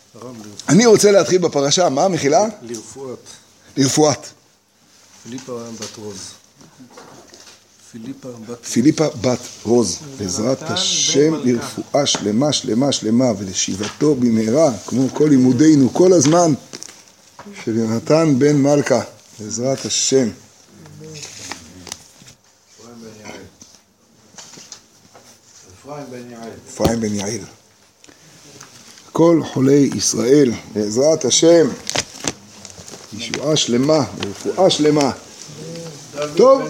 אני רוצה להתחיל בפרשה, מה מחילה? לרפואת. לרפואת. פיליפה בת רוז, בעזרת השם לרפואה שלמה שלמה שלמה ולשיבתו במהרה, כמו כל לימודינו כל הזמן, של יונתן בן מלכה, בעזרת השם. אפרים בן יעיל. כל חולי ישראל, בעזרת השם, ישועה שלמה, רפואה שלמה. טוב.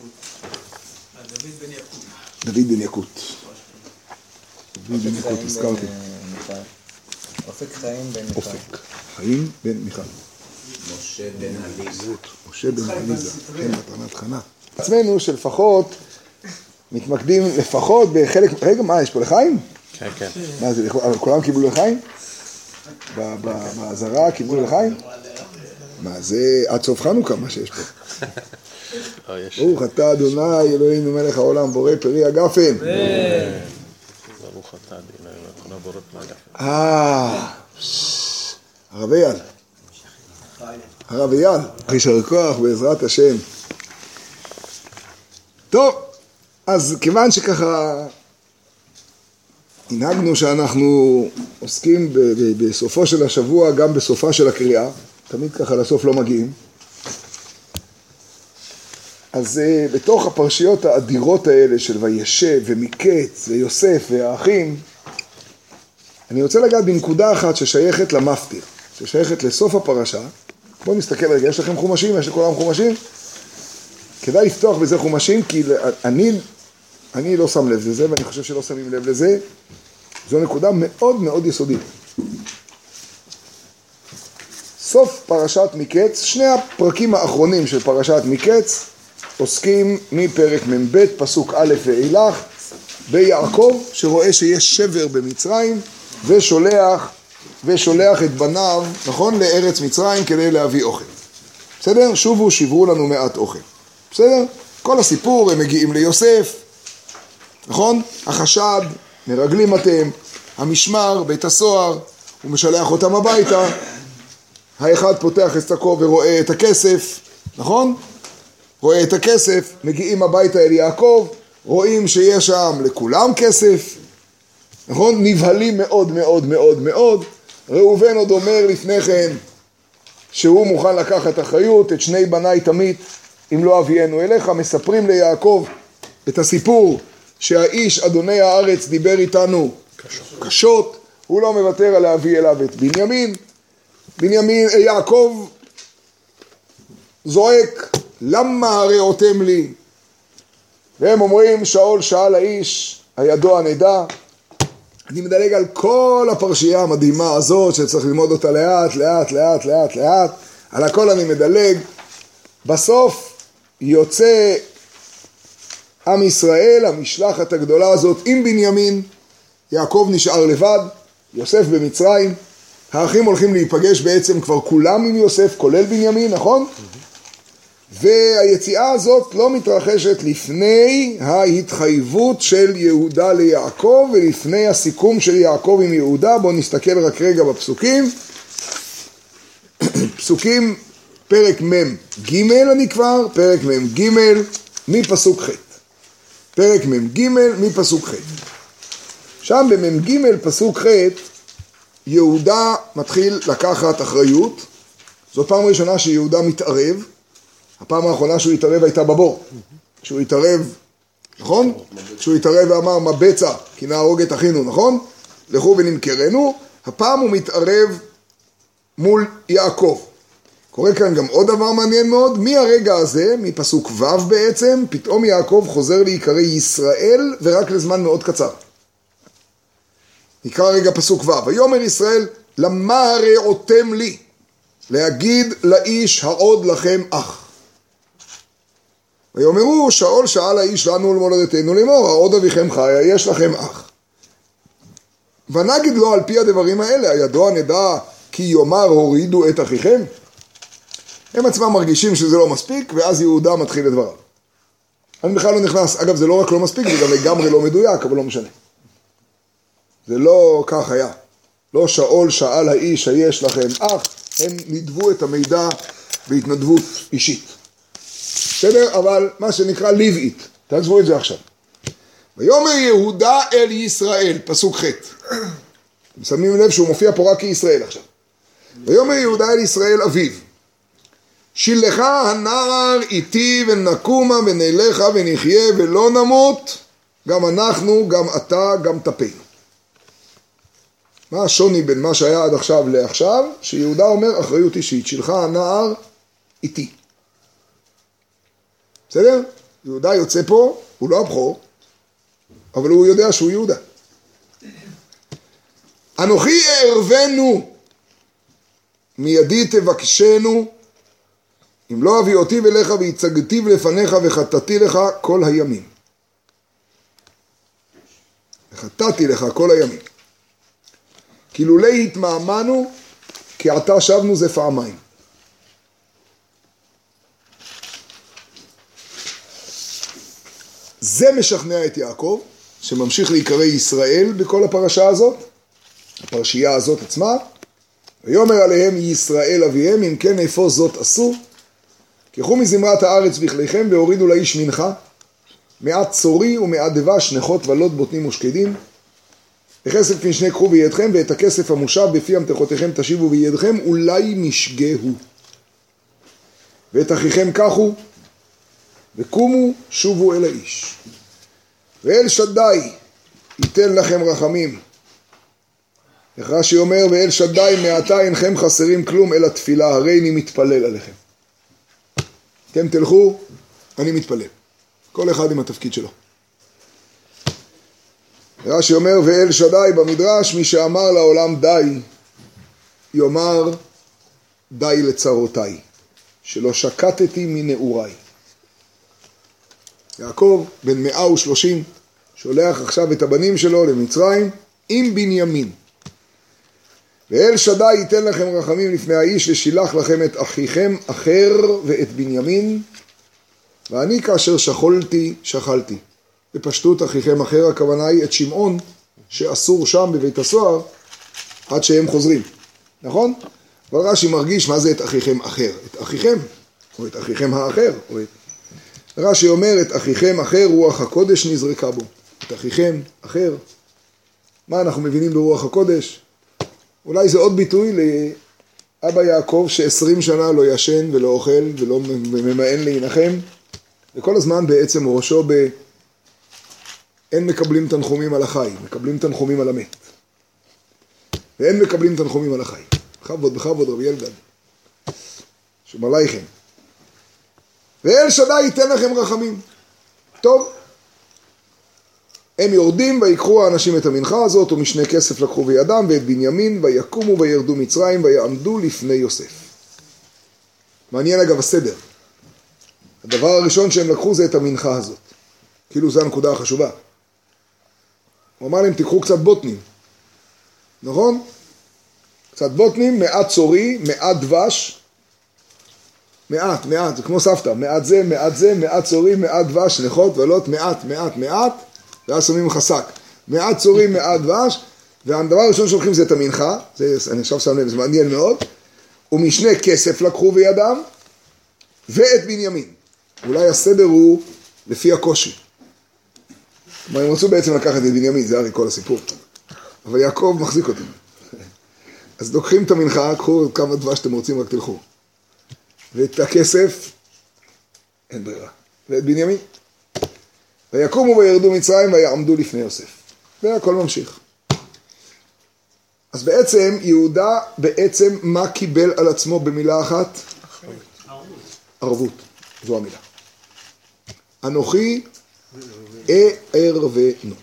דוד בן יקות. דוד בן יקות, הזכרתי. אופק חיים בן מיכל. אופק חיים בן מיכל. משה בן עליזה. משה בן עליזה, כן, מתנת חנה. עצמנו שלפחות מתמקדים לפחות בחלק, רגע, מה, יש פה לחיים? כן, כן. מה זה, כולם קיבלו לחיים? בעזרה קיבלו לחיים? מה זה, עד סוף חנוכה מה שיש פה. ברוך אתה אדוני אלוהינו מלך העולם בורא פרי הגפן. ברוך אתה אדוני אלוהינו בורא פרי הגפן. הרב אייל. הרב אייל, יישר כוח בעזרת השם. טוב, אז כיוון שככה הנהגנו שאנחנו עוסקים בסופו של השבוע גם בסופה של הקריאה, תמיד ככה לסוף לא מגיעים, אז בתוך הפרשיות האדירות האלה של וישב ומקץ ויוסף והאחים, אני רוצה לגעת בנקודה אחת ששייכת למפטיר, ששייכת לסוף הפרשה. בואו נסתכל רגע, יש לכם חומשים? יש לכולם חומשים? כדאי לפתוח בזה חומשים, כי אני לא שם לב לזה, ואני חושב שלא שמים לב לזה. זו נקודה מאוד מאוד יסודית. סוף פרשת מקץ, שני הפרקים האחרונים של פרשת מקץ, עוסקים מפרק מ"ב, פסוק א' ואילך, ביעקב שרואה שיש שבר במצרים, ושולח את בניו, נכון, לארץ מצרים כדי להביא אוכל. בסדר? שובו, שברו לנו מעט אוכל. בסדר? כל הסיפור, הם מגיעים ליוסף, נכון? החשד, מרגלים אתם, המשמר, בית הסוהר, הוא משלח אותם הביתה, האחד פותח את שקו ורואה את הכסף, נכון? רואה את הכסף, מגיעים הביתה אל יעקב, רואים שיש שם לכולם כסף, נכון? נבהלים מאוד מאוד מאוד מאוד. ראובן עוד אומר לפני כן שהוא מוכן לקחת אחריות, את שני בניי תמית אם לא אביאנו אליך. מספרים ליעקב את הסיפור שהאיש אדוני הארץ דיבר איתנו קשות, הוא לא מוותר על להביא אליו את בנימין. יעקב זועק, למה הראותם לי? והם אומרים, שאול שאל האיש הידוע נדע. אני מדלג על כל הפרשייה המדהימה הזאת שצריך ללמוד אותה לאט לאט לאט לאט לאט, על הכל אני מדלג. בסוף יוצא עם ישראל, המשלחת הגדולה הזאת עם בנימין, יעקב נשאר לבד, יוסף במצרים, האחים הולכים להיפגש בעצם כבר כולם עם יוסף, כולל בנימין, נכון? והיציאה הזאת לא מתרחשת לפני ההתחייבות של יהודה ליעקב ולפני הסיכום של יעקב עם יהודה. בואו נסתכל רק רגע בפסוקים. פסוקים פרק מ"ג פרק מ"ג מפסוק ח'. פרק מ"ג מפסוק ח'. שם במ"ג פסוק ח' יהודה מתחיל לקחת אחריות. זאת פעם ראשונה שיהודה מתערב. הפעם האחרונה שהוא התערב הייתה בבור. כשהוא התערב, נכון? כשהוא התערב ואמר מה בצע, כי נהרוג את אחינו, נכון? לכו ונמכרנו. הפעם הוא מתערב מול יעקב. קורה כאן גם עוד דבר מעניין מאוד. מהרגע הזה, מפסוק ו' בעצם, פתאום יעקב חוזר להיקרא ישראל ורק לזמן מאוד קצר. נקרא רגע פסוק ו'. ויאמר ישראל, למה הראותם לי? להגיד לאיש העוד לכם אח. ויאמרו, שאול שאל האיש לנו ולמולדתנו לאמור, העוד אביכם חיה, יש לכם אח. ונגיד לו על פי הדברים האלה, הידוע נדע כי יאמר הורידו את אחיכם? הם עצמם מרגישים שזה לא מספיק, ואז יהודה מתחיל את דבריו. אני בכלל לא נכנס, אגב זה לא רק לא מספיק, זה גם לגמרי לא מדויק, אבל לא משנה. זה לא כך היה. לא שאול שאל האיש היש לכם אח, הם נדבו את המידע בהתנדבות אישית. בסדר? אבל מה שנקרא ליבאית, תעזבו את זה עכשיו. ויאמר יהודה אל ישראל, פסוק ח'. שמים לב שהוא מופיע פה רק כישראל עכשיו. ויאמר יהודה אל ישראל אביו, שילך הנער איתי ונקומה ונלך ונחיה ולא נמות, גם אנחנו, גם אתה, גם תפינו. מה השוני בין מה שהיה עד עכשיו לעכשיו? שיהודה אומר אחריות אישית, שילך הנער איתי. בסדר? יהודה יוצא פה, הוא לא הבכור, אבל הוא יודע שהוא יהודה. אנוכי אערבנו, מידי תבקשנו, אם לא אביא אותי אליך והצגתי לפניך וחטאתי לך כל הימים. וחטאתי לך כל הימים. כי לולא התמהמנו, כי עתה שבנו זה פעמיים. זה משכנע את יעקב, שממשיך להיקרא ישראל בכל הפרשה הזאת, הפרשייה הזאת עצמה, ויאמר עליהם ישראל אביהם, אם כן איפה זאת עשו, קחו מזמרת הארץ בכליכם והורידו לאיש מנחה, מעט צורי ומעט דבש, נכות ולוד בוטנים ושקדים, וכסף משנה קחו בידכם, ואת הכסף המושב בפי המתכותיכם תשיבו בידכם, אולי משגהו. ואת אחיכם קחו, וקומו שובו אל האיש. ואל שדי ייתן לכם רחמים. איך רש"י אומר, ואל שדי מעתה אינכם חסרים כלום אלא תפילה, הרי אני מתפלל עליכם. אתם תלכו, אני מתפלל. כל אחד עם התפקיד שלו. רש"י אומר, ואל שדי במדרש, מי שאמר לעולם די, יאמר די לצרותיי, שלא שקטתי מנעוריי. יעקב בן 130 שולח עכשיו את הבנים שלו למצרים עם בנימין. ואל שדי ייתן לכם רחמים לפני האיש ושילח לכם את אחיכם אחר ואת בנימין, ואני כאשר שכלתי. בפשטות אחיכם אחר הכוונה היא את שמעון שאסור שם בבית הסוהר עד שהם חוזרים, נכון? אבל רש"י מרגיש מה זה את אחיכם אחר, את אחיכם או את אחיכם האחר, או את... רש"י אומר את אחיכם אחר רוח הקודש נזרקה בו, את אחיכם אחר. מה אנחנו מבינים ברוח הקודש? אולי זה עוד ביטוי לאבא יעקב ש20 שנה לא ישן ולא אוכל ולא ממאן להנחם, וכל הזמן בעצם ראשו אין מקבלים תנחומים על החי, מקבלים תנחומים על המת. ואין מקבלים תנחומים על החי. בכבוד רבי אלדד. שמלאיכם. ואל שדי ייתן לכם רחמים. טוב. הם יורדים ויקחו האנשים את המנחה הזאת, ומשנה כסף לקחו בידם, ואת בנימין, ויקומו וירדו מצרים, ויעמדו לפני יוסף. מעניין אגב הסדר. הדבר הראשון שהם לקחו זה את המנחה הזאת. כאילו זו הנקודה החשובה. הוא אמר להם, תיקחו קצת בוטנים. נכון? קצת בוטנים, מעט צורי, מעט דבש. מעט, זה כמו סבתא. מעט זה, מעט צורי, מעט דבש, נכות, ולות, מעט. ואז שמים לך שק. מעט צורי, מעט דבש. והדבר הראשון שהולכים זה את המנחה. אני עכשיו שם לב, זה מעניין מאוד. ומשנה כסף לקחו בידם. ואת בנימין. אולי הסדר הוא לפי הקושי. כלומר, הם רצו בעצם לקחת את בנימין, זה הרי כל הסיפור. אבל יעקב מחזיק אותם. אז לוקחים את המנחה, קחו כמה דבש שאתם רוצים, רק תלכו. ואת הכסף, אין ברירה. ואת בנימין. ויקומו וירדו מצרים ויעמדו לפני יוסף. והכל ממשיך. אז בעצם, יהודה בעצם מה קיבל על עצמו במילה אחת? ערבות. זו המילה. אנוכי אערבנו.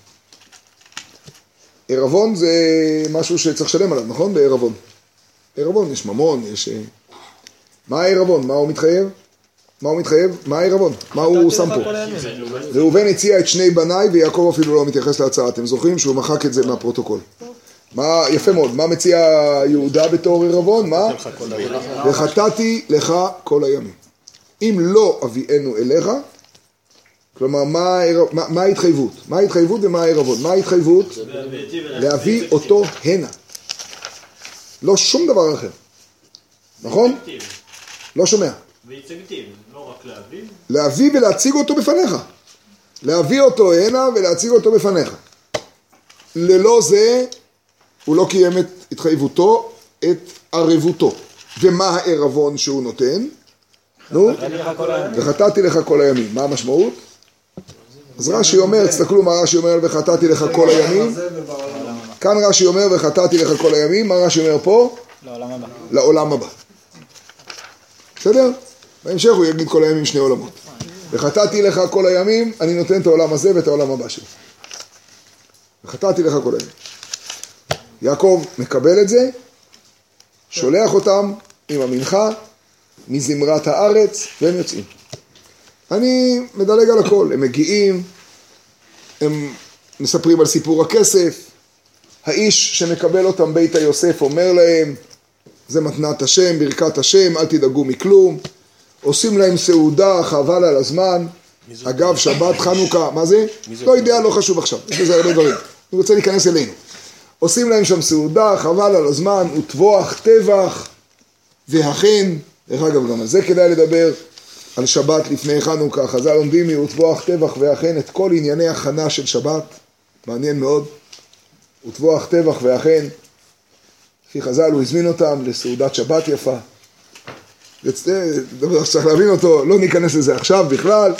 ערבון זה משהו שצריך לשלם עליו, נכון? בערבון. ערבון, יש ממון, יש... מה הערבון? מה הוא מתחייב? מה הערבון? מה הוא שם פה? ראובן הציע את שני בניי ויעקב אפילו לא מתייחס להצעה. אתם זוכרים שהוא מחק את זה מהפרוטוקול. יפה מאוד, מה מציע יהודה בתור ערבון? מה? וחטאתי לך כל הימים. אם לא אביאנו אליך, כלומר, מה ההתחייבות? מה ההתחייבות ומה הערבון? מה ההתחייבות? להביא אותו הנה. לא שום דבר אחר. נכון? לא שומע. והצגתיו, לא רק להביא. להביא ולהציג אותו בפניך. להביא אותו הנה ולהציג אותו בפניך. ללא זה הוא לא קיים את התחייבותו, את ערבותו. ומה הערבון שהוא נותן? נו, וחטאתי לך כל הימים. מה המשמעות? אז רש"י אומר, תסתכלו מה רש"י אומר וחטאתי לך כל הימים. כאן רש"י אומר וחטאתי לך כל הימים. מה רש"י אומר פה? לעולם הבא. לעולם הבא. בסדר? בהמשך הוא יגיד כל הימים שני עולמות. וחטאתי לך כל הימים, אני נותן את העולם הזה ואת העולם הבא שלי. וחטאתי לך כל הימים. יעקב מקבל את זה, שולח אותם עם המנחה, מזמרת הארץ, והם יוצאים. אני מדלג על הכל, הם מגיעים, הם מספרים על סיפור הכסף, האיש שמקבל אותם בית היוסף אומר להם, זה מתנת השם, ברכת השם, אל תדאגו מכלום, עושים להם סעודה, חבל על הזמן, אגב שבת, חנוכה, מה זה? לא יודע, לא חשוב עכשיו, יש לזה הרבה דברים, אני רוצה להיכנס אלינו. עושים להם שם סעודה, חבל על הזמן, וטבוח, טבח, והכן, דרך אגב גם על זה כדאי לדבר, על שבת לפני חנוכה, חז"ל לומדים מוטבוח, טבח והכן את כל ענייני הכנה של שבת, מעניין מאוד, וטבוח, טבח והכן, לפי חז"ל הוא הזמין אותם לסעודת שבת יפה, דבר שצריך להבין אותו, לא ניכנס לזה עכשיו בכלל,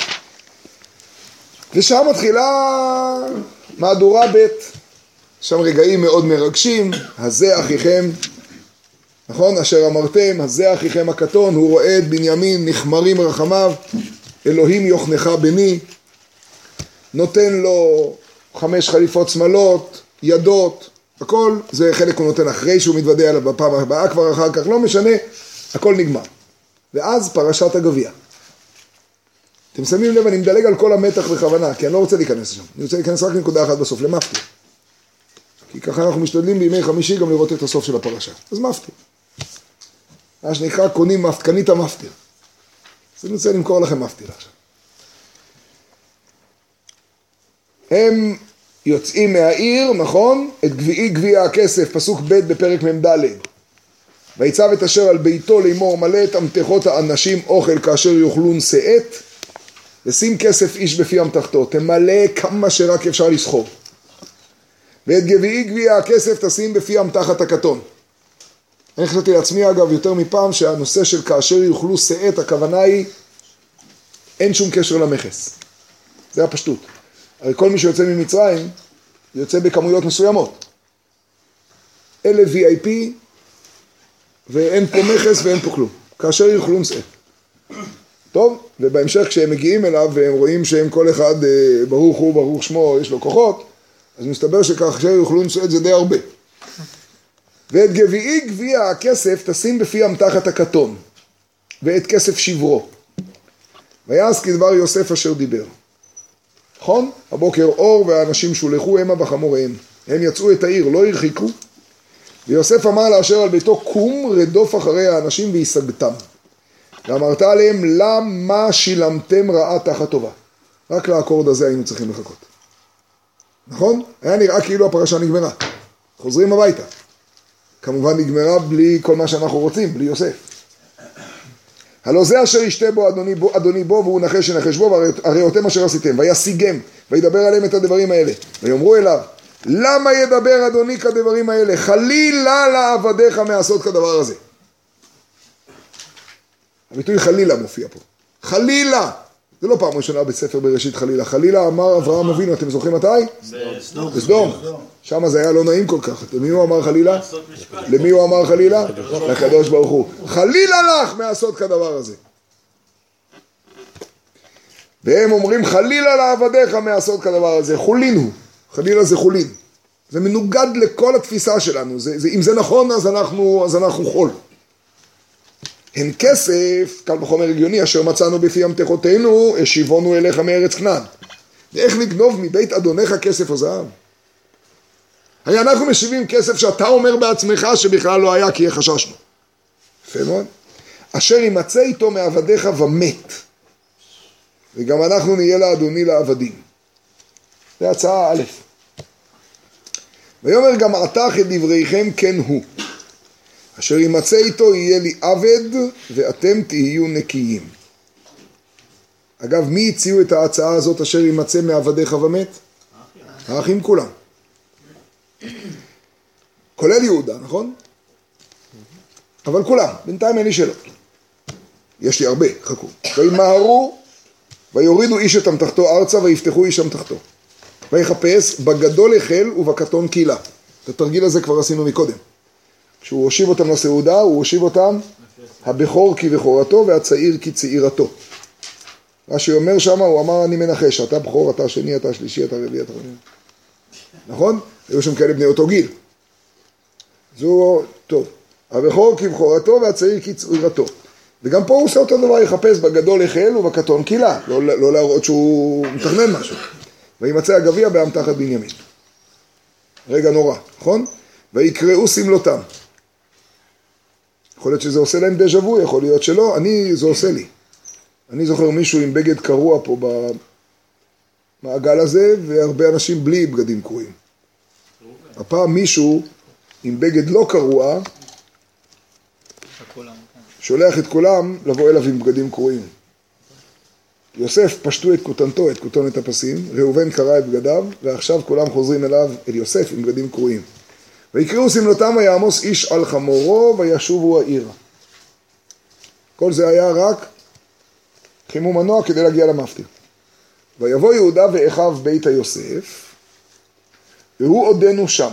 ושם מתחילה מהדורה ב', שם רגעים מאוד מרגשים, הזה אחיכם, נכון? אשר אמרתם, הזה אחיכם הקטון, הוא רואה את בנימין, נחמרים רחמיו, אלוהים יוחנך בני, נותן לו 5 חליפות שמלות, ידות, הכל, זה חלק הוא נותן אחרי שהוא מתוודע עליו בפעם הבאה, כבר אחר כך, לא משנה, הכל נגמר. ואז פרשת הגביע. אתם שמים לב, אני מדלג על כל המתח בכוונה, כי אני לא רוצה להיכנס לשם, אני רוצה להיכנס רק לנקודה אחת בסוף, למפתיע. כי ככה אנחנו משתדלים בימי חמישי גם לראות את הסוף של הפרשה. אז מפתיע. מה שנקרא קונים קנית מפתיע. אז אני רוצה למכור לכם מפתיע עכשיו. הם יוצאים מהעיר, נכון? את גביע הכסף, פסוק ב' בפרק מ"ד. ויצב את אשר על ביתו לאמור מלא את המתכות האנשים אוכל כאשר יאכלון שאת, ושים כסף איש בפי המתכתו, תמלא כמה שרק אפשר לסחור. ואת גביע הכסף תשים בפי המתחת הקטון. אני חשבתי לעצמי אגב יותר מפעם שהנושא של כאשר יאכלו שאת, הכוונה היא אין שום קשר למכס. זה הפשטות. הרי כל מי שיוצא ממצרים יוצא בכמויות מסוימות. אלה VIP ואין פה מכס ואין פה כלום. כאשר יאכלו שאת. טוב, ובהמשך כשהם מגיעים אליו והם רואים שהם כל אחד ברוך הוא, ברוך שמו, יש לו כוחות, אז מסתבר שכאשר יאכלו שאת זה די הרבה. ואת גביע הכסף תשים בפי המתחת הקטון, ואת כסף שברו. ויעש כדבר יוסף אשר דיבר. נכון? הבוקר אור והאנשים שולחו המה בחמוריהם. הם יצאו את העיר, לא הרחיקו. ויוסף אמר לאשר על ביתו, קום רדוף אחרי האנשים והשגתם. ואמרת עליהם, למה שילמתם רעה תחת טובה? רק לאקורד הזה היינו צריכים לחכות. נכון? היה נראה כאילו הפרשה נגמרה. חוזרים הביתה. כמובן נגמרה בלי כל מה שאנחנו רוצים, בלי יוסף. הלא זה אשר ישתה בו אדוני בו, והוא נחש שנחש בו, והראותם אשר עשיתם, וישיגם, וידבר עליהם את הדברים האלה. ויאמרו אליו, למה ידבר אדוני כדברים האלה? חלילה לעבדיך מעשות כדבר הזה. הביטוי חלילה מופיע פה. חלילה! זה לא פעם ראשונה בספר בראשית חלילה. חלילה אמר אברהם אבינו, אתם זוכרים מתי? בסדום. שם זה היה לא נעים כל כך. למי הוא אמר חלילה? למי הוא אמר חלילה? לקדוש ברוך הוא. חלילה לך מעשות כדבר הזה. והם אומרים חלילה לעבדיך מעשות כדבר הזה. חולין הוא. חלילה זה חולין. זה מנוגד לכל התפיסה שלנו. אם זה נכון אז אנחנו חול. הן כסף, קל וחומר הגיוני, אשר מצאנו בפי המתכותינו, השיבונו אליך מארץ כנען. ואיך נגנוב מבית אדונך כסף או זהב? הרי אנחנו משיבים כסף שאתה אומר בעצמך שבכלל לא היה כי חששנו. יפה מאוד. אשר ימצא איתו מעבדיך ומת. וגם אנחנו נהיה לאדוני לעבדים. זה הצעה א'. ויאמר גם עתה את דבריכם כן הוא. אשר יימצא איתו יהיה לי עבד ואתם תהיו נקיים. אגב, מי הציעו את ההצעה הזאת אשר יימצא מעבדיך ומת? האחים כולם. כולל יהודה, נכון? אבל כולם, בינתיים אין לי שאלות. יש לי הרבה, חכו. וימהרו, ויורידו איש את אמתחתו ארצה, ויפתחו איש אמתחתו. ויחפש, בגדול החל ובקטון קהילה. את התרגיל הזה כבר עשינו מקודם. כשהוא הושיב אותם לסעודה, הוא הושיב אותם הבכור כבכורתו והצעיר כצעירתו. מה שאומר שם, הוא אמר, אני מנחש, אתה בכור, אתה שני, אתה שלישי, אתה רביעי, אתה רביעי. נכון? היו שם כאלה בני אותו גיל. זו, טוב. הבכור כבכורתו והצעיר כצעירתו. וגם פה הוא עושה אותו דבר, יחפש בגדול החל ובקטון קהילה. לא להראות שהוא מתכנן משהו. וימצא הגביע באמתחת בנימין. רגע נורא, נכון? ויקראו סמלותם. יכול להיות שזה עושה להם דז'ה וו, יכול להיות שלא, זה עושה לי. אני זוכר מישהו עם בגד קרוע פה במעגל הזה, והרבה אנשים בלי בגדים קרועים. הפעם מישהו עם בגד לא קרוע, שולח את כולם לבוא אליו עם בגדים קרועים. יוסף פשטו את כותנתו, את כותונת הפסים, ראובן קרא את בגדיו, ועכשיו כולם חוזרים אליו, אל יוסף עם בגדים קרועים. ויקראו סמלותם ויעמוס איש על חמורו וישובו העיר. כל זה היה רק חימום מנוע כדי להגיע למפטיר. ויבוא יהודה ואחיו בית יוסף, והוא עודנו שם.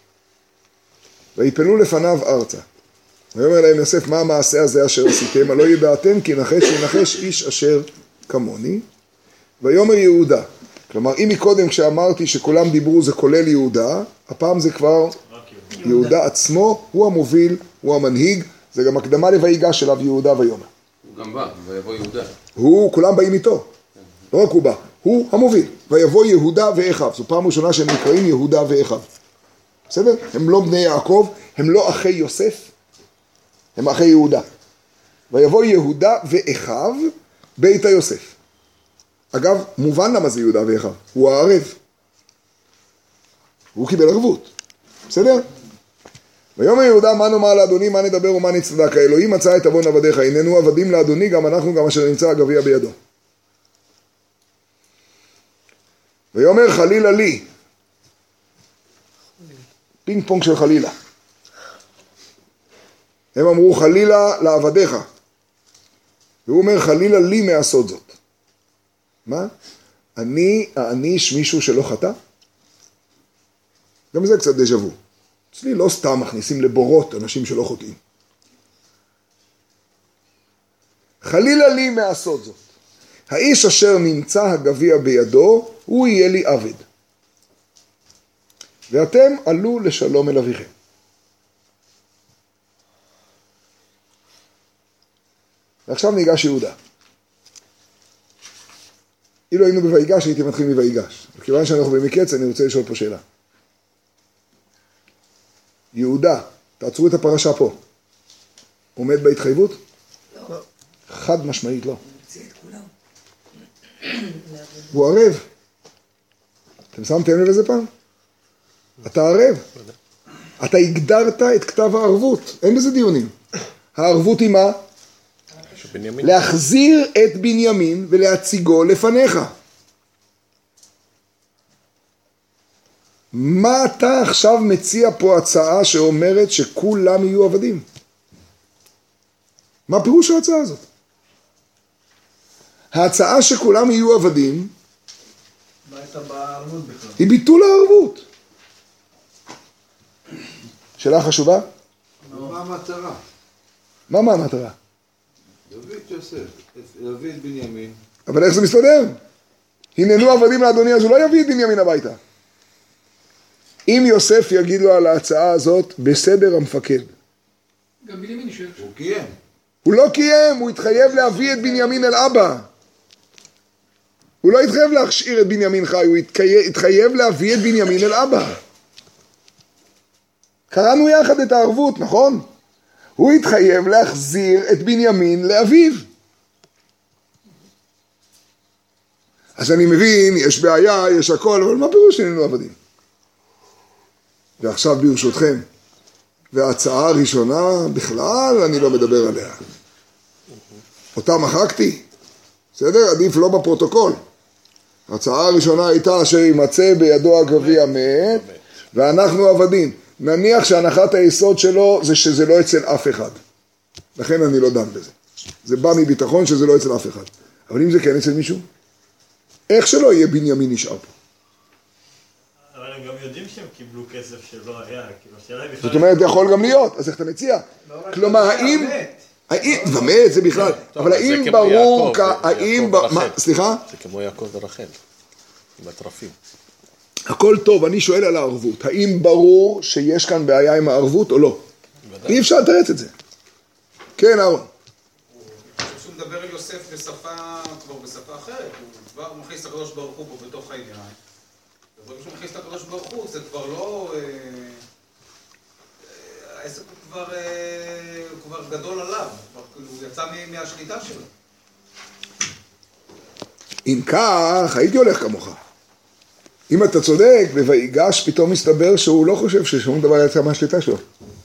ויפלו לפניו ארצה. ויאמר להם יוסף, מה המעשה הזה אשר עשיתם? הלא ידעתם כי נחש איש אשר כמוני. ויאמר יהודה. כלומר, אם מקודם כשאמרתי שכולם דיברו זה כולל יהודה, הפעם זה כבר יהודה עצמו, הוא המוביל, הוא המנהיג, זה גם הקדמה לויגש אליו יהודה ויאמר. הוא גם בא, ויבוא יהודה. כולם באים איתו, לא רק הוא בא, הוא המוביל. ויבוא יהודה ואחיו, זו פעם ראשונה שהם נקראים יהודה ואחיו. בסדר? הם לא בני יעקב, הם לא אחי יוסף, הם אחי יהודה. ויבוא יהודה ואחיו בית יוסף. אגב, מובן למה זה יהודה ואחיו, הוא הערב. הוא קיבל ערבות. בסדר? ויאמר יהודה, מה נאמר לאדוני, מה נדבר ומה נצדק? האלוהים מצא את עוון עבדיך, הננו עבדים לאדוני, גם אנחנו, גם אשר נמצא הגביע בידו. ויאמר חלילה לי, פינג פונג של חלילה. הם אמרו חלילה לעבדיך, והוא אומר חלילה לי מעשות זאת. מה? אני אעניש מישהו שלא חטא? גם זה קצת דז'ה וו. אצלי לא סתם מכניסים לבורות אנשים שלא חוטאים. חלילה לי מעשות זאת. האיש אשר נמצא הגביע בידו, הוא יהיה לי עבד. ואתם עלו לשלום אל אביכם. ועכשיו ניגש יהודה. אילו היינו בויגש, הייתי מתחיל מויגש. וכיוון שאנחנו במקץ, אני רוצה לשאול פה שאלה. יהודה, תעצרו את הפרשה פה. עומד בהתחייבות? לא. חד משמעית לא. הוא הוציא את כולם. הוא ערב. אתם שמתם לב לזה פעם? אתה ערב. אתה הגדרת את כתב הערבות. אין בזה דיונים. הערבות היא מה? להחזיר את בנימין ולהציגו לפניך. מה אתה עכשיו מציע פה הצעה שאומרת שכולם יהיו עבדים? מה פירוש ההצעה הזאת? ההצעה שכולם יהיו עבדים היא ביטול הערבות. שאלה חשובה? מה המטרה? מה המטרה? להביא את יוסף, להביא את בנימין. אבל איך זה מסתדר? הננו עבדים לאדוני, אז הוא לא יביא את בנימין הביתה. אם יוסף יגיד לו על ההצעה הזאת, בסדר המפקד. גם בנימין יושב. הוא קיים. הוא לא קיים, הוא התחייב להביא את בנימין אל אבא. הוא לא התחייב להשאיר את בנימין חי, הוא התחייב להביא את בנימין אל אבא. קראנו יחד את הערבות, נכון? הוא התחייב להחזיר את בנימין לאביו. אז אני מבין, יש בעיה, יש הכל, אבל מה פירוש שאיננו עבדים? ועכשיו ברשותכם, וההצעה הראשונה, בכלל אני לא מדבר עליה. אותה מחקתי. בסדר? עדיף לא בפרוטוקול. ההצעה הראשונה הייתה אשר יימצא בידו הגביע מת, ואנחנו עבדים. נניח שהנחת היסוד שלו זה שזה לא אצל אף אחד. לכן אני לא דן בזה. זה בא מביטחון שזה לא אצל אף אחד. אבל אם זה כן אצל מישהו, איך שלא יהיה בנימין נשאר פה. אבל הם גם יודעים שהם קיבלו כסף שלא היה, כאילו השאלה היא בכלל... זאת אומרת, זה יכול גם להיות, אז איך אתה מציע? כלומר, האם... באמת, זה בכלל, אבל האם ברור, האם... סליחה? זה כמו יעקב ורחל, עם הטרפים. הכל טוב, אני שואל על הערבות. האם ברור שיש כאן בעיה עם הערבות או לא? אי אפשר לתרץ את זה. כן, אהרון. כשהוא מדבר על יוסף בשפה, כבר בשפה אחרת, הוא כבר מכניס את הקדוש ברוך הוא פה בתוך העניין. וברגע שהוא מכניס את הקדוש ברוך הוא, זה כבר לא... העסק הוא כבר גדול עליו, הוא יצא מהשליטה שלו. אם כך, הייתי הולך כמוך. אם אתה צודק, בויגש פתאום מסתבר שהוא לא חושב ששום דבר יצא מהשליטה שלו.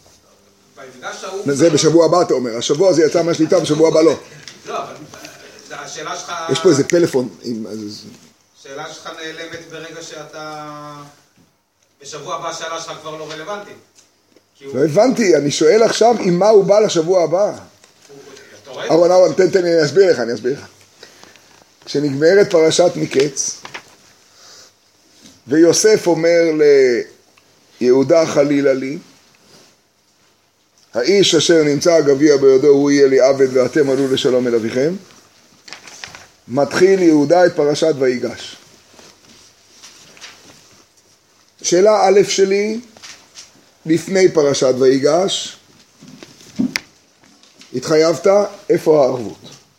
זה בשבוע הבא אתה אומר, השבוע זה יצא מהשליטה, בשבוע הבא לא. לא, אבל השאלה שלך... יש פה איזה פלאפון. השאלה שלך נעלמת ברגע שאתה... בשבוע הבא השאלה שלך כבר לא רלוונטית. לא הבנתי, אני שואל עכשיו עם מה הוא בא לשבוע הבא. אהרון, תן לי, אני אסביר לך. כשנגמרת פרשת מקץ, ויוסף אומר ליהודה חלילה לי, האיש אשר נמצא הגביע בידו הוא יהיה לי עבד ואתם עלו לשלום אל אביכם, מתחיל יהודה את פרשת ויגש. שאלה א' שלי, לפני פרשת ויגש, התחייבת, איפה הערבות?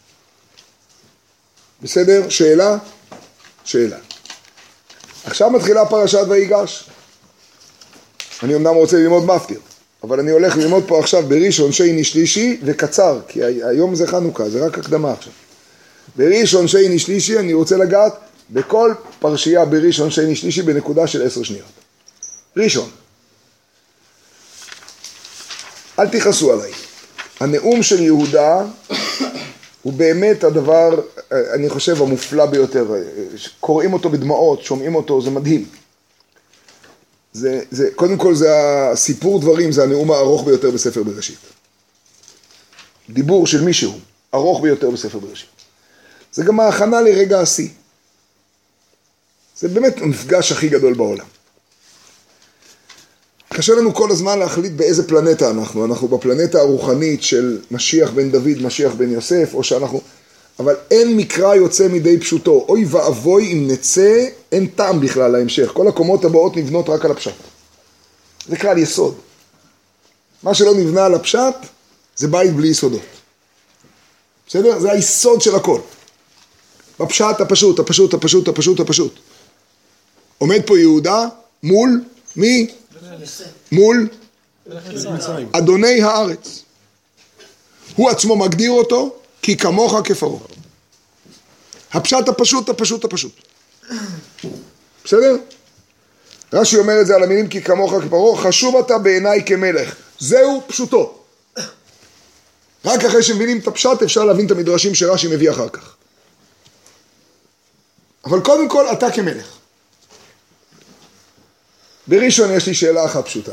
בסדר? שאלה? שאלה. עכשיו מתחילה פרשת ויגש. אני אמנם רוצה ללמוד מפטיר, אבל אני הולך ללמוד פה עכשיו בראשון שני שלישי וקצר, כי היום זה חנוכה, זה רק הקדמה עכשיו. בראשון שני שלישי אני רוצה לגעת בכל פרשייה בראשון שני שלישי בנקודה של 10 שניות. ראשון. אל תכעסו עליי. הנאום של יהודה הוא באמת הדבר, אני חושב, המופלא ביותר. קוראים אותו בדמעות, שומעים אותו, זה מדהים. קודם כל זה הסיפור דברים, זה הנאום הארוך ביותר בספר בראשית. דיבור של מישהו, ארוך ביותר בספר בראשית. זה גם ההכנה לרגע השיא. זה באמת המפגש הכי גדול בעולם. קשה לנו כל הזמן להחליט באיזה פלנטה אנחנו. אנחנו בפלנטה הרוחנית של משיח בן דוד, משיח בן יוסף, או שאנחנו... אבל אין מקרא יוצא מדי פשוטו. אוי ואבוי אם נצא, אין טעם בכלל להמשך. כל הקומות הבאות נבנות רק על הפשט. זה כלל יסוד. מה שלא נבנה על הפשט, זה בית בלי יסודות. בסדר? זה היסוד של הכל. בפשט הפשוט, הפשוט, הפשוט, הפשוט, הפשוט. עומד פה יהודה מול מי? מול אדוני הארץ. הוא עצמו מגדיר אותו כי כמוך כפרעה. הפשט הפשוט, הפשוט, הפשוט. בסדר? רש"י אומר את זה על המילים כי כמוך כפרעה, חשוב אתה בעיניי כמלך. זהו פשוטו. רק אחרי שמבינים את הפשט אפשר להבין את המדרשים שרש"י מביא אחר כך. אבל קודם כל אתה כמלך. בראשון יש לי שאלה אחת פשוטה.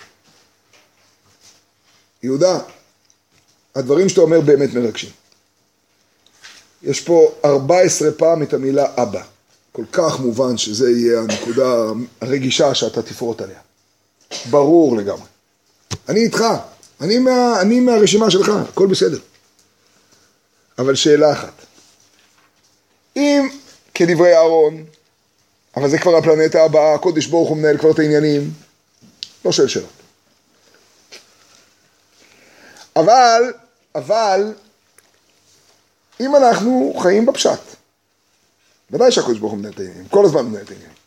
יהודה, הדברים שאתה אומר באמת מרגשים. יש פה 14 פעם את המילה אבא. כל כך מובן שזה יהיה הנקודה הרגישה שאתה תפרוט עליה. ברור לגמרי. אני איתך, אני מהרשימה שלך, הכל בסדר. אבל שאלה אחת. אם כדברי אהרון, אבל זה כבר הפלנטה הבאה, הקודש ברוך הוא מנהל כבר את העניינים, לא שואל שאלות. אבל, אם אנחנו חיים בפשט, ודאי שהקודש ברוך הוא מנהל את העניינים, כל הזמן מנהל את העניינים.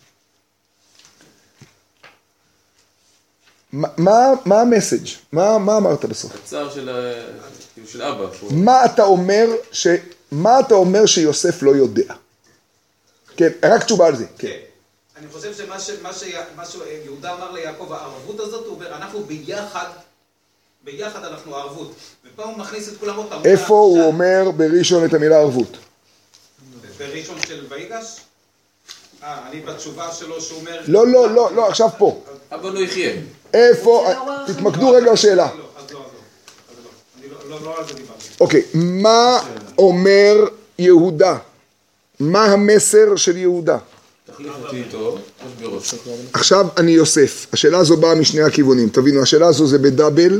מה המסג'? מה אמרת בסוף? הצער של אבא. מה אתה אומר שיוסף לא יודע? כן, רק תשובה על זה. כן. אני חושב שמה שיהודה אמר ליעקב, הערבות הזאת, הוא אומר, אנחנו ביחד ביחד אנחנו ערבות. ופה הוא מכניס את כולם עוד פעם. איפה הוא אומר בראשון את המילה ערבות? בראשון של ויגש? אני בתשובה שלו שהוא אומר... לא, עכשיו פה. אבא לא יחיה. איפה, תתמקדו רגע לשאלה. לא על זה דיברתי. אוקיי, מה אומר יהודה? מה המסר של יהודה? תחליף אותי איתו, בראש. עכשיו אני יוסף, השאלה הזו באה משני הכיוונים, תבינו, השאלה הזו זה בדאבל,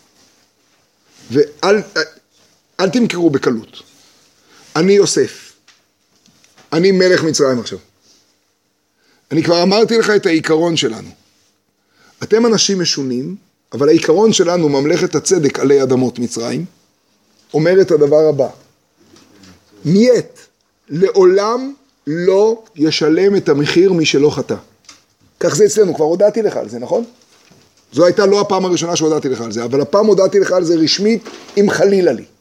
ואל תמכרו בקלות. אני יוסף, אני מלך מצרים עכשיו. אני כבר אמרתי לך את העיקרון שלנו. אתם אנשים משונים, אבל העיקרון שלנו, ממלכת הצדק עלי אדמות מצרים, אומר את הדבר הבא. נייט, לעולם לא ישלם את המחיר מי שלא חטא. כך זה אצלנו, כבר הודעתי לך על זה, נכון? זו הייתה לא הפעם הראשונה שהודעתי לך על זה, אבל הפעם הודעתי לך על זה רשמית, אם חלילה לי.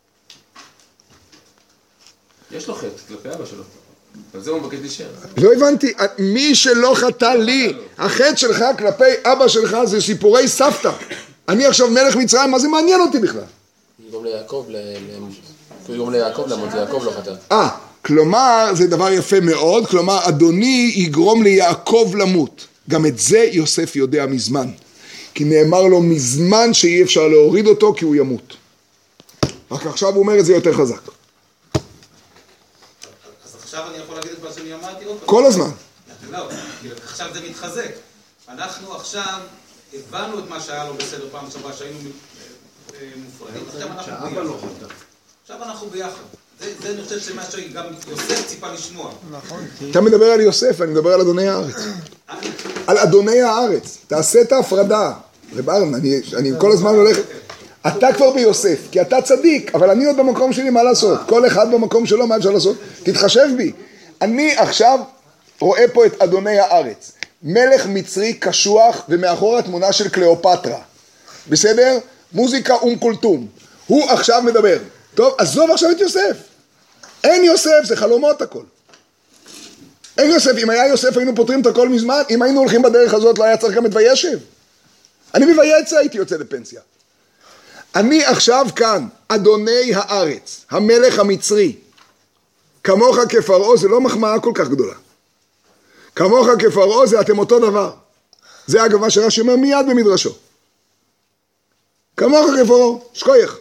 יש לו חטא כלפי אבא שלו. על זה הוא מבקש להישאר. לא הבנתי, מי שלא חטא לי, החטא שלך כלפי אבא שלך זה סיפורי סבתא. אני עכשיו מלך מצרים, מה זה מעניין אותי בכלל? יגרום ליעקב למות, יעקב לא חטא. כלומר, זה דבר יפה מאוד, כלומר, אדוני יגרום ליעקב למות. גם את זה יוסף יודע מזמן. כי נאמר לו מזמן שאי אפשר להוריד אותו כי הוא ימות. רק עכשיו הוא אומר את זה יותר חזק. אז עכשיו אני יכול להגיד את מה שאני אמרתי עוד פעם? כל הזמן. לא, עכשיו זה מתחזק. אנחנו עכשיו הבנו את מה שהיה לו בסדר פעם שעברה שהיינו מופרדים. עכשיו אנחנו ביחד. זה אני חושב שמה שגם יוסף ציפה לשמוע. נכון. אתה מדבר על יוסף, אני מדבר על אדוני הארץ. על אדוני הארץ. תעשה את ההפרדה. רברן, אני כל הזמן הולך... אתה כבר ביוסף, כי אתה צדיק, אבל אני עוד במקום שלי, מה לעשות? כל אחד במקום שלו, מה אפשר לעשות? תתחשב בי. אני עכשיו רואה פה את אדוני הארץ. מלך מצרי קשוח ומאחור התמונה של קליאופטרה. בסדר? מוזיקה קולטום. הוא עכשיו מדבר. טוב, עזוב עכשיו את יוסף. אין יוסף, זה חלומות הכל. אין יוסף, אם היה יוסף היינו פותרים את הכל מזמן, אם היינו הולכים בדרך הזאת לא היה צריך גם את וישב. אני מבייצה הייתי יוצא לפנסיה. אני עכשיו כאן, אדוני הארץ, המלך המצרי. כמוך כפרעה זה לא מחמאה כל כך גדולה. כמוך כפרעה זה אתם אותו דבר. זה אגב מה שרש"י אומר מיד במדרשו. כמוך כפרעה, שכוייך.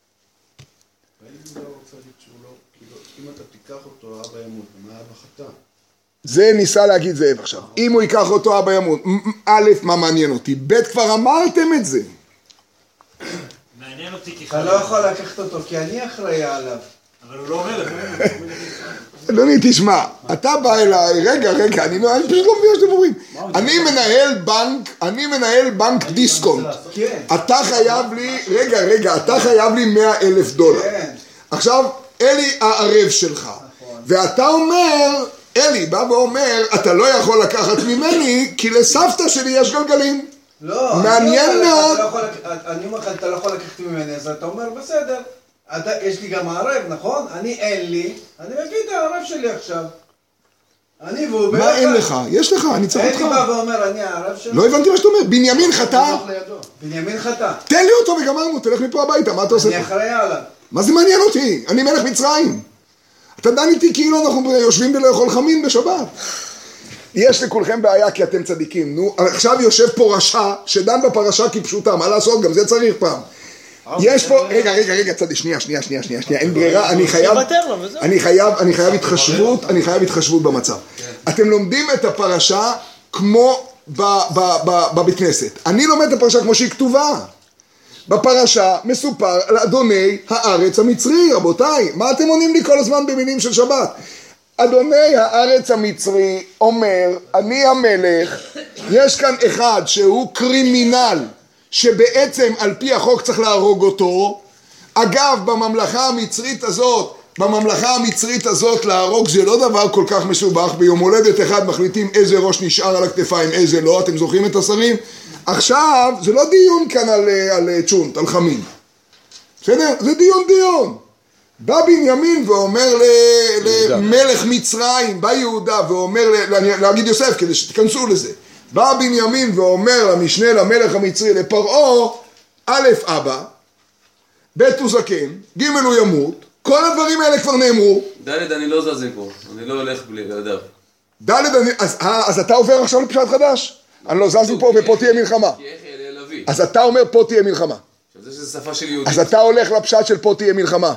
אם אתה תיקח אותו, אבא ימות, מה אבא חטא? זה ניסה להגיד זאב עכשיו. אם הוא ייקח אותו, אבא ימות. א', מה מעניין אותי? ב', כבר אמרתם את זה. מעניין אותי כי אתה לא יכול לקחת אותו, כי אני אחראי עליו. אבל הוא לא אומר לך. אדוני, תשמע, אתה בא אליי, רגע, אני פשוט לא מבין מה שאתם אומרים. אני מנהל בנק דיסקונט. אתה חייב לי, רגע, אתה חייב לי $100,000. עכשיו, אלי הערב שלך. ואתה אומר, אלי בא ואומר, אתה לא יכול לקחת ממני, כי לסבתא שלי יש גלגלים. לא, מעניין מאוד. אני אומר לך, אתה לא יכול לקחת ממני, אז אתה אומר, בסדר. יש לי גם הערב, נכון? אין לי, אני מביא את הערב שלי עכשיו. אני והוא מה אין לך? יש לך, אני צריך אותך. אין לי בא ואומר, אני הערב שלי. לא הבנתי מה שאתה אומר, בנימין חטא. בנימין חטא. תן לי אותו וגמרנו, תלך מפה הביתה, מה אתה עושה פה? אני אחראי עליו. מה זה מעניין אותי? אני מלך מצרים. אתה דן איתי כאילו אנחנו יושבים ולאכול חמין בשבת. יש לכולכם בעיה כי אתם צדיקים. נו, עכשיו יושב פה רשע שדן בפרשה כפשוטה, מה לעשות? גם זה צריך פעם. יש פה, רגע, צדיק, שנייה, אין ברירה, אני חייב התחשבות במצב. אתם לומדים את הפרשה כמו בבית כנסת. אני לומד את הפרשה כמו שהיא כתובה. בפרשה מסופר על אדוני הארץ המצרי, רבותיי. מה אתם עונים לי כל הזמן במילים של שבת? אדוני הארץ המצרי אומר, אני המלך, יש כאן אחד שהוא קרימינל, שבעצם על פי החוק צריך להרוג אותו. אגב, בממלכה המצרית הזאת להרוג זה לא דבר כל כך מסובך. ביום הולדת אחד מחליטים איזה ראש נשאר על הכתפיים, איזה לא. אתם זוכרים את השרים? עכשיו, זה לא דיון כאן על צ'ונט, על חמין. בסדר? זה דיון. בא בנימין ואומר למלך מצרים, בא יהודה ואומר, להגיד יוסף כדי שתכנסו לזה. בא בנימין ואומר למשנה למלך המצרי לפרעה, א', אבא, ב', הוא זקן, ג', הוא ימות, כל הדברים האלה כבר נאמרו. ד', אני לא זז מפה, אני לא הולך בלי לידיו. ד', אז אתה עובר עכשיו לפשט חדש? אני לא זז מפה ופה תהיה מלחמה. כי איך יעלה לביא? אז אתה אומר פה תהיה מלחמה. עכשיו זה שפה של יהודי. אז אתה הולך לפשט של פה תהיה מלחמה.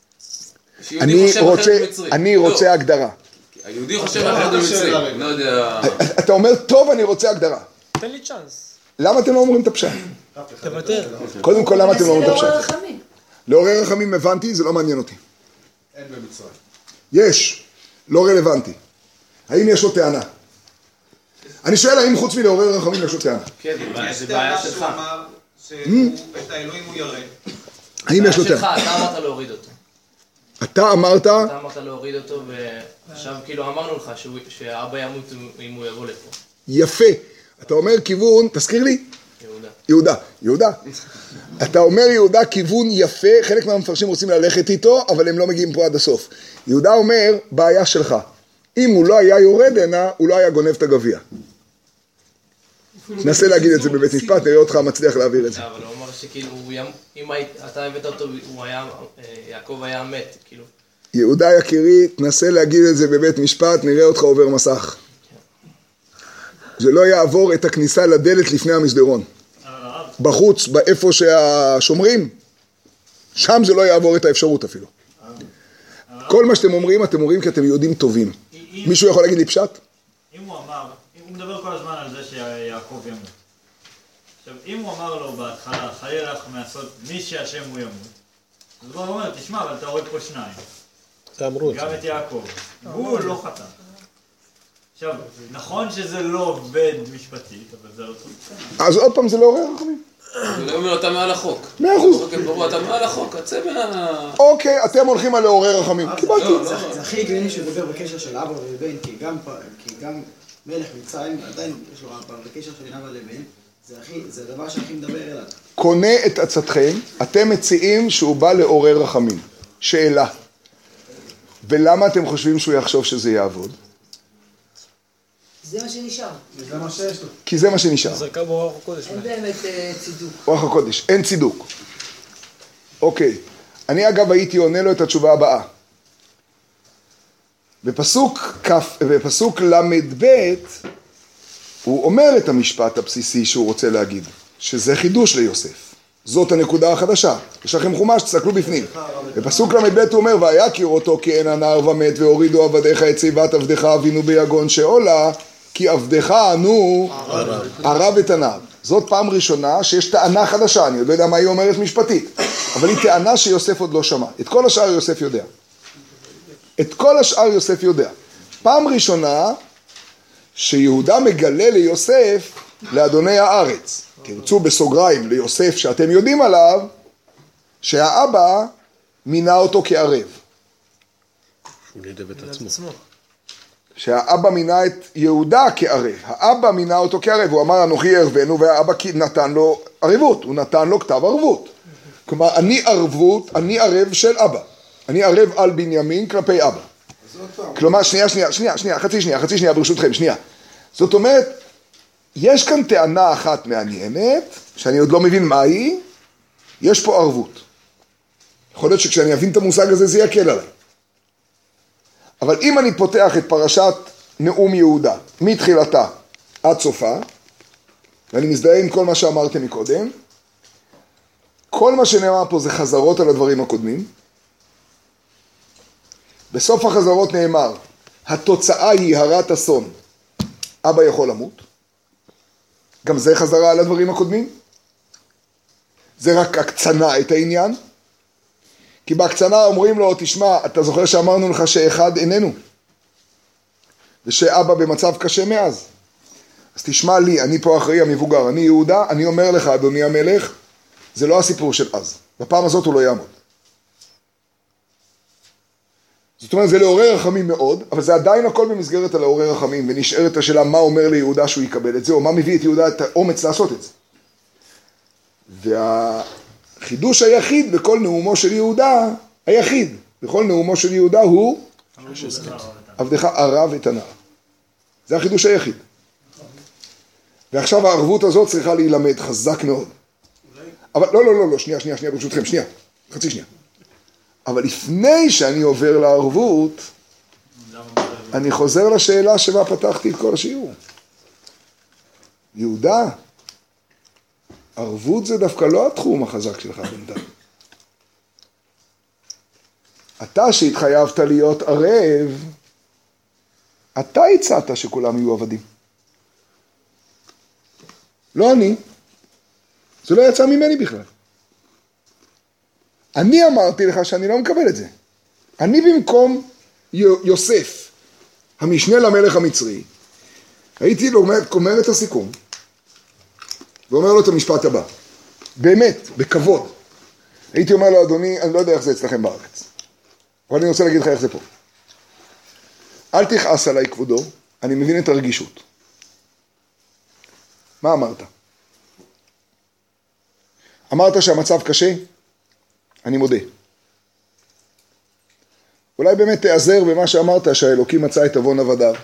אני רוצה הגדרה. היהודי חושב אחרת במצרי, לא יודע... אתה אומר, טוב, אני רוצה הגדרה. תן לי צ'אנס. למה אתם לא אומרים את הפשט? תוותר. קודם כל, למה אתם לא אומרים את לעורר הפשט? רחמים. לעורר רחמים הבנתי, זה לא מעניין אותי. אין במצרים. יש, לא רלוונטי. האם יש לו טענה? אני שואל האם חוץ מלעורר רחמים יש לו טענה. כן, יש זה בעיה טענה שלך. שהוא אמר שאת האלוהים הוא ירא. האם יש לו שלך, טענה? אתה אמרת להוריד אותו. אתה אמרת, אתה אמרת להוריד אותו, ועכשיו כאילו אמרנו לך שאבא ימות אם הוא יבוא לפה. יפה. אתה אומר כיוון, תזכיר לי? יהודה. יהודה. אתה אומר יהודה כיוון יפה, חלק מהמפרשים רוצים ללכת איתו, אבל הם לא מגיעים פה עד הסוף. יהודה אומר, בעיה שלך. אם הוא לא היה יורד הנה, הוא לא היה גונב את הגביע. נסה להגיד את זה בבית משפט, נראה אותך מצליח להעביר את זה. אבל הוא אמר שכאילו, אם אתה הבאת אותו, יעקב היה מת, כאילו. יהודה יקירי, תנסה להגיד את זה בבית משפט, נראה אותך עובר מסך. זה לא יעבור את הכניסה לדלת לפני המסדרון. בחוץ, באיפה שהשומרים, שם זה לא יעבור את האפשרות אפילו. כל מה שאתם אומרים כי אתם יהודים טובים. מישהו יכול להגיד לי פשט? אם הוא אמר, הוא מדבר כל הזמן על זה שיעקב ימות. עכשיו, אם הוא אמר לו בהתחלה, חיה לך מעשות מי שהשם הוא ימות, אז הוא אומר, תשמע, אבל אתה רואה פה שניים. תאמרו את גם זה. את יעקב. הוא לא חטא. עכשיו, נכון שזה לא עובד משפטית, אבל זה לא טוב. אז עוד פעם זה לעורר רחמים. הוא לא אומר, אתה מעל החוק. 100%. אתה מעל החוק, צא מה... אוקיי, אתם הולכים על לעורר רחמים. קיבלתי. זה הכי הגיוני שהוא מדבר בקשר של אבא ובן, כי גם מלך מצרים עדיין יש לו אבא, בקשר של אבא לבן, זה הדבר שהכי מדבר אליו. קונה את עצתכם, אתם מציעים שהוא בא לעורר רחמים. שאלה. ולמה אתם חושבים שהוא יחשוב שזה יעבוד? זה מה שנשאר. זה מה שיש לו. כי זה מה שנשאר. זרקה בו רוח הקודש. אין באמת צידוק. רוח הקודש, אין צידוק. אוקיי. אני אגב הייתי עונה לו את התשובה הבאה. בפסוק למד ב' הוא אומר את המשפט הבסיסי שהוא רוצה להגיד, שזה חידוש ליוסף. זאת הנקודה החדשה. יש לכם חומש, תסתכלו בפנים. בפסוק למד ב' הוא אומר, ויכיר אותו כי אין הנער ומת, והורידו עבדיך את שיבת עבדך אבינו ביגון שאולה, כי עבדך ענו ערב את הנער. זאת פעם ראשונה שיש טענה חדשה, אני עוד לא יודע מה היא אומרת משפטית, אבל היא טענה שיוסף עוד לא שמע. את כל השאר יוסף יודע. את כל השאר יוסף יודע. פעם ראשונה שיהודה מגלה ליוסף לאדוני הארץ. תרצו בסוגריים ליוסף שאתם יודעים עליו, שהאבא מינה אותו כערב. הוא לידב את עצמו. שהאבא מינה את יהודה כערב. האבא מינה אותו כערב. הוא אמר, אנוכי ערבנו, והאבא נתן לו ערבות. הוא נתן לו כתב ערבות. כלומר, אני ערב של אבא. אני ערב על בנימין כלפי אבא. כלומר, חצי שנייה, ברשותכם, שנייה. זאת אומרת, יש כאן טענה אחת מעניינת, שאני עוד לא מבין מה היא, יש פה ערבות. יכול להיות שכשאני אבין את המושג הזה, זה יקל עליי. אבל אם אני פותח את פרשת נאום יהודה, מתחילתה עד סופה, ואני מזדהה עם כל מה שאמרתם מקודם, כל מה שנאמר פה זה חזרות על הדברים הקודמים. בסוף החזרות נאמר, התוצאה היא הרת אסון, אבא יכול למות. גם זה חזרה על הדברים הקודמים. זה רק הקצנה את העניין. כי בהקצנה אומרים לו, תשמע, אתה זוכר שאמרנו לך שאחד איננו. ושאבא במצב קשה מאז. אז תשמע לי, אני פה אחראי המבוגר, אני יהודה, אני אומר לך, אדוני המלך, זה לא הסיפור של אז. בפעם הזאת הוא לא יעמוד. זאת אומרת, זה לעורר רחמים מאוד, אבל זה עדיין הכל במסגרת על לעורר רחמים, ונשארת השאלה מה אומר ליהודה שהוא יקבל את זה, או מה מביא את יהודה את האומץ לעשות את זה. והחידוש היחיד בכל נאומו של יהודה, היחיד בכל נאומו של יהודה הוא עבדך ערב את הנער. זה החידוש היחיד. ועכשיו הערבות הזאת צריכה להילמד חזק מאוד. אבל לא, שנייה, ברשותכם, שנייה, חצי שנייה. אבל לפני שאני עובר לערבות, אני חוזר לשאלה שבה פתחתי את כל השיעור. יהודה, ערבות זה דווקא לא התחום החזק שלך בינתיים. אתה שהתחייבת להיות ערב, אתה הצעת שכולם יהיו עבדים. לא אני. זה לא יצא ממני בכלל. אני אמרתי לך שאני לא מקבל את זה. אני במקום יוסף, המשנה למלך המצרי, הייתי אומר את הסיכום, ואומר לו את המשפט הבא. באמת, בכבוד. הייתי אומר לו, אדוני, אני לא יודע איך זה אצלכם בארץ, אבל אני רוצה להגיד לך איך זה פה. אל תכעס עליי כבודו, אני מבין את הרגישות. מה אמרת? אמרת שהמצב קשה? אני מודה. אולי באמת תעזר במה שאמרת, שהאלוקים מצא את עוון עבדיו.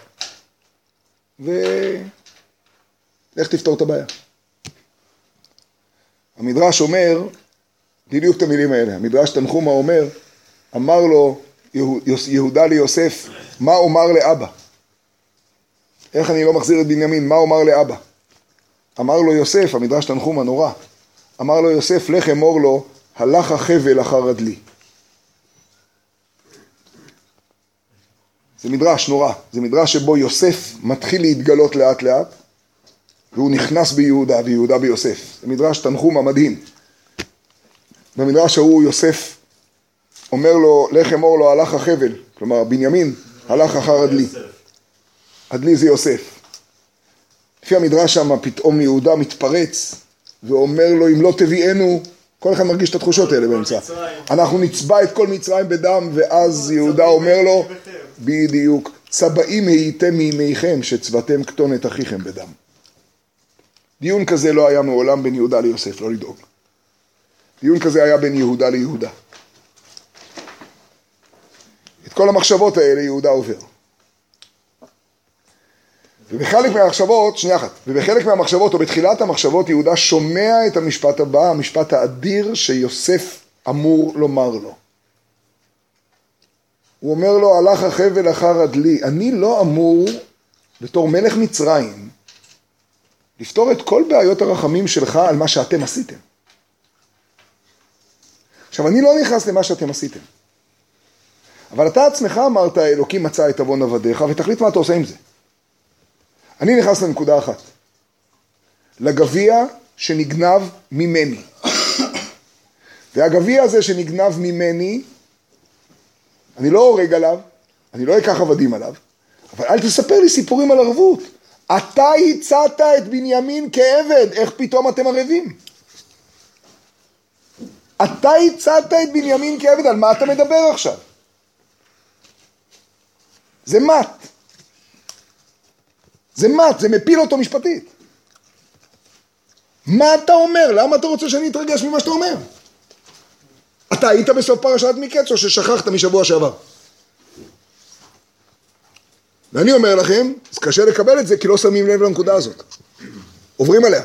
ולך תפתור את הבעיה. המדרש אומר, בדיוק את המילים האלה, המדרש תנחומה אומר, אמר לו יהודה ליוסף, מה אומר לאבא? איך אני לא מחזיר את בנימין, מה אומר לאבא? אמר לו יוסף, המדרש תנחומה נורא, אמר לו יוסף, לך אמור לו, הלך החבל אחר הדלי. זה מדרש נורא, זה מדרש שבו יוסף מתחיל להתגלות לאט לאט, והוא נכנס ביהודה, ויהודה ביוסף. זה מדרש תנחומה מדהים. במדרש ההוא יוסף אומר לו, לך אמור לו, הלך החבל, כלומר בנימין, הלך אחר הדלי. הדלי זה יוסף. לפי המדרש שם פתאום יהודה מתפרץ, ואומר לו, אם לא תביאנו, כל אחד מרגיש את התחושות האלה באמצע. אנחנו נצבע את כל מצרים בדם, ואז יהודה אומר לו, בדיוק, צבעים הייתם מימיכם, שצבעתם כתונת אחיכם בדם. דיון כזה לא היה מעולם בין יהודה ליוסף, לא לדאוג. דיון כזה היה בין יהודה ליהודה. את כל המחשבות האלה יהודה עובר. ובחלק מהמחשבות, שנייה אחת, ובחלק מהמחשבות או בתחילת המחשבות יהודה שומע את המשפט הבא, המשפט האדיר שיוסף אמור לומר לו. הוא אומר לו, הלך החבל אחר הדלי, אני לא אמור בתור מלך מצרים לפתור את כל בעיות הרחמים שלך על מה שאתם עשיתם. עכשיו, אני לא נכנס למה שאתם עשיתם. אבל אתה עצמך אמרת, אלוקים מצא את עוון עבדיך, ותחליט מה אתה עושה עם זה. אני נכנס לנקודה אחת. לגביע שנגנב ממני. והגביע הזה שנגנב ממני, אני לא הורג עליו, אני לא אקח עבדים עליו, אבל אל תספר לי סיפורים על ערבות. אתה הצעת את בנימין כעבד, איך פתאום אתם ערבים? אתה הצעת את בנימין כעבד, על מה אתה מדבר עכשיו? זה מת. זה מת, זה מפיל אותו משפטית. מה אתה אומר? למה אתה רוצה שאני אתרגש ממה שאתה אומר? אתה היית בסוף פרשת מקץ או ששכחת משבוע שעבר? ואני אומר לכם, זה קשה לקבל את זה כי לא שמים לב לנקודה הזאת. עוברים עליה.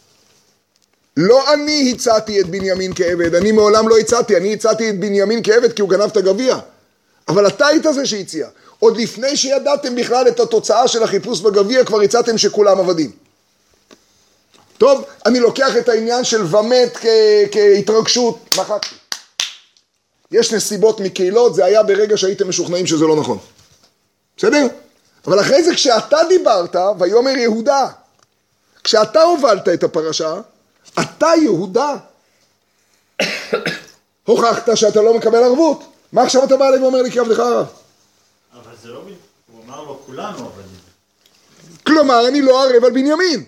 לא אני הצעתי את בנימין כעבד, אני מעולם לא הצעתי, אני הצעתי את בנימין כעבד כי הוא גנב את הגביע. אבל אתה היית זה שהציע. עוד לפני שידעתם בכלל את התוצאה של החיפוש בגביע, כבר הצעתם שכולם עבדים. טוב, אני לוקח את העניין של ומת כהתרגשות, מחקתי. יש נסיבות מקהילות, זה היה ברגע שהייתם משוכנעים שזה לא נכון. בסדר? אבל אחרי זה כשאתה דיברת, ויאמר יהודה, כשאתה הובלת את הפרשה, אתה יהודה, הוכחת שאתה לא מקבל ערבות. מה עכשיו אתה בא אליי ואומר לי כי עבדך ערב? אבל זה לא, הוא אמר לו כולנו עבדים. כלומר, אני לא ערב על בנימין.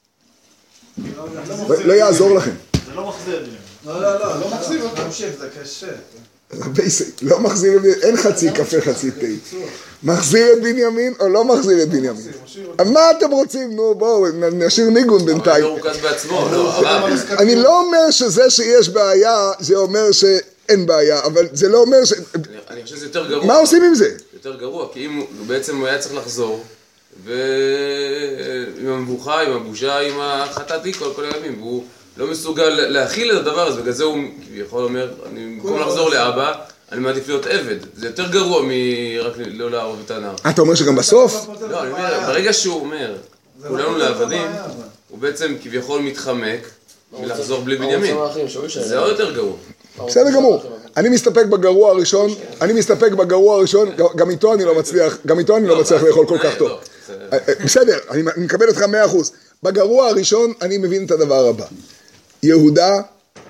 לא יעזור לכם. זה לא מחזיר את בנימין. לא מחזיר אותו. תמשיך, זה קשה. לא מחזיר את בנימין, אין חצי קפה, חצי תה. מחזיר את בנימין או לא מחזיר את בנימין? מה אתם רוצים? נו בואו, נשאיר ניגון בינתיים. אני לא אומר שזה שיש בעיה, זה אומר שאין בעיה, אבל זה לא אומר ש... אני חושב שזה יותר גרוע. מה עושים עם זה? יותר גרוע, כי אם בעצם הוא היה צריך לחזור, ועם המבוכה, עם הבושה, עם החטאתי כל הימים, והוא לא מסוגל להכיל את הדבר הזה, בגלל זה הוא יכול אומר, במקום לחזור לאבא, אני מעדיף להיות עבד. זה יותר גרוע מרק לא להרוג את הנער. אתה אומר שגם בסוף? לא, אני אומר, ברגע שהוא אומר, כולנו לעבדים, הוא בעצם כביכול מתחמק מלחזור בלי בנימין. זה עוד יותר גרוע. בסדר גמור. אני מסתפק בגרוע הראשון, גם איתו אני לא מצליח לאכול כל כך טוב. בסדר, אני מקבל אותך 100%. בגרוע הראשון אני מבין את הדבר הבא. יהודה,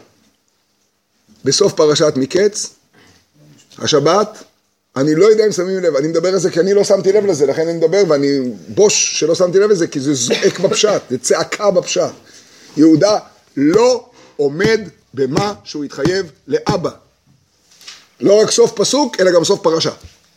בסוף פרשת מקץ, השבת, אני לא יודע אם שמים לב, אני מדבר על זה כי אני לא שמתי לב לזה, לכן אני מדבר ואני בוש שלא שמתי לב לזה, כי זה זועק בפשט, זה צעקה בפשט. יהודה לא עומד במה שהוא התחייב לאבא. לא רק סוף פסוק, אלא גם סוף פרשה.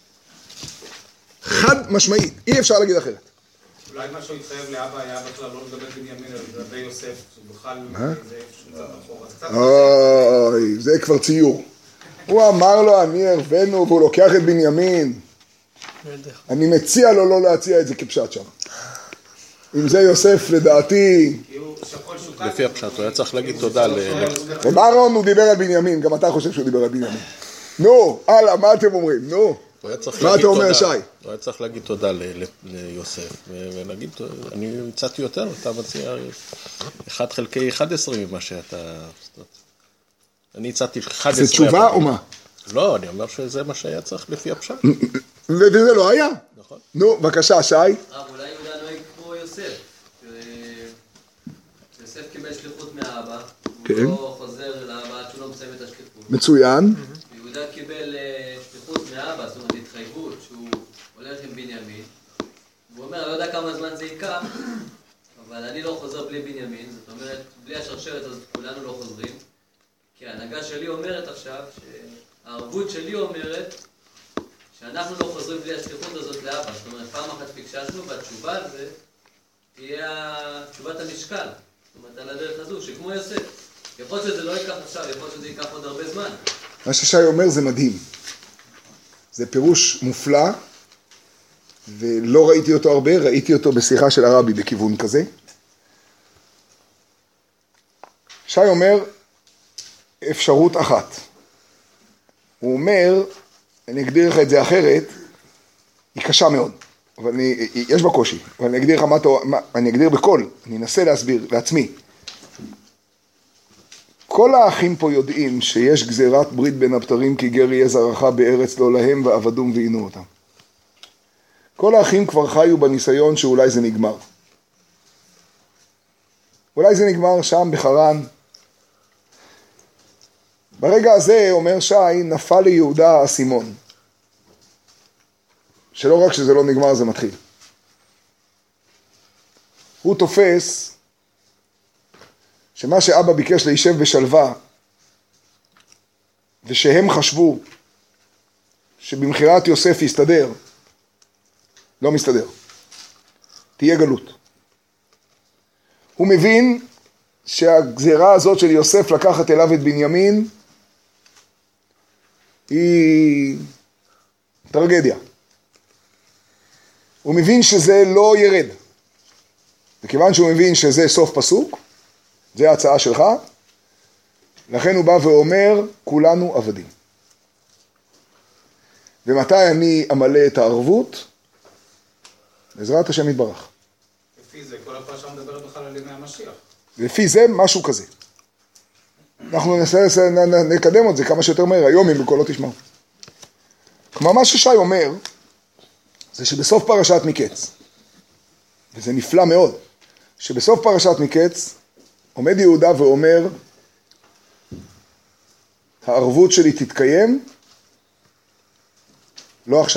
חד משמעית, אי אפשר להגיד אחרת. אולי מה שהוא התחייב לאבא היה בכלל לא לגבי בנימין, אלא לגבי יוסף, שהוא בכלל זה קצת אחורה. אוי, זה כבר ציור. הוא אמר לו, אני הרבנו, והוא לוקח את בנימין. אני מציע לו לא להציע את זה כפשט שם. אם זה יוסף, לדעתי... לפי הפשט, הוא היה צריך להגיד תודה ומרון הוא דיבר על בנימין, גם אתה חושב שהוא דיבר על בנימין. נו, הלאה, מה אתם אומרים? נו, מה אתה אומר, שי? הוא היה צריך להגיד תודה ליוסף, ולהגיד, אני הצעתי יותר, אתה מציע 1/11 ממה שאתה... אני הצעתי 11... זה תשובה או מה? לא, אני אומר שזה מה שהיה צריך לפי הפשט. וזה לא היה? נכון. נו, בבקשה, שי. אולי יהודה נוהג כמו יוסף. יוסף קיבל שליחות מהאבא, הוא לא חוזר לאבא עד שהוא לא מסיים את השליחות. מצוין. יהודה קיבל שליחות מהאבא, זאת אומרת התחייבות שהוא הולך עם בנימין. והוא אומר, אני לא יודע כמה זמן זה ייקח, אבל אני לא חוזר בלי בנימין, זאת אומרת, בלי השרשרת הזאת כולנו לא חוזרים. כי ההנהגה שלי אומרת עכשיו, שהערבות שלי אומרת, שאנחנו לא חוזרים בלי השליחות הזאת לאבא. זאת אומרת, פעם אחת פיקששנו, והתשובה על זה תהיה תשובת המשקל. זאת אומרת, על הדרך הזו, שכמו יוסף. יכול להיות שזה לא ייקח עכשיו, יכול להיות שזה ייקח עוד הרבה זמן. מה ששי אומר זה מדהים. זה פירוש מופלא, ולא ראיתי אותו הרבה, ראיתי אותו בשיחה של הרבי בכיוון כזה. שי אומר, אפשרות אחת. הוא אומר, אני אגדיר לך את זה אחרת, היא קשה מאוד, אבל יש בה קושי, אבל אני אגדיר לך אני אגדיר בקול, אני אנסה להסביר לעצמי. כל האחים פה יודעים שיש גזירת ברית בין הבתרים כי גר יהיה זרעך בארץ לא להם ועבדום ועינו אותם. כל האחים כבר חיו בניסיון שאולי זה נגמר. אולי זה נגמר שם בחרן. ברגע הזה, אומר שי, נפל ליהודה האסימון. שלא רק שזה לא נגמר, זה מתחיל. הוא תופס שמה שאבא ביקש להישב בשלווה, ושהם חשבו שבמחירת יוסף יסתדר, לא מסתדר. תהיה גלות. הוא מבין שהגזירה הזאת של יוסף לקחת אליו את בנימין, היא טרגדיה. הוא מבין שזה לא ירד. וכיוון שהוא מבין שזה סוף פסוק, זה ההצעה שלך, לכן הוא בא ואומר, כולנו עבדים. ומתי אני אמלא את הערבות? בעזרת השם יתברך. לפי זה, כל הפרשה מדברת בכלל על ימי המשיח. לפי זה, משהו כזה. אנחנו נקדם את זה כמה שיותר מהר, היום אם בקולו תשמעו. כלומר, מה ששי אומר, זה שבסוף פרשת מקץ, וזה נפלא מאוד, שבסוף פרשת מקץ, עומד יהודה ואומר, הערבות שלי תתקיים, לא עכשיו.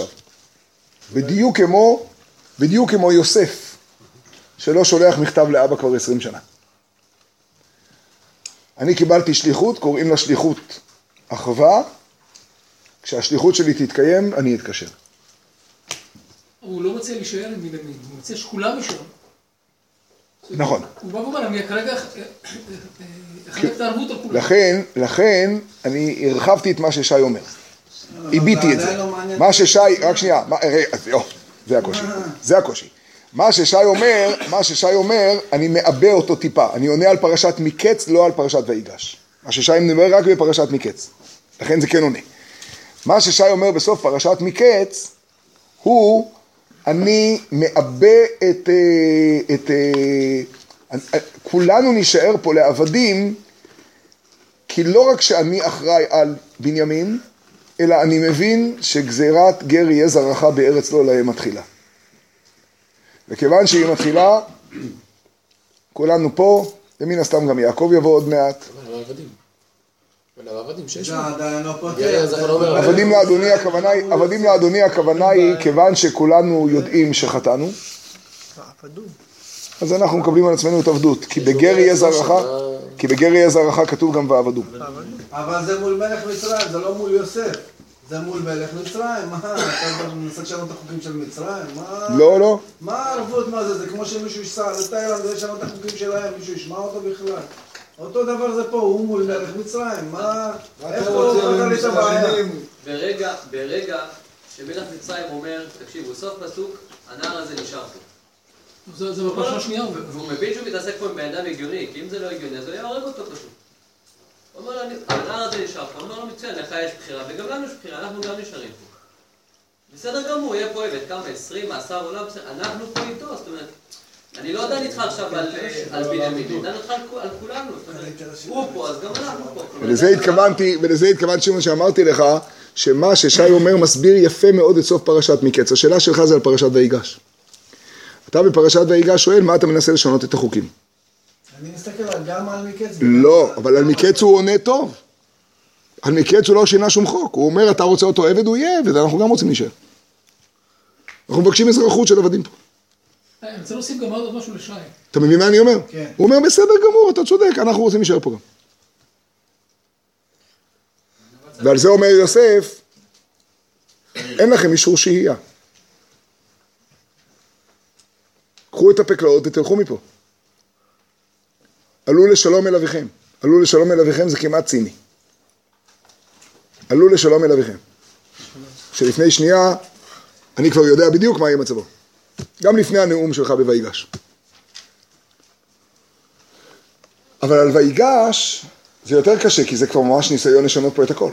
בדיוק כמו יוסף, שלא שולח מכתב לאבא כבר 20 שנה. אני קיבלתי שליחות, קוראים לה שליחות אחווה, כשהשליחות שלי תתקיים, אני אתקשר. הוא לא מציע להישאר עם בנימין, הוא מציע שכולם יישאר. נכון. הוא בא ואומר, אני כרגע אחלק את הערבות על כולם. לכן אני הרחבתי את מה ששי אומר. הביטי את זה. מה ששי, רק שנייה, זה הקושי. מה ששי אומר, אני מעבה אותו טיפה. אני עונה על פרשת מקץ, לא על פרשת ויגש. מה ששי מדבר רק בפרשת מקץ. לכן זה כן עונה. מה ששי אומר בסוף פרשת מקץ, הוא, אני מעבה כולנו נשאר פה לעבדים, כי לא רק שאני אחראי על בנימין, אלא אני מבין שגזירת גר יהיה זרעך בארץ לא להם מתחילה. וכיוון שהיא מתחילה, כולנו פה, ומן הסתם גם יעקב יבוא עוד מעט. עבדים לאדוני הכוונה היא, כיוון שכולנו יודעים שחטאנו, אז אנחנו מקבלים על עצמנו את עבדות, כי בגר יהיה זרעך כתוב גם ועבדו. אבל זה מול מלך מצרים, זה לא מול יוסף. זה מול מלך מצרים, מה? אתה מנסה לשנות את החוקים של מצרים? לא. מה הערבות, מה זה? זה כמו שמישהו יסע לתאילנד וישנות את החוקים שלהם, מישהו ישמע אותו בכלל. אותו דבר זה פה, הוא מול מלך מצרים, מה? איך הוא רוצה לי את הבעיה? ברגע שמלך מצרים אומר, תקשיבו, סוף פסוק, הנער הזה נשאר פה. זה בפרשה השנייה. והוא מבין שהוא מתעסק פה עם בן אדם הגיוני, כי אם זה לא הגיוני, אז הוא יהרג אותו פשוט. הוא אומר, הנער הזה נשאר פה, הוא אומר לו מצוין, לך יש בחירה, וגם לנו יש בחירה, אנחנו גם נשארים פה. בסדר גמור, יהיה פה עבד, כמה, 20, 10 עולם, אנחנו פה איתו, זאת אומרת, אני לא יודע איתך עכשיו על בנימין, אני יודע איתך על כולנו, זאת אומרת, הוא פה, אז גם אנחנו פה. ולזה התכוונתי שמעון שאמרתי לך, שמה ששי אומר מסביר יפה מאוד את סוף פרשת מקץ. השאלה שלך זה על פרשת ויגש. אתה בפרשת ויגש שואל, מה אתה מנסה לשנות את החוקים? אני מסתכל גם על מקץ. לא, אבל על מקץ הוא עונה טוב. על מקץ הוא לא שינה שום חוק. הוא אומר, אתה רוצה אותו עבד, הוא יהיה עבד, אנחנו גם רוצים להישאר. אנחנו מבקשים אזרחות של עבדים פה. אני רוצה להוסיף גם עוד משהו לשי. אתה מבין מה אני אומר? כן. הוא אומר, בסדר גמור, אתה צודק, אנחנו רוצים להישאר פה גם. ועל זה אומר יוסף, אין לכם אישור שהייה. קחו את הפקלאות ותלכו מפה. עלו לשלום אל אביכם. עלו לשלום אל אביכם זה כמעט ציני. עלו לשלום אל אביכם. שלפני שנייה, אני כבר יודע בדיוק מה יהיה מצבו. גם לפני הנאום שלך בויגש. אבל על ויגש זה יותר קשה, כי זה כבר ממש ניסיון לשנות פה את הכל.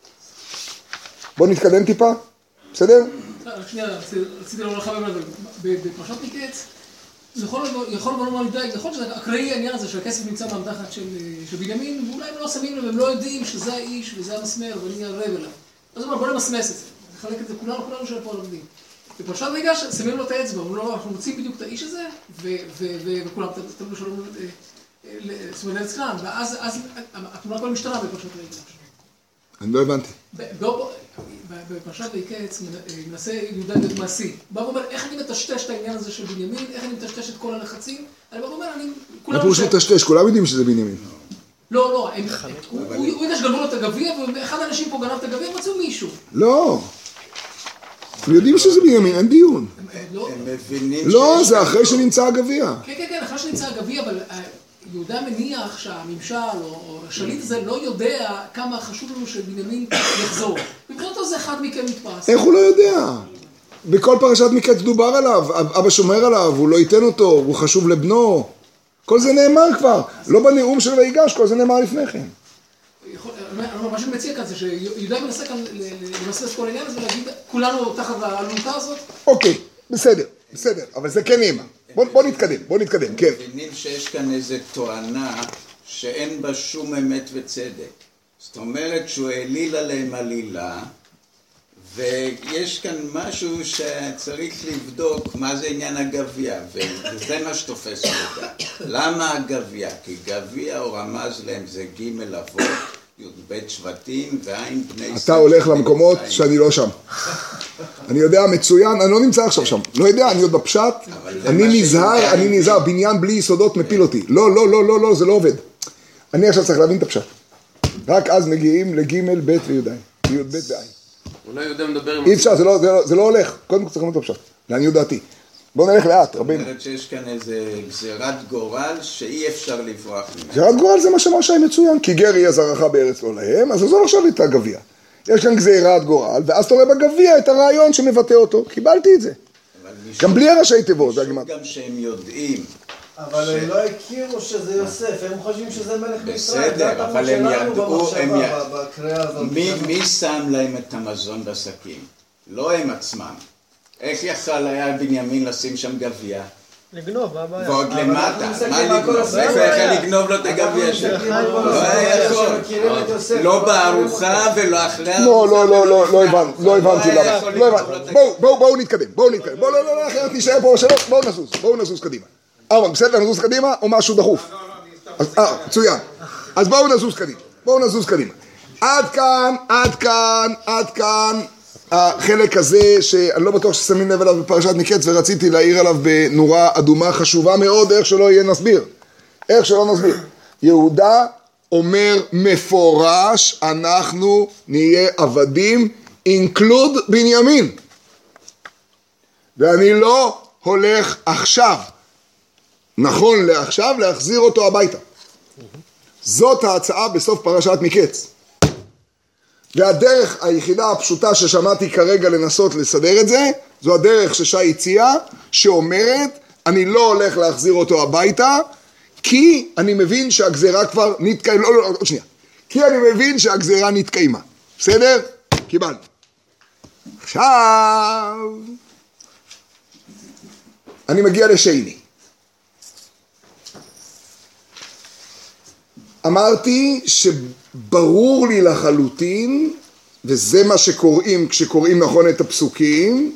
בוא נתקדם טיפה, בסדר? רק שנייה, רציתי לא לחבר על זה. בפרשת מקץ, יכול לומר לדייק, נכון שזה אקראי העניין הזה שהכסף נמצא במתחת של בנימין, ואולי הם לא שמים לב, הם לא יודעים שזה האיש וזה המסמר ואני ארב אליו. אז הוא אומר, בוא נמסמס את זה, נחלק את זה כולנו של פה עובדים. בפרשת ויגש שמים לו את האצבע, אנחנו מוצאים בדיוק את האיש הזה, וכולם תבלו שלום לארץ כנען, ואז התמונה כבר משתנה בפרשת ויגש. אני לא הבנתי. בפרשת ויקץ מנסה יהודה להיות מעשי. בא ואומר, איך אני מטשטש את העניין הזה של בנימין, איך אני מטשטש את כל הלחצים? אני בא ואומר, מה פירוש מטשטש? כולם יודעים שזה בנימין. לא, הוא יודע שגנבו לו את הגביע, ואחד האנשים פה גנב את הגביע, מצאו מישהו. לא. הם יודעים שזה בנימין, אין דיון. לא, זה אחרי שנמצא הגביע. כן, אחרי שנמצא הגביע, אבל יהודה מניח שהממשל או השליט הזה לא יודע כמה חשוב לנו שבנימין יחזור. מבחינתו זה אחד מכם נתפס. איך הוא לא יודע? בכל פרשת מקץ דובר עליו, אבא שומר עליו, הוא לא ייתן אותו, הוא חשוב לבנו. כל זה נאמר כבר, לא בנאום של ויגש, כל זה נאמר לפני כן. מה שאני מציע כאן זה שיהודה מנסה כאן למסלס כל העניין הזה ולהגיד, כולנו תחת האלונטה הזאת. אוקיי, בסדר, אבל זה כן נאמר. בוא נתקדם, כן. מבינים שיש כאן איזו טוענה שאין בה שום אמת וצדק. זאת אומרת שהוא העליל עליהם עלילה, ויש כאן משהו שצריך לבדוק מה זה עניין הגביע, וזה מה שתופס אותה. למה הגביע? כי גביע או רמז להם זה ג' אבות, י"ב שבטים ועין בני ישראל. אתה הולך למקומות שאני לא שם. אני יודע מצוין, אני לא נמצא עכשיו שם. לא יודע, אני עוד בפשט. אני נזהר, בניין בלי יסודות מפיל אותי. לא, זה לא עובד. אני עכשיו צריך להבין את הפשט. רק אז מגיעים לג' ב' וי"ד. י"ב ועין. אולי יהודה מדבר עם... אי אפשר, זה לא הולך. קודם כל צריך ללמוד את הפשט. לעניות דעתי. בואו נלך לאט, רבינו. זאת אומרת שיש כאן איזה גזירת גורל שאי אפשר לברוח ממנו. גזירת גורל זה מה שאמר שי מצוין, כי גר יהיה זרעך בארץ לא להם, אז עזוב עכשיו את הגביע. יש כאן גזירת גורל, ואז אתה רואה בגביע את הרעיון שמבטא אותו. קיבלתי את זה. גם בלי הראשי תיבות. גם שהם יודעים. אבל הם לא הכירו שזה יוסף, הם חושבים שזה מלך מישראל. בסדר, אבל הם ידעו, בקריאה הזאת. מי שם להם את המזון בשקים? לא הם עצמם. איך יכל היה בנימין לשים שם גביע? לגנוב, מה הבעיה? ועוד למטה, מה לגנוב? איך היה לגנוב לו את הגביע שלו? לא היה יכול. לא בארוחה ולא אחרי ארוחה. לא הבנתי למה. בואו נתקדם. לא, אחרת נשאר פה בשלוש, בואו נזוז קדימה. בסדר, נזוז קדימה או משהו דחוף? מצוין. אז בואו נזוז קדימה. עד כאן. החלק הזה שאני לא בטוח ששמים לב אליו בפרשת מקץ ורציתי להעיר עליו בנורה אדומה חשובה מאוד, איך שלא נסביר. יהודה אומר מפורש, אנחנו נהיה עבדים, include בנימין. ואני לא הולך עכשיו, נכון לעכשיו, להחזיר אותו הביתה. זאת ההצעה בסוף פרשת מקץ. והדרך היחידה הפשוטה ששמעתי כרגע לנסות לסדר את זה, זו הדרך ששי הציע, שאומרת, אני לא הולך להחזיר אותו הביתה, כי אני מבין שהגזרה כבר נתקיימה, עוד שנייה, כי אני מבין שהגזרה נתקיימה, בסדר? קיבלנו. עכשיו, אני מגיע לשני. אמרתי שברור לי לחלוטין, וזה מה שקוראים, כשקוראים נכון את הפסוקים,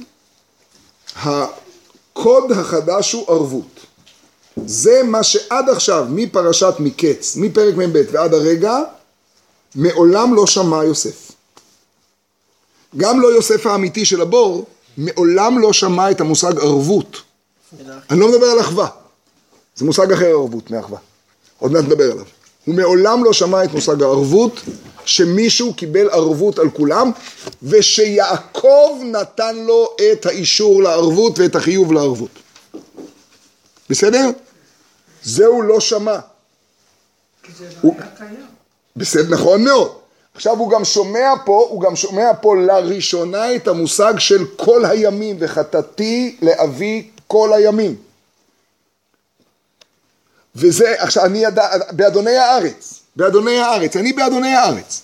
הקוד החדש הוא ערבות. זה מה שעד עכשיו, מפרשת מקץ, מפרק מ"ב ועד הרגע, מעולם לא שמע יוסף. גם לא יוסף האמיתי של הבור, מעולם לא שמע את המושג ערבות. אני לא מדבר על אחווה. זה מושג אחר ערבות מאחווה. עוד מעט נדבר עליו. הוא מעולם לא שמע את מושג הערבות, שמישהו קיבל ערבות על כולם, ושיעקב נתן לו את האישור לערבות ואת החיוב לערבות. בסדר? זהו לא שמע. כי זה לא היה קיים. בסדר, נכון מאוד. עכשיו הוא גם שומע פה לראשונה את המושג של כל הימים, וחטאתי לאבי כל הימים. וזה, עכשיו אני באדוני הארץ, אני באדוני הארץ.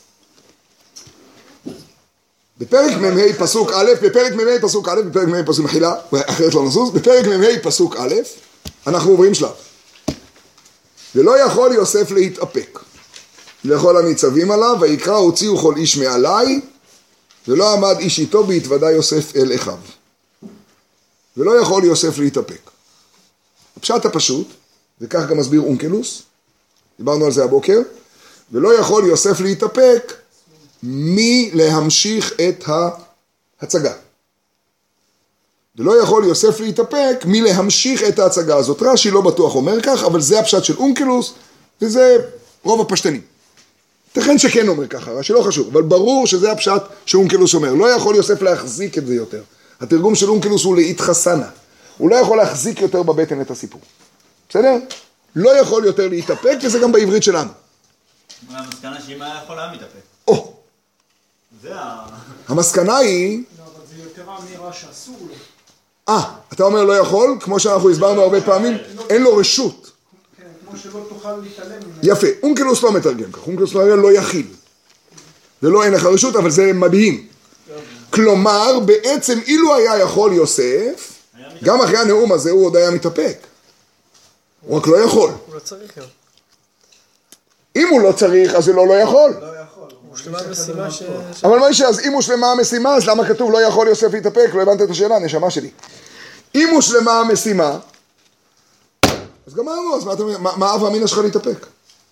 בפרק מ"ה פסוק א', בפרק מ"ה פסוק מחילה, אחרת לא נזוז, בפרק מ"ה פסוק א', אנחנו עוברים שלב. ולא יכול יוסף להתאפק לכל הניצבים עליו, ויקרא הוציאו כל איש מעלי, ולא עמד איש איתו בהתוודע יוסף אל אחיו. ולא יכול יוסף להתאפק. הפשט הפשוט, וכך גם מסביר אונקלוס, דיברנו על זה הבוקר, ולא יכול יוסף להתאפק מלהמשיך את ההצגה. ולא יכול יוסף להתאפק מלהמשיך את ההצגה הזאת. רש"י לא בטוח אומר כך, אבל זה הפשט של אונקלוס, וזה רוב הפשטנים. תכן שכן אומר ככה, רש"י לא חשוב, אבל ברור שזה הפשט שאונקלוס אומר. לא יכול יוסף להחזיק את זה יותר. התרגום של אונקלוס הוא להתחסנה. הוא לא יכול להחזיק יותר בבטן את הסיפור. בסדר? לא יכול יותר להתאפק, וזה גם בעברית שלנו. המסקנה שאם היה יכול היה מתאפק. או! זה המסקנה היא... לא, אבל זה יותר אמירה שאסור לו. אתה אומר לא יכול, כמו שאנחנו הסברנו הרבה פעמים, אין לו רשות. כן, כמו שלא תוכל להתעלם ממנו. יפה, אונקלוס לא מתרגם כך, אונקלוס לא יכיל. ולא אין לך רשות, אבל זה מדהים. כלומר, בעצם אילו היה יכול יוסף, גם אחרי הנאום הזה הוא עוד היה מתאפק. הוא רק לא יכול. הוא לא צריך גם. אם הוא לא צריך, אז זה לא יכול. הוא שלמה המשימה ש... אבל משה, אז אם הוא שלמה המשימה, אז למה כתוב לא יכול יוסף להתאפק? לא הבנת את השאלה, נשמה שלי. אם הוא שלמה המשימה, אז גמרנו, אז מה אב אמינא שלך להתאפק?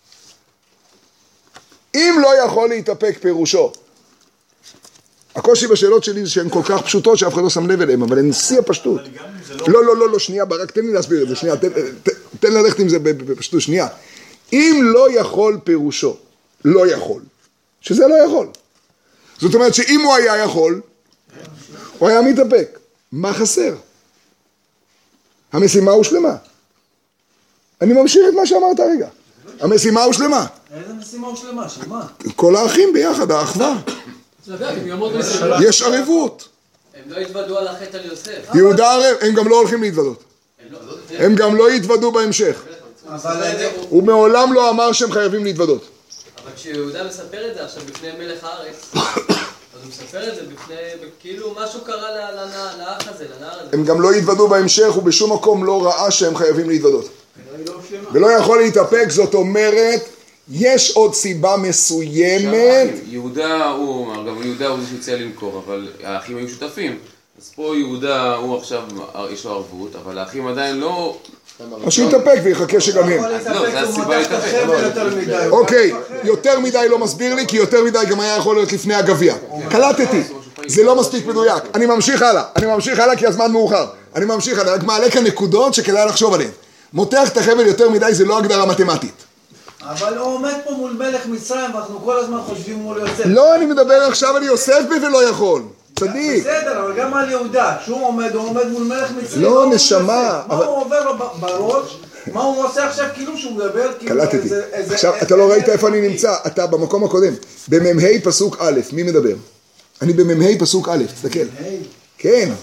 אם לא יכול להתאפק פירושו, הקושי בשאלות שלי זה שהן כל כך פשוטות שאף אחד לא שם לב אליהן, אבל הן שיא הפשטות. לא, שנייה, רק תן לי להסביר את זה, שנייה, תן ללכת עם זה בפשטות, שנייה. אם לא יכול פירושו, לא יכול, שזה לא יכול. זאת אומרת שאם הוא היה יכול, הוא היה מתאפק. מה חסר? המשימה הוא שלמה. אני ממשיך את מה שאמרת רגע. המשימה הוא שלמה. איזה משימה הוא שלמה? של מה? כל האחים ביחד, האחווה. יש ערבות. הם לא התוודו על החטא על יוסף. יהודה ערב, הם גם לא הולכים להתוודות. הם גם לא יתוודו בהמשך. הוא מעולם לא אמר שהם חייבים להתוודות. אבל כשיהודה מספר את זה עכשיו בפני מלך הארץ, אז הוא מספר את זה בפני, כאילו משהו קרה לאח הזה, לנער הזה. הם גם לא יתוודו בהמשך, הוא בשום מקום לא ראה שהם חייבים להתוודות. ולא יכול להתאפק, זאת אומרת, יש עוד סיבה מסוימת. יהודה הוא, אגב, יהודה הוא זה שהציע למכור, אבל האחים היו שותפים. אז פה יהודה הוא עכשיו, יש לו ערבות, אבל האחים עדיין לא... אז שיתאפק ויחכה שגם הם. אז לא, זה הסיבה להתאפק. אוקיי, יותר מדי לא מסביר לי, כי יותר מדי גם היה יכול להיות לפני הגביע. קלטתי, זה לא מספיק מדויק. אני ממשיך הלאה כי הזמן מאוחר. אני ממשיך הלאה, רק מעלה כאן נקודות שכדאי לחשוב עליהן. מותח את החבל יותר מדי זה לא הגדרה מתמטית. אבל הוא עומד פה מול מלך מצרים ואנחנו כל הזמן חושבים מול יוסף. לא, אני מדבר עכשיו על יוסף ולא יכול. צדיק. בסדר, אבל גם על יהודה, שהוא עומד, הוא עומד מול מלך מצרים. לא, נשמה. מה הוא עובר לו בראש? מה הוא עושה עכשיו כאילו שהוא מדבר? קלטתי. עכשיו, אתה לא ראית איפה אני נמצא, אתה במקום הקודם. בממהי פסוק א', מי מדבר? אני בממהי פסוק א', תסתכל. כן.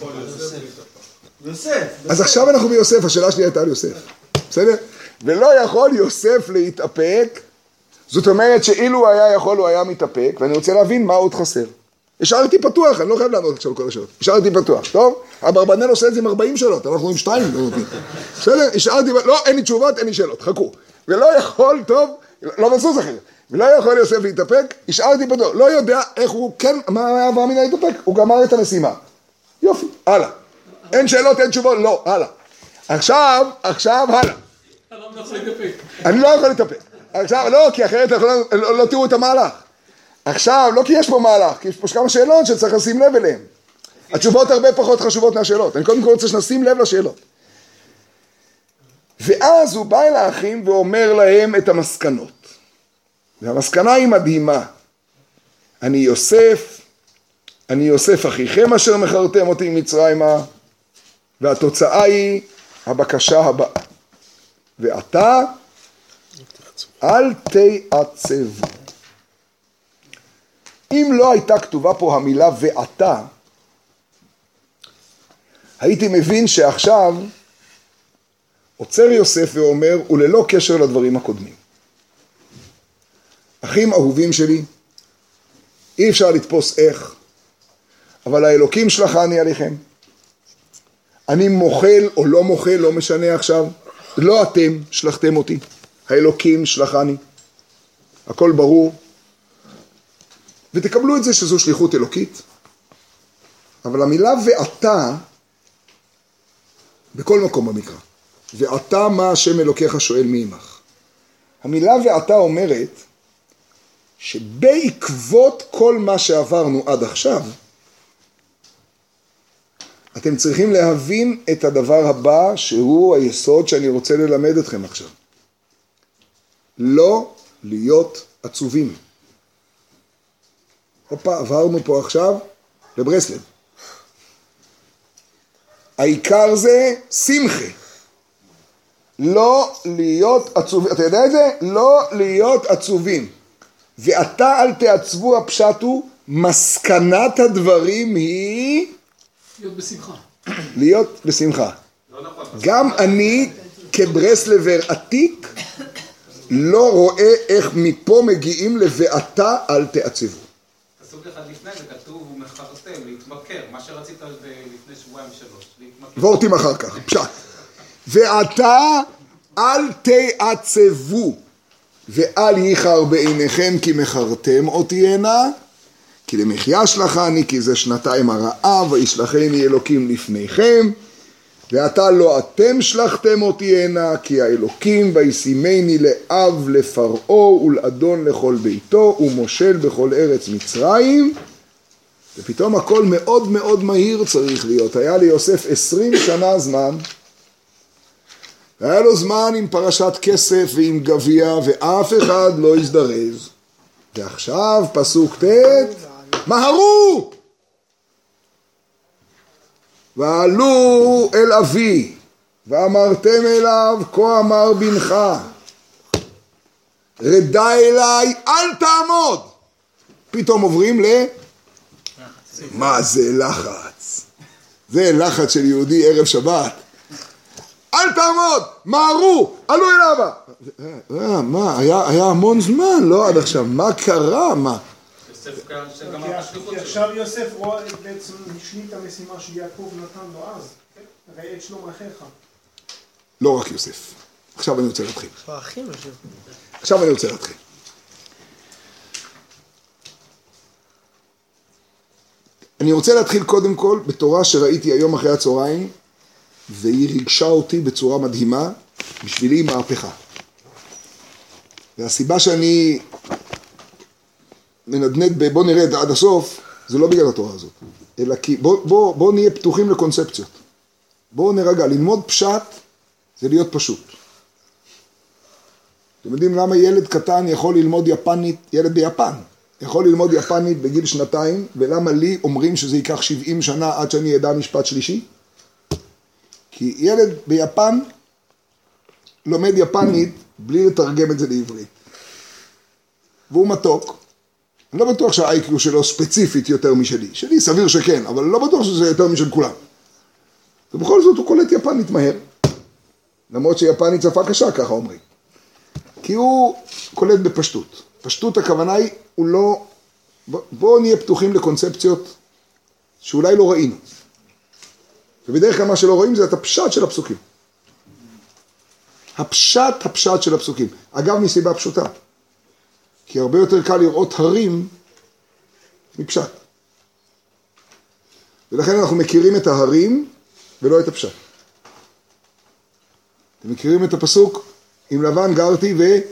יוסף. אז עכשיו אנחנו ביוסף, השאלה שלי הייתה על יוסף. בסדר? ולא יכול יוסף להתאפק, זאת אומרת שאילו היה יכול הוא היה מתאפק, ואני רוצה להבין מה עוד חסר. השארתי פתוח, אני לא חייב לענות עכשיו כל השאלות. השארתי פתוח, טוב? אברבנאל עושה את זה עם 40 שאלות, אנחנו עם 2. בסדר? השארתי, לא, אין לי תשובות, אין לי שאלות, חכו. ולא יכול, טוב, לא מסוס אחר. ולא יכול יוסף להתאפק, השארתי פתוח. לא יודע איך הוא, כן, מה היה אברהם מן להתאפק? הוא גמר את המשימה. יופי, הלאה. אין שאלות, אין תשובות, לא, הלאה. עכשיו, הלאה. אני לא יכול להתאפק. עכשיו, לא, כי אחרת לא תראו את המהלך. עכשיו, לא כי יש פה מהלך, כי יש פה כמה שאלות שצריך לשים לב אליהן. התשובות הרבה פחות חשובות מהשאלות. אני קודם כל רוצה שנשים לב לשאלות. ואז הוא בא אל האחים ואומר להם את המסקנות. והמסקנה היא מדהימה. אני יוסף אחיכם אשר מכרתם אותי מצרימה, והתוצאה היא הבקשה הבאה. ואתה אל תעצבו. אם לא הייתה כתובה פה המילה ואתה, הייתי מבין שעכשיו עוצר יוסף ואומר, וללא קשר לדברים הקודמים. אחים אהובים שלי, אי אפשר לתפוס איך, אבל האלוקים שלחני עליכם. אני מוכל או לא מוכל, לא משנה עכשיו. לא אתם שלחתם אותי, האלוקים שלחני. הכל ברור. ותקבלו את זה שזו שליחות אלוקית. אבל המילה ואתה, בכל מקום במקרא, ואתה מה השם אלוקיך שואל מי עמך. המילה ואתה אומרת, שבעקבות כל מה שעברנו עד עכשיו, אתם צריכים להבין את הדבר הבא, שהוא היסוד שאני רוצה ללמד אתכם עכשיו. לא להיות עצובים. הופה, עברנו פה עכשיו לברסלב. העיקר זה שמחה. לא להיות עצובים. אתה יודע את זה? לא להיות עצובים. ואתה אל תעצבו, הפשט הוא, מסקנת הדברים היא... להיות בשמחה. להיות בשמחה. גם אני כברסלבר עתיק לא רואה איך מפה מגיעים ל"ואתה אל תעצבו". פסוק אחד לפני זה כתוב ומכרתם, להתמכר, מה שרצית לפני שבועיים 3, להתמכר. וורטים אחר כך, פשט. "ואתה אל תעצבו, ואל ייחר בעיניכם כי מכרתם אותי הנה, כי למחיה שלחני, כי זה 2 הרעב, וישלחני אלוקים לפניכם, ועתה לא אתם שלחתם אותי הנה, כי האלוקים וישימני לאב לפרעה ולאדון לכל ביתו, ומושל בכל ארץ מצרים. ופתאום הכל מאוד מאוד מהיר צריך להיות. היה ליוסף 20 שנה זמן, והיה לו זמן עם פרשת כסף ועם גביע, ואף אחד לא הזדרז. ועכשיו פסוק ט', מהרו! ועלו אל אבי, ואמרתם אליו, כה אמר בנך, רדה אליי, אל תעמוד. פתאום עוברים מה זה לחץ? זה לחץ של יהודי ערב שבת. אל תעמוד, מערו, עלו אל אבא. מה, היה המון זמן, לא עד עכשיו, מה קרה, מה? כי עכשיו יוסף רואה בעצם השליט המשימה שיעקב נתן לו אז, הרי את שלום אחיך. לא רק יוסף. עכשיו אני רוצה להתחיל. אני רוצה להתחיל קודם כל בתורה שראיתי היום אחרי הצהריים, והיא ריגשה אותי בצורה מדהימה, בשבילי מהפכה. והסיבה שאני מנדנד בוא נרד עד הסוף, זה לא בגלל התורה הזאת, אלא כי בוא נהיה פתוחים לקונספציות. בואו נרגע, ללמוד פשט זה להיות פשוט. אתם יודעים למה ילד קטן יכול ללמוד יפנית, ילד ביפן, יכול ללמוד יפנית בגיל 2, ולמה לי אומרים שזה ייקח 70 שנה עד שאני אדע משפט שלישי? כי ילד ביפן לומד יפנית בלי לתרגם את זה לעברית. והוא מתוק. אני לא בטוח שהאיי-קיו שלו ספציפית יותר משלי. שלי סביר שכן, אבל לא בטוח שזה יותר משל כולם. ובכל זאת הוא קולט יפנית מהר. למרות שיפנית שפה קשה, ככה אומרים. כי הוא קולט בפשטות. פשטות הכוונה היא, הוא לא... בואו נהיה פתוחים לקונספציות שאולי לא ראינו. ובדרך כלל מה שלא רואים זה את הפשט של הפסוקים. הפשט של הפסוקים. אגב, מסיבה פשוטה. כי הרבה יותר קל לראות הרים מפשט. ולכן אנחנו מכירים את ההרים ולא את הפשט. אתם מכירים את הפסוק? עם לבן גרתי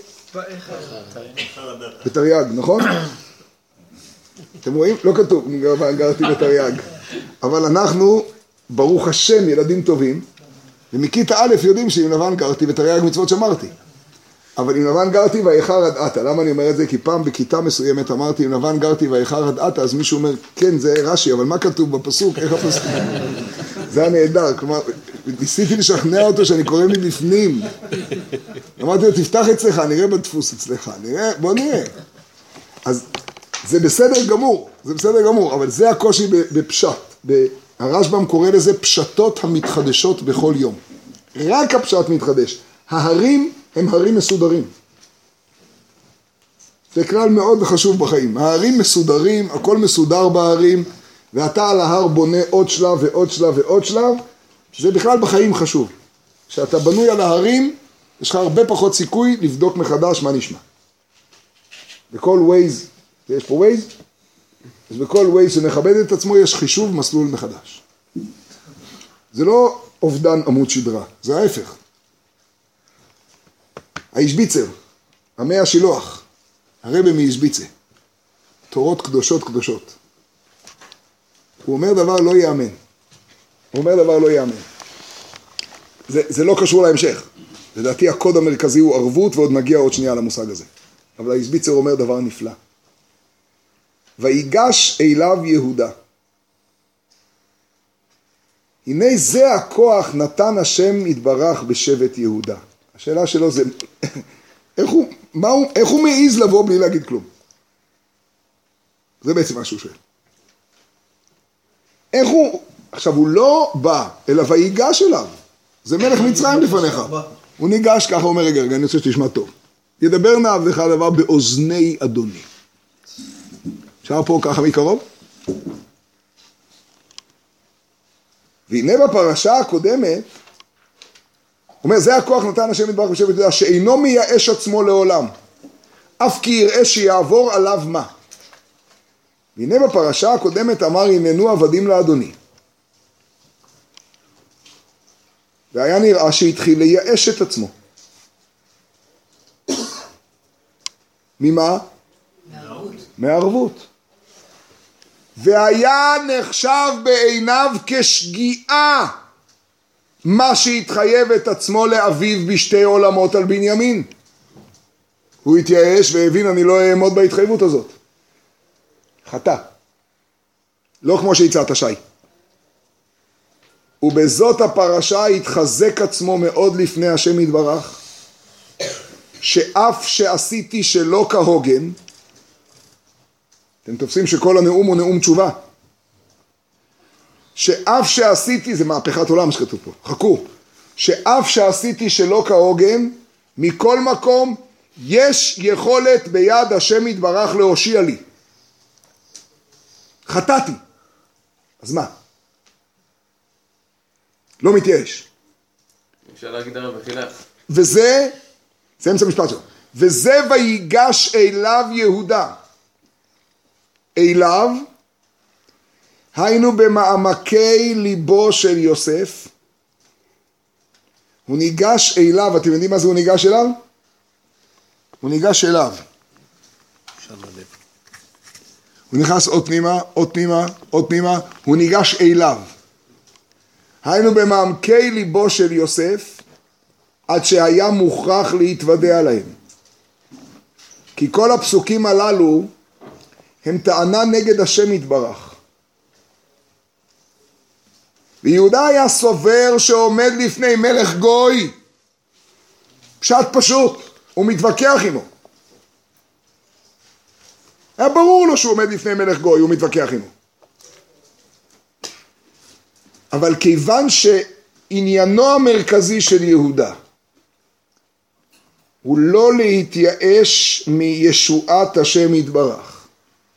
בתרי"ג, נכון? אתם רואים? לא כתוב עם לבן גרתי בתרי"ג. אבל אנחנו, ברוך השם, ילדים טובים, ומכיתה א' יודעים שעם לבן גרתי בתרי"ג מצוות שמרתי. אבל עם לבן גרתי ואיחר עד עתה. למה אני אומר את זה? כי פעם בכיתה מסוימת אמרתי עם לבן גרתי ואיחר עד עתה, אז מישהו אומר, כן, זה רש"י, אבל מה כתוב בפסוק? איך הפסוק? זה היה נהדר. כלומר, ניסיתי לשכנע אותו שאני קורא מבפנים. אמרתי לו, תפתח אצלך, נראה בדפוס אצלך, בוא נראה. אז זה בסדר גמור, אבל זה הקושי בפשט. הרשב"ם קורא לזה פשטות המתחדשות בכל יום. רק הפשט מתחדש. ההרים הם הרים מסודרים. זה כלל מאוד חשוב בחיים. ההרים מסודרים, הכל מסודר בהרים, ואתה על ההר בונה עוד שלב ועוד שלב ועוד שלב, זה בכלל בחיים חשוב. כשאתה בנוי על ההרים, יש לך הרבה פחות סיכוי לבדוק מחדש מה נשמע. בכל ווייז, יש פה ווייז? אז בכל ווייז שמכבד את עצמו יש חישוב מסלול מחדש. זה לא אובדן עמוד שדרה, זה ההפך. האישביצר, עמי השילוח, הרבי מאישביצה, תורות קדושות קדושות. הוא אומר דבר לא יאמן. זה לא קשור להמשך. לדעתי הקוד המרכזי הוא ערבות, ועוד נגיע עוד שנייה למושג הזה. אבל האישביצר אומר דבר נפלא. ויגש אליו יהודה. הנה זה הכוח נתן השם יתברך בשבט יהודה. השאלה שלו זה, איך הוא מעיז לבוא בלי להגיד כלום? זה בעצם מה שהוא שואל. איך הוא, עכשיו הוא לא בא, אלא ויגש אליו. זה מלך מצרים לפניך. הוא ניגש ככה, הוא אומר, רגע, אני רוצה שתשמע טוב. ידבר מעבדך דבר באוזני אדוני. אפשר פה ככה מקרוב? והנה בפרשה הקודמת, הוא אומר, זה הכוח נתן השם יתברך בשבט יהודה, שאינו מייאש עצמו לעולם, אף כי יראה שיעבור עליו מה. והנה בפרשה הקודמת אמר, הננו עבדים לאדוני. והיה נראה שהתחיל לייאש את עצמו. ממה? מערבות. והיה נחשב בעיניו כשגיאה מה שהתחייב את עצמו לאביו בשתי עולמות על בנימין. הוא התייאש והבין, אני לא אעמוד בהתחייבות הזאת. חטא. לא כמו שהצעת שי. ובזאת הפרשה התחזק עצמו מאוד לפני השם יתברך, שאף שעשיתי שלא כהוגן, אתם תופסים שכל הנאום הוא נאום תשובה, שאף שעשיתי, זה מהפכת עולם שכתוב פה, חכו, שאף שעשיתי שלא כהוגן, מכל מקום יש יכולת ביד השם יתברך להושיע לי. חטאתי. אז מה? לא מתייאש. אפשר להגיד הרב בחילה. וזה, זה אמצע המשפט שלו, וזה ויגש אליו יהודה. אליו, היינו במעמקי ליבו של יוסף, הוא ניגש אליו, אתם יודעים מה זה הוא ניגש אליו? הוא ניגש אליו. הוא נכנס עוד פנימה, עוד פנימה, עוד פנימה, הוא ניגש אליו. היינו במעמקי ליבו של יוסף, עד שהיה מוכרח להתוודע להם. כי כל הפסוקים הללו הם טענה נגד השם יתברך. ויהודה היה סובר שעומד לפני מלך גוי. פשט פשוט, הוא מתווכח עמו. היה ברור לו שהוא עומד לפני מלך גוי, הוא מתווכח עמו. אבל כיוון שעניינו המרכזי של יהודה הוא לא להתייאש מישועת השם יתברך,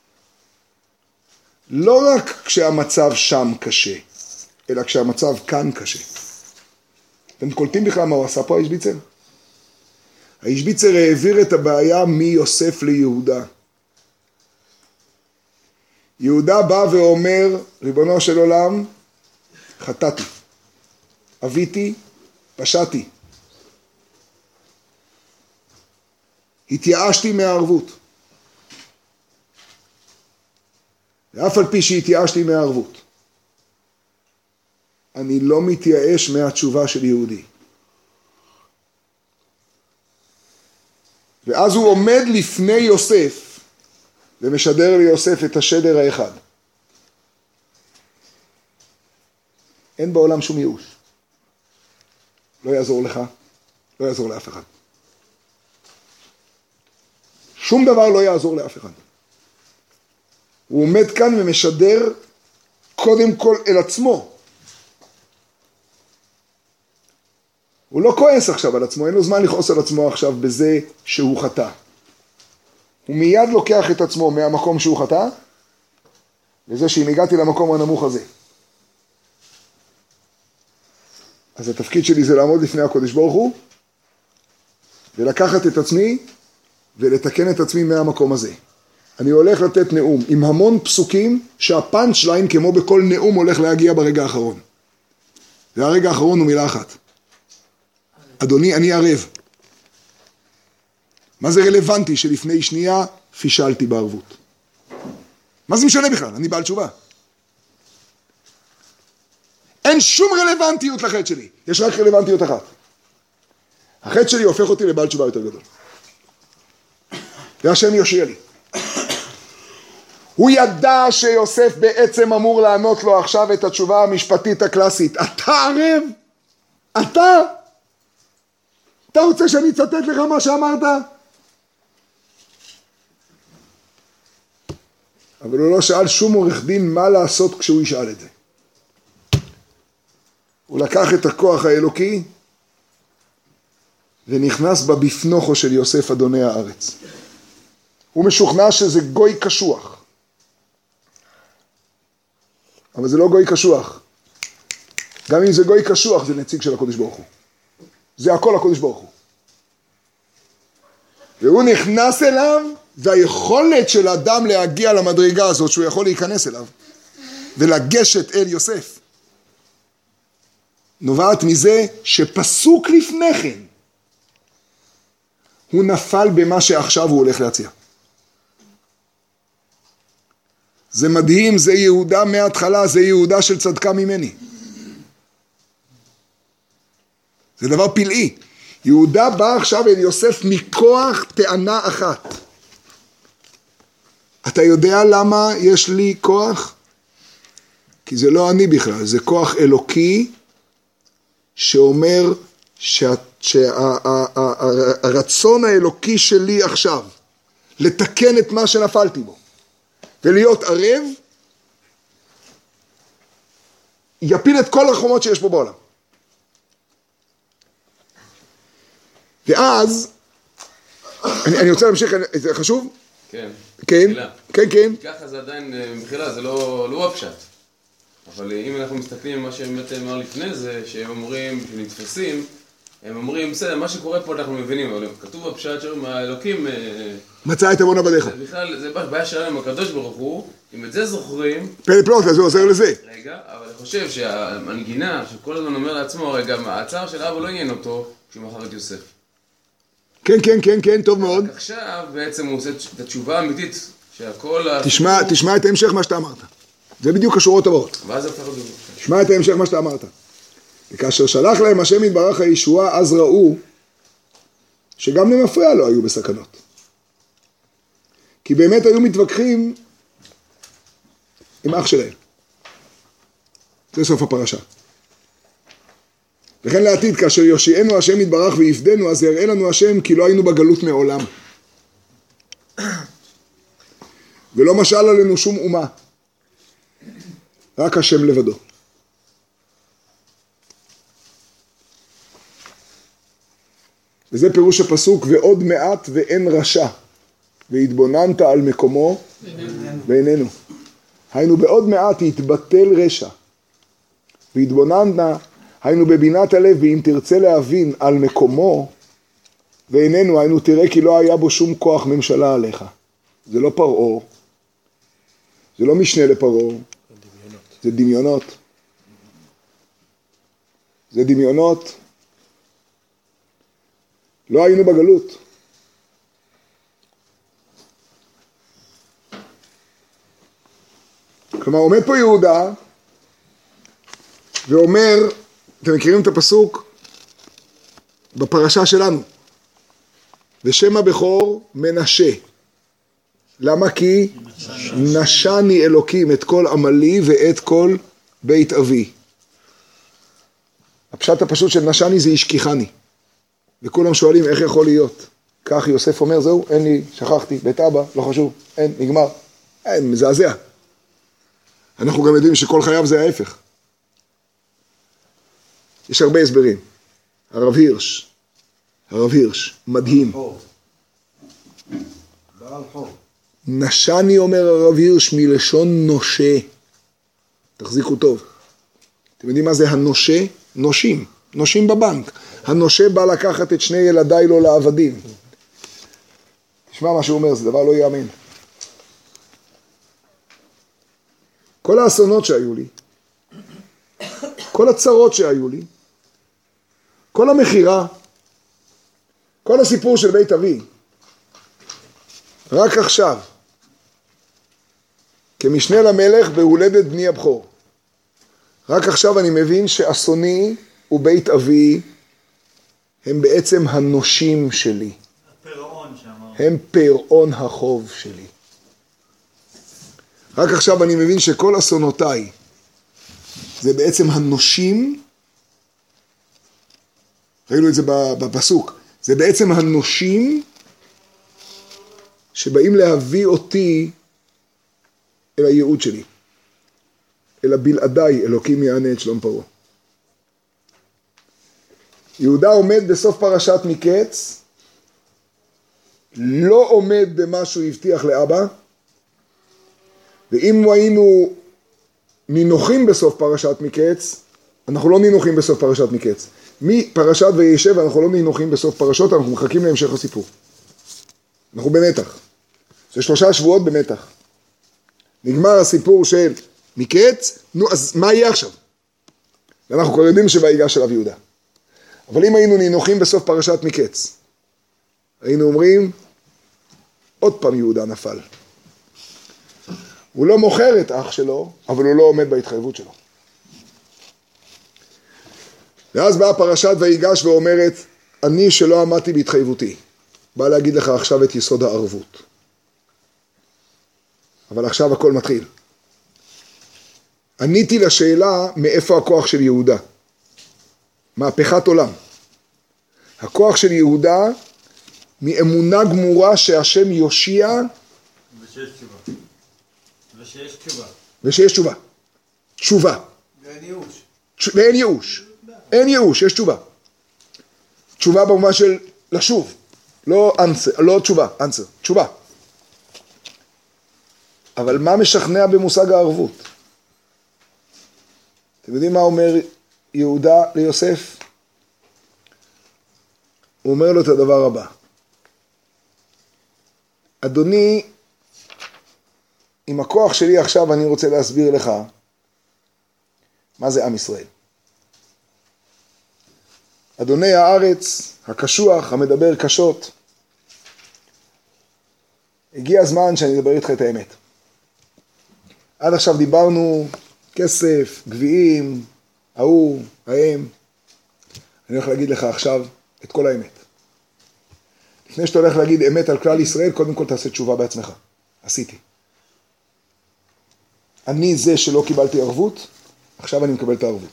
לא רק כשהמצב שם קשה, אלא כשהמצב כאן קשה. אתם קולטים בכלל מה הוא עשה פה האישביצר? האישביצר העביר את הבעיה מיוסף ליהודה. יהודה בא ואומר, ריבונו של עולם, חטאתי, אביתי, פשעתי. התייאשתי מהערבות. ואף על פי שהתייאשתי מהערבות, אני לא מתייאש מהתשובה של יהודי. ואז הוא עומד לפני יוסף, ומשדר ליוסף את השדר האחד. אין בעולם שום ייאוש. לא יעזור לך, לא יעזור לאף אחד. שום דבר לא יעזור לאף אחד. הוא עומד כאן ומשדר קודם כל אל עצמו. הוא לא כועס עכשיו על עצמו, אין לו זמן לכעוס על עצמו עכשיו בזה שהוא חטא. הוא מיד לוקח את עצמו מהמקום שהוא חטא, לזה שאם הגעתי למקום הנמוך הזה. אז התפקיד שלי זה לעמוד לפני הקודש ברוך הוא, ולקחת את עצמי, ולתקן את עצמי מהמקום הזה. אני הולך לתת נאום עם המון פסוקים, שהפאנץ' ליין כמו בכל נאום הולך להגיע ברגע האחרון. והרגע האחרון הוא מילה אחת. אדוני, אני ערב. מה זה רלוונטי שלפני שנייה פישלתי בערבות? מה זה משנה בכלל? אני בעל תשובה. אין שום רלוונטיות לחטא שלי. יש רק רלוונטיות אחת. החטא שלי הופך אותי לבעל תשובה יותר גדול. והשם יושיע לי. הוא ידע שיוסף בעצם אמור לענות לו עכשיו את התשובה המשפטית הקלאסית. אתה ערב? אתה רוצה שאני אצטט לך מה שאמרת? אבל הוא לא שאל שום עורך דין מה לעשות כשהוא ישאל את זה. הוא לקח את הכוח האלוקי ונכנס בבפנוכו של יוסף אדוני הארץ. הוא משוכנע שזה גוי קשוח. אבל זה לא גוי קשוח. גם אם זה גוי קשוח זה נציג של הקודש ברוך הוא. זה הכל הקודש ברוך הוא. והוא נכנס אליו, והיכולת של אדם להגיע למדרגה הזאת, שהוא יכול להיכנס אליו, ולגשת אל יוסף, נובעת מזה שפסוק לפני כן, הוא נפל במה שעכשיו הוא הולך להציע. זה מדהים, זה יהודה מההתחלה, זה יהודה של צדקה ממני. זה דבר פלאי. יהודה בא עכשיו אל יוסף מכוח טענה אחת. אתה יודע למה יש לי כוח? כי זה לא אני בכלל, זה כוח אלוקי שאומר שהרצון האלוקי שלי עכשיו לתקן את מה שנפלתי בו ולהיות ערב יפיל את כל החומות שיש פה בעולם. ואז, אני רוצה להמשיך, זה חשוב? כן. כן, כן, כן. ככה זה עדיין, מחילה, זה לא הפשט. אבל אם אנחנו מסתכלים מה שבאמת אמר לפני זה, שהם אומרים, שנתפסים, הם אומרים, בסדר, מה שקורה פה אנחנו מבינים, אבל כתוב בפשט שאומרים, האלוקים... מצא את עוון עבדיך. בכלל, זה בעיה שלנו, הקדוש ברוך הוא, אם את זה זוכרים... פלא פלאות, אז הוא עוזר לזה. רגע, אבל אני חושב שהמנגינה, שכל הזמן אומר לעצמו, רגע, הצער של אבא לא עניין אותו, כשהוא מכר את יוסף. כן, כן, כן, כן, טוב מאוד. עכשיו בעצם הוא עושה את התשובה האמיתית, שהכל... תשמע את ההמשך מה שאתה אמרת. זה בדיוק השורות הבאות. ואז זה הופך לדבר. תשמע את ההמשך מה שאתה אמרת. וכאשר שלח להם השם יתברך הישועה, אז ראו שגם למפרע לא היו בסכנות. כי באמת היו מתווכחים עם אח שלהם. זה סוף הפרשה. וכן לעתיד, כאשר יושיענו השם יתברך ויפדנו, אז יראה לנו השם כי לא היינו בגלות מעולם. ולא משל עלינו שום אומה. רק השם לבדו. וזה פירוש הפסוק, ועוד מעט ואין רשע, והתבוננת על מקומו ואיננו. היינו בעוד מעט יתבטל רשע, והתבוננת, היינו בבינת הלב, ואם תרצה להבין על מקומו ואיננו, היינו תראה כי לא היה בו שום כוח ממשלה עליך. זה לא פרעה, זה לא משנה לפרעה, זה דמיונות. זה דמיונות. לא היינו בגלות. כלומר, עומד פה יהודה ואומר, אתם מכירים את הפסוק בפרשה שלנו, ושם הבכור מנשה. למה? כי נשני אלוקים את כל עמלי ואת כל בית אבי. הפשט הפשוט של נשני זה השכיחני. וכולם שואלים איך יכול להיות. כך יוסף אומר, זהו, אין לי, שכחתי, בית אבא, לא חשוב, אין, נגמר. אין, מזעזע. אנחנו גם יודעים שכל חייו זה ההפך. יש הרבה הסברים. הרב הירש, מדהים. נשני, אומר הרב הירש, מלשון נושה. תחזיקו טוב. אתם יודעים מה זה הנושה? נושים בבנק. הנושה בא לקחת את שני ילדיי לו לעבדים. תשמע מה שהוא אומר, זה דבר לא יאמן. כל האסונות שהיו לי, כל הצרות שהיו לי, כל המחירה, כל הסיפור של בית אבי, רק עכשיו, כמשנה למלך בהולדת בני הבכור, רק עכשיו אני מבין שאסוני ובית אבי הם בעצם הנושים שלי. הפירעון שאמר. הם פירעון החוב שלי. רק עכשיו אני מבין שכל אסונותיי זה בעצם הנושים, ראינו את זה בפסוק, זה בעצם הנושים שבאים להביא אותי אל הייעוד שלי, אל הבלעדיי, אלוקים יענה את שלום פרעה. יהודה עומד בסוף פרשת מקץ, לא עומד במה שהוא הבטיח לאבא, ואם היינו נינוחים בסוף פרשת מקץ, אנחנו לא נינוחים בסוף פרשת מקץ. מפרשת וישב אנחנו לא נינוחים בסוף פרשות, אנחנו מחכים להמשך הסיפור. אנחנו במתח. זה 3 שבועות במתח. נגמר הסיפור של מקץ, נו אז מה יהיה עכשיו? ואנחנו כבר יודעים שבהיגש של אב יהודה. אבל אם היינו נינוחים בסוף פרשת מקץ, היינו אומרים, עוד פעם יהודה נפל. הוא לא מוכר את אח שלו, אבל הוא לא עומד בהתחייבות שלו. ואז באה פרשת ויגש ואומרת, אני שלא עמדתי בהתחייבותי, בא להגיד לך עכשיו את יסוד הערבות. אבל עכשיו הכל מתחיל. עניתי לשאלה מאיפה הכוח של יהודה. מהפכת עולם. הכוח של יהודה מאמונה גמורה שהשם יושיע ושיש תשובה. ושיש תשובה. תשובה. ואין ייאוש. אין ייאוש, יש תשובה. תשובה במובן של לשוב. לא תשובה, אנסר. תשובה. אבל מה משכנע במושג הערבות? אתם יודעים מה אומר יהודה ליוסף? הוא אומר לו את הדבר הבא. אדוני, עם הכוח שלי עכשיו אני רוצה להסביר לך מה זה עם ישראל. אדוני הארץ, הקשוח, המדבר קשות. הגיע הזמן שאני אדבר איתך את האמת. עד עכשיו דיברנו כסף, גביעים, ההוא, ההם. אני הולך להגיד לך עכשיו את כל האמת. לפני שאתה הולך להגיד אמת על כלל ישראל, קודם כל תעשה תשובה בעצמך. עשיתי. אני זה שלא קיבלתי ערבות, עכשיו אני מקבל את הערבות.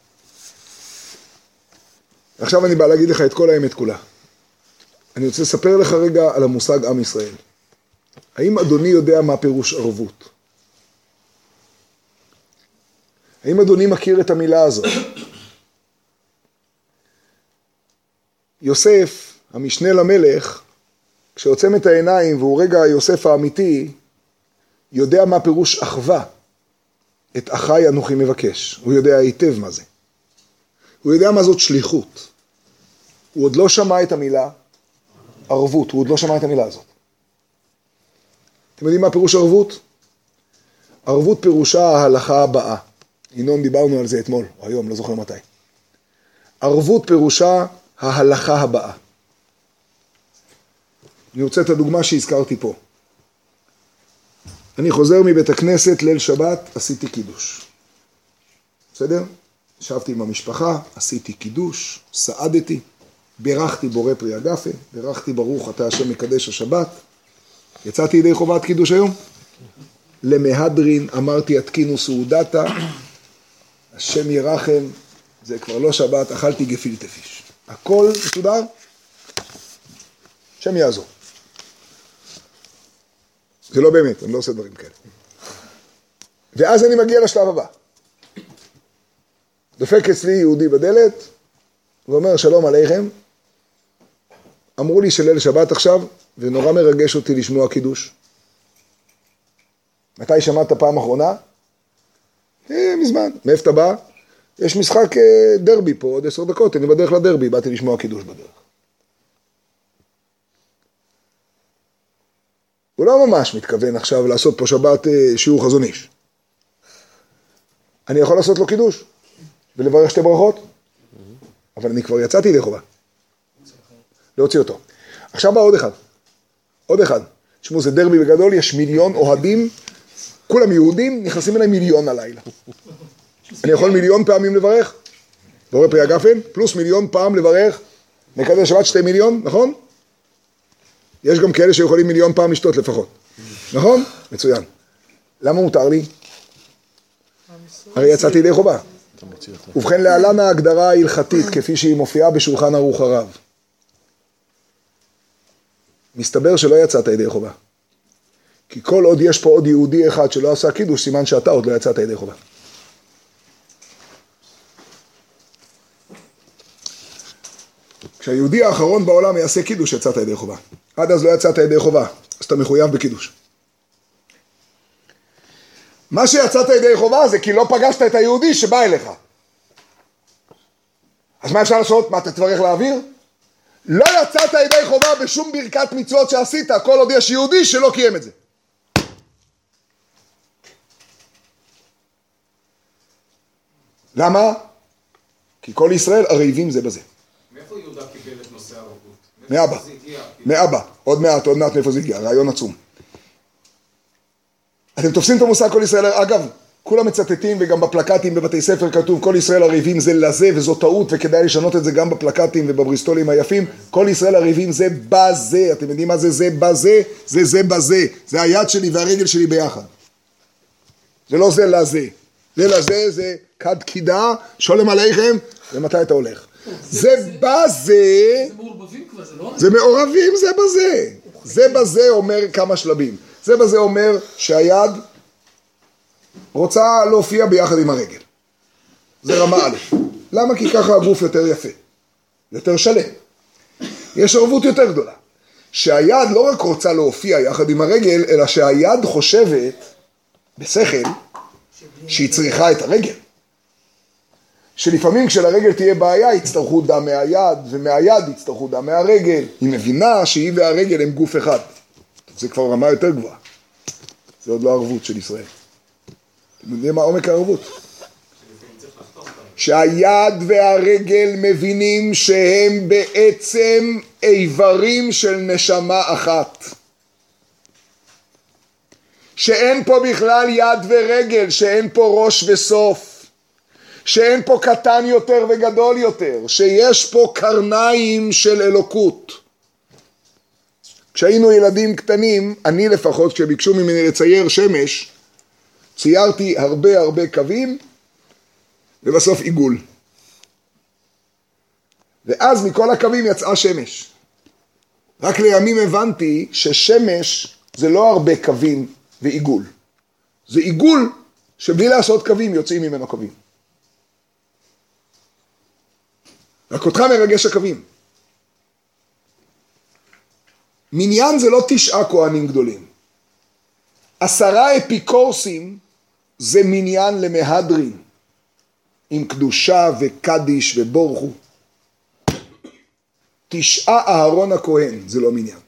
עכשיו אני בא להגיד לך את כל האמת כולה. אני רוצה לספר לך רגע על המושג עם ישראל. האם אדוני יודע מה פירוש ערבות? האם אדוני מכיר את המילה הזאת? יוסף, המשנה למלך, כשעוצם את העיניים והוא רגע יוסף האמיתי, יודע מה פירוש אחווה. את אחי אנוכי מבקש. הוא יודע היטב מה זה. הוא יודע מה זאת שליחות. הוא עוד לא שמע את המילה ערבות. הוא עוד לא שמע את המילה הזאת. אתם יודעים מה פירוש ערבות? ערבות פירושה ההלכה הבאה. ינון, דיברנו על זה אתמול, או היום, לא זוכר מתי. ערבות פירושה ההלכה הבאה. אני רוצה את הדוגמה שהזכרתי פה. אני חוזר מבית הכנסת ליל שבת, עשיתי קידוש. בסדר? ישבתי עם המשפחה, עשיתי קידוש, סעדתי, בירכתי בורא פרי הגפה, בירכתי ברוך אתה השם מקדש השבת. יצאתי ידי חובת קידוש היום. למהדרין אמרתי התקינו סעודתה, השם ירחם, זה כבר לא שבת, אכלתי גפילטע פיש. הכל מסודר, השם יעזור. זה לא באמת, אני לא עושה דברים כאלה. ואז אני מגיע לשלב הבא. דופק אצלי יהודי בדלת, ואומר שלום עליכם. אמרו לי שליל שבת עכשיו, ונורא מרגש אותי לשמוע קידוש. מתי שמעת פעם אחרונה? מזמן. מאיפה אתה בא? יש משחק דרבי פה, עוד 10 דקות, אני בדרך לדרבי, באתי לשמוע קידוש בדרך. הוא לא ממש מתכוון עכשיו לעשות פה שבת שיעור חזון איש. אני יכול לעשות לו קידוש, ולברך 2 ברכות, אבל אני כבר יצאתי ידי חובה. להוציא אותו. עכשיו בא עוד אחד. עוד אחד. תשמעו, זה דרבי בגדול, יש 1,000,000 אוהדים, כולם יהודים, נכנסים אליי 1,000,000 הלילה. אני יכול 1,000,000 פעמים לברך, בורא פרי הגפן, פלוס 1,000,000 פעם לברך, מקדש שבת 2 מיליון, נכון? יש גם כאלה שיכולים 1,000,000 פעם לשתות לפחות. נכון? מצוין. למה מותר לי? הרי יצאתי ידי חובה. ובכן להלן ההגדרה ההלכתית כפי שהיא מופיעה בשולחן ערוך הרב. מסתבר שלא יצאת ידי חובה. כי כל עוד יש פה עוד יהודי אחד שלא עשה קידוש, סימן שאתה עוד לא יצאת ידי חובה. כשהיהודי האחרון בעולם יעשה קידוש, יצאת ידי חובה. עד אז לא יצאת ידי חובה, אז אתה מחויב בקידוש. מה שיצאת ידי חובה זה כי לא פגשת את היהודי שבא אליך. אז מה אפשר לעשות? מה, אתה תברך לאוויר? לא יצאת ידי חובה בשום ברכת מצוות שעשית, כל עוד יש יהודי שלא קיים את זה. למה? כי כל ישראל ערבים זה בזה. מאיפה יהודה קיבל את נושא הערבות? מאבא. מאבא. עוד מעט מאיפה זה הגיע, רעיון עצום. אתם תופסים את המושג כל ישראל, אגב, כולם מצטטים וגם בפלקטים בבתי ספר כתוב כל ישראל ערבים זה לזה, וזו טעות וכדאי לשנות את זה גם בפלקטים ובבריסטולים היפים. כל ישראל ערבים זה בזה, אתם יודעים מה זה זה בזה? זה בזה. זה היד שלי והרגל שלי ביחד. זה לא זה לזה. זה לזה, זה כד קידה, שולם עליכם, ומתי אתה הולך? זה בזה. זה מעורבבים כבר, זה לא? זה מעורבים, זה בזה. זה בזה אומר כמה שלבים. זה בזה אומר שהיד רוצה להופיע ביחד עם הרגל. זה רמה א'. למה? כי ככה הגוף יותר יפה, יותר שלם. יש ערבות יותר גדולה. שהיד לא רק רוצה להופיע יחד עם הרגל, אלא שהיד חושבת בשכל שהיא צריכה את הרגל. שלפעמים כשלרגל תהיה בעיה יצטרכו דם מהיד, ומהיד יצטרכו דם מהרגל. היא מבינה שהיא והרגל הם גוף אחד. זה כבר רמה יותר גבוהה. זה עוד לא ערבות של ישראל. אתם יודעים מה עומק הערבות? שהיד והרגל מבינים שהם בעצם איברים של נשמה אחת. שאין פה בכלל יד ורגל, שאין פה ראש וסוף. שאין פה קטן יותר וגדול יותר, שיש פה קרניים של אלוקות. כשהיינו ילדים קטנים, אני לפחות, כשביקשו ממני לצייר שמש, ציירתי הרבה קווים, ובסוף עיגול. ואז מכל הקווים יצאה שמש. רק לימים הבנתי ששמש זה לא הרבה קווים ועיגול. זה עיגול שבלי לעשות קווים יוצאים ממנו קווים. רק אותך מרגש הקווים. מניין זה לא 9 כהנים גדולים. 10 אפיקורסים זה מניין למהדרין. עם קדושה וקדיש ובורכו. 9 אהרון הכהן, זה לא מניין.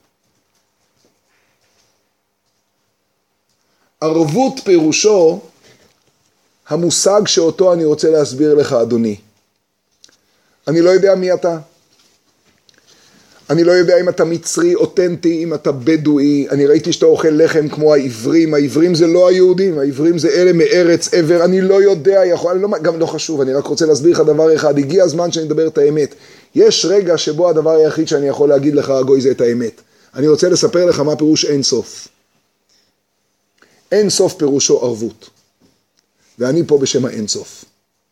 ערבות פירושו המושג שאותו אני רוצה להסביר לך, אדוני. אני לא יודע מי אתה. אני לא יודע אם אתה מצרי, אותנטי, אם אתה בדואי. אני ראיתי שאתה אוכל לחם כמו העברים. העברים זה לא היהודים, העברים זה אלה מארץ עבר. אני לא יודע, גם לא חשוב, אני רק רוצה להסביר לך דבר אחד. הגיע הזמן שאני אדבר את האמת. יש רגע שבו הדבר היחיד שאני יכול להגיד לך, הגוי, זה את האמת. אני רוצה לספר לך מה פירוש אין סוף. אין סוף פירושו ערבות. ואני פה בשם האין סוף.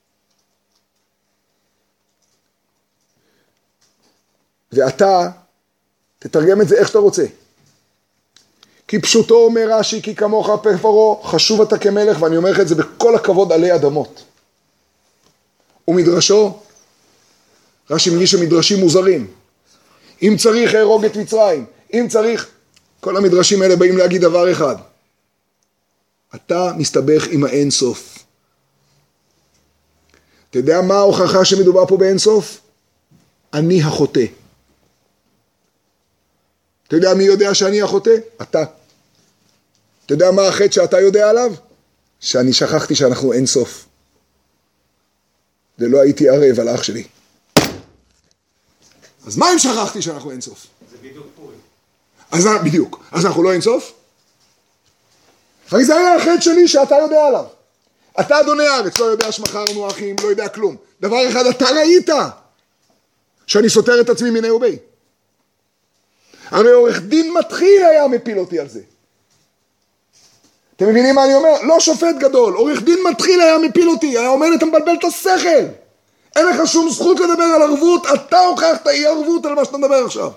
ואתה תתרגם את זה איך שאתה רוצה. כי פשוטו אומר רש"י, כי כמוך פרו, חשוב אתה כמלך, ואני אומר לך את זה בכל הכבוד עלי אדמות. ומדרשו, רש"י מגיש שמדרשים מוזרים. אם צריך הרוג את מצרים, אם צריך, כל המדרשים האלה באים להגיד דבר אחד. אתה מסתבך עם האין סוף. אתה יודע מה ההוכחה שמדובר פה באין סוף? אני החוטא. אתה יודע מי יודע שאני החוטא? אתה. אתה יודע מה החטא שאתה יודע עליו? שאני שכחתי שאנחנו אין סוף. ולא הייתי ערב על אח שלי. אז מה אם שכחתי שאנחנו אין סוף? זה בדיוק פורי. אז בדיוק. אז אנחנו לא אין סוף? הרי זה היה החטא שלי שאתה יודע עליו. אתה אדוני הארץ, לא יודע שמכרנו אחים, לא יודע כלום. דבר אחד, אתה ראית שאני סותר את עצמי מיני ובי. הרי עורך דין מתחיל היה מפיל אותי על זה. אתם מבינים מה אני אומר? לא שופט גדול, עורך דין מתחיל היה מפיל אותי, היה אומר לי, אתה מבלבל את השכל. אין לך שום זכות לדבר על ערבות, אתה הוכחת אי ערבות על מה שאתה מדבר עכשיו.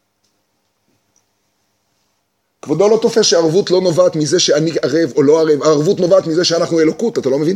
כבודו לא תופס שערבות לא נובעת מזה שאני ערב או לא ערב, הערבות נובעת מזה שאנחנו אלוקות, אתה לא מבין?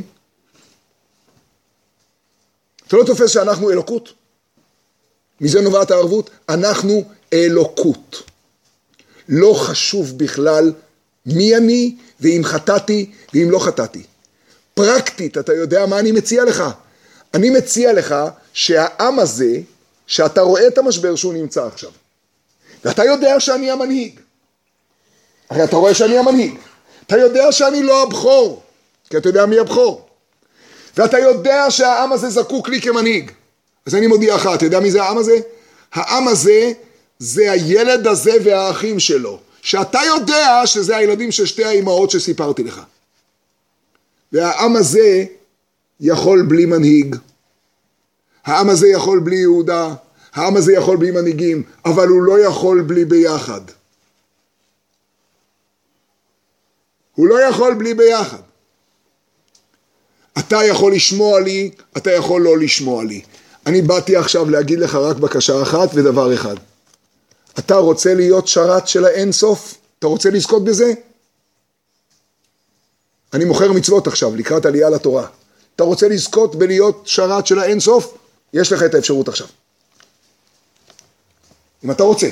אתה לא תופס שאנחנו אלוקות? מזה נובעת הערבות? אנחנו אלוקות. לא חשוב בכלל מי אני, ואם חטאתי, ואם לא חטאתי. פרקטית, אתה יודע מה אני מציע לך? אני מציע לך שהעם הזה, שאתה רואה את המשבר שהוא נמצא עכשיו, ואתה יודע שאני המנהיג. הרי אתה רואה שאני המנהיג. אתה יודע שאני לא הבכור, כי אתה יודע מי הבכור. ואתה יודע שהעם הזה זקוק לי כמנהיג. אז אני מודיע לך, אתה יודע מי זה העם הזה? העם הזה זה הילד הזה והאחים שלו. שאתה יודע שזה הילדים של שתי האימהות שסיפרתי לך. והעם הזה יכול בלי מנהיג. העם הזה יכול בלי יהודה. העם הזה יכול בלי מנהיגים. אבל הוא לא יכול בלי ביחד. הוא לא יכול בלי ביחד. אתה יכול לשמוע לי, אתה יכול לא לשמוע לי. אני באתי עכשיו להגיד לך רק בקשה אחת ודבר אחד. אתה רוצה להיות שרת של האין סוף? אתה רוצה לזכות בזה? אני מוכר מצוות עכשיו, לקראת עלייה לתורה. אתה רוצה לזכות בלהיות שרת של האין סוף? יש לך את האפשרות עכשיו. אם אתה רוצה.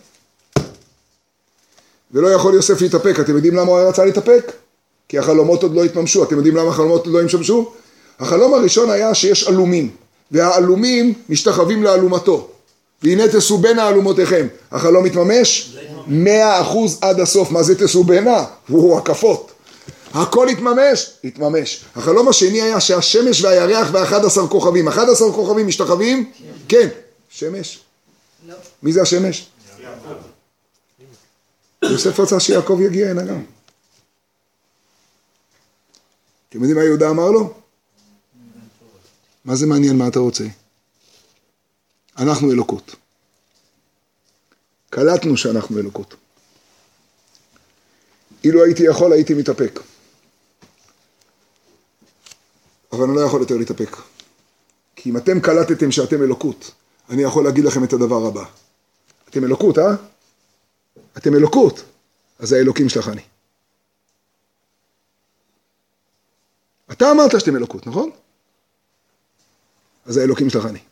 ולא יכול יוסף להתאפק. אתם יודעים למה הוא רצה להתאפק? כי החלומות עוד לא התממשו. אתם יודעים למה החלומות עוד לא התממשו? החלום הראשון היה שיש אלומים, והאלומים משתחווים לאלומתו. והנה תסו בין האלומותיכם. החלום מתממש? 100% עד הסוף. מה זה תסו בינה? הוא הקפות. הכל התממש? התממש. החלום השני היה שהשמש והירח ו11 כוכבים. 11 כוכבים משתחווים? כן. שמש? לא. מי זה השמש? יעקב. יוסף רצה שיעקב יגיע הנה גם. אתם יודעים מה יהודה אמר לו? מה זה מעניין מה אתה רוצה? אנחנו אלוקות. קלטנו שאנחנו אלוקות. אילו הייתי יכול, הייתי מתאפק. אבל אני לא יכול יותר להתאפק. כי אם אתם קלטתם שאתם אלוקות, אני יכול להגיד לכם את הדבר הבא. אתם אלוקות, אה? אתם אלוקות. אז האלוקים שלך אני. אתה אמרת שאתם אלוקות, נכון? אז האלוקים שלך אני.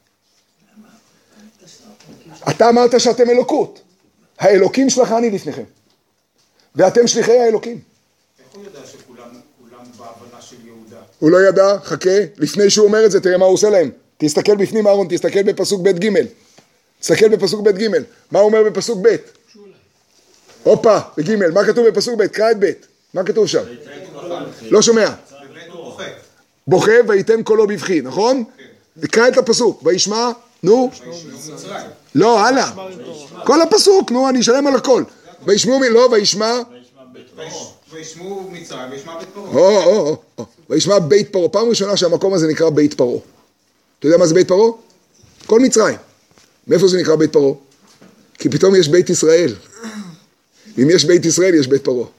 אתה אמרת שאתם אלוקות. האלוקים שלך אני לפניכם. ואתם שליחי האלוקים. איך הוא יודע שכולם בהבנה של יהודה? הוא לא ידע, חכה, לפני שהוא אומר את זה, תראה מה הוא עושה להם. תסתכל בפנים אהרון, תסתכל בפסוק ב' ג'. תסתכל בפסוק ב' ג'. מה הוא אומר בפסוק ב'? הופה, בג', מה כתוב בפסוק ב'? קרא את ב'. מה כתוב שם? לא שומע. בוכה וייתן קולו בבכי, נכון? קרא את הפסוק, וישמע, נו? לא, הלאה. כל הפסוק, נו, אני אשלם על הכל. וישמעו מי, לא, וישמע? וישמעו מצרים, וישמע בית פרעה. וישמע בית פרעה. פעם ראשונה שהמקום הזה נקרא בית פרעה. אתה יודע מה זה בית פרעה? כל מצרים. מאיפה זה נקרא בית פרעה? כי פתאום יש בית ישראל. אם יש בית ישראל, יש בית פרעה.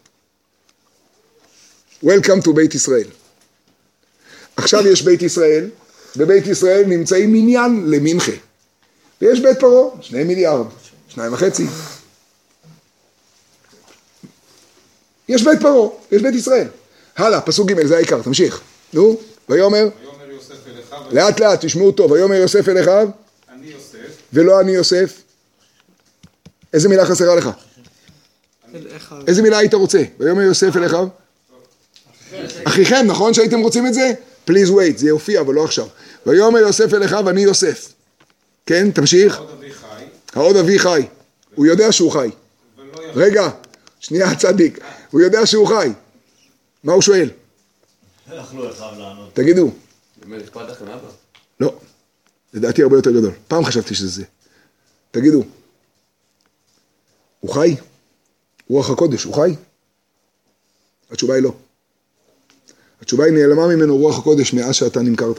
Welcome to בית ישראל. עכשיו יש בית ישראל, בבית ישראל נמצאים מניין למנחה. ויש בית פרעה, 2 מיליארד, 2.5. יש בית פרעה, יש בית ישראל. הלאה, פסוק ג' זה העיקר, תמשיך. נו, ויאמר? ויאמר יוסף אל אחיו. לאט לאט, תשמעו טוב, ויאמר יוסף אל אחיו? אני יוסף. ולא אני יוסף. איזה מילה חסרה לך? איזה מילה היית רוצה? ויאמר יוסף אל אחיו? אחיכם, נכון שהייתם רוצים את זה? Please wait, זה יופיע, אבל לא עכשיו. ויאמר יוסף אל אחיו, אני יוסף. כן, תמשיך. העוד אבי חי. הוא יודע שהוא חי. רגע, שנייה צדיק. הוא יודע שהוא חי. מה הוא שואל? אכלו אחיו לענות. תגידו. באמת, אכפת לכם אבא? לא. לדעתי הרבה יותר גדול. פעם חשבתי שזה זה. תגידו. הוא חי? רוח הקודש, הוא חי? התשובה היא לא. התשובה היא נעלמה ממנו רוח הקודש מאז שאתה נמכרת.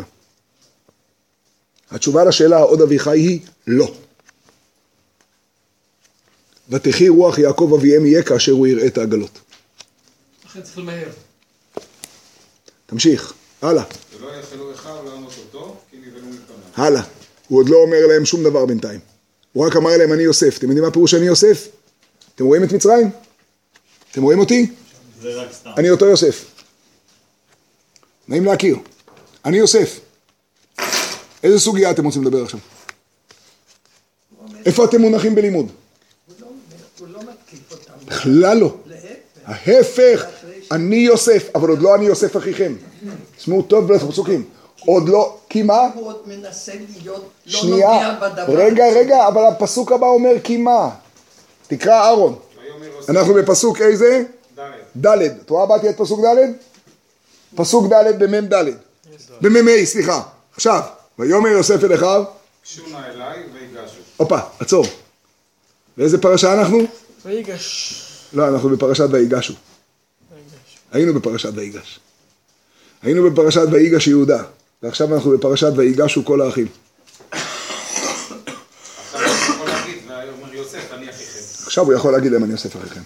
התשובה לשאלה עוד אבי חי היא לא. ותחי רוח יעקב אביהם יהיה כאשר הוא יראה את העגלות. לכן צריך למהר. תמשיך, הלאה. ולא יחלו אחיו לענות אותו, כי נבהלו מפניו. הלאה. הוא עוד לא אומר להם שום דבר בינתיים. הוא רק אמר להם אני יוסף. אתם יודעים מה פירוש אני יוסף? אתם רואים את מצרים? אתם רואים אותי? זה רק סתם. אני אותו יוסף. נעים להכיר. אני יוסף. איזה סוגיה אתם רוצים לדבר עכשיו? איפה אתם מונחים בלימוד? הוא לא מתקיף אותם. בכלל לא. ההפך. אני יוסף, אבל עוד לא אני יוסף אחיכם. תשמעו טוב בפסוקים. עוד לא, כי מה? הוא עוד מנסה להיות, לא שנייה. נוגע בדבר. רגע, אבל הפסוק הבא אומר כי מה? תקרא אהרון. אנחנו בפסוק איזה? ד'. אתה רואה באתי את פסוק ד'? פסוק ד' במם ד'. בממי, סליחה. עכשיו, ויאמר יוסף אל אחיו. גשו נא אליי ויגשו. הופה, עצור. באיזה פרשה אנחנו? ויגש. לא, אנחנו בפרשת ויגשו. היינו בפרשת ויגש. היינו בפרשת ויגש יהודה. ועכשיו אנחנו בפרשת ויגשו כל האחים. עכשיו הוא יכול להגיד להם אני יוסף אחיכם.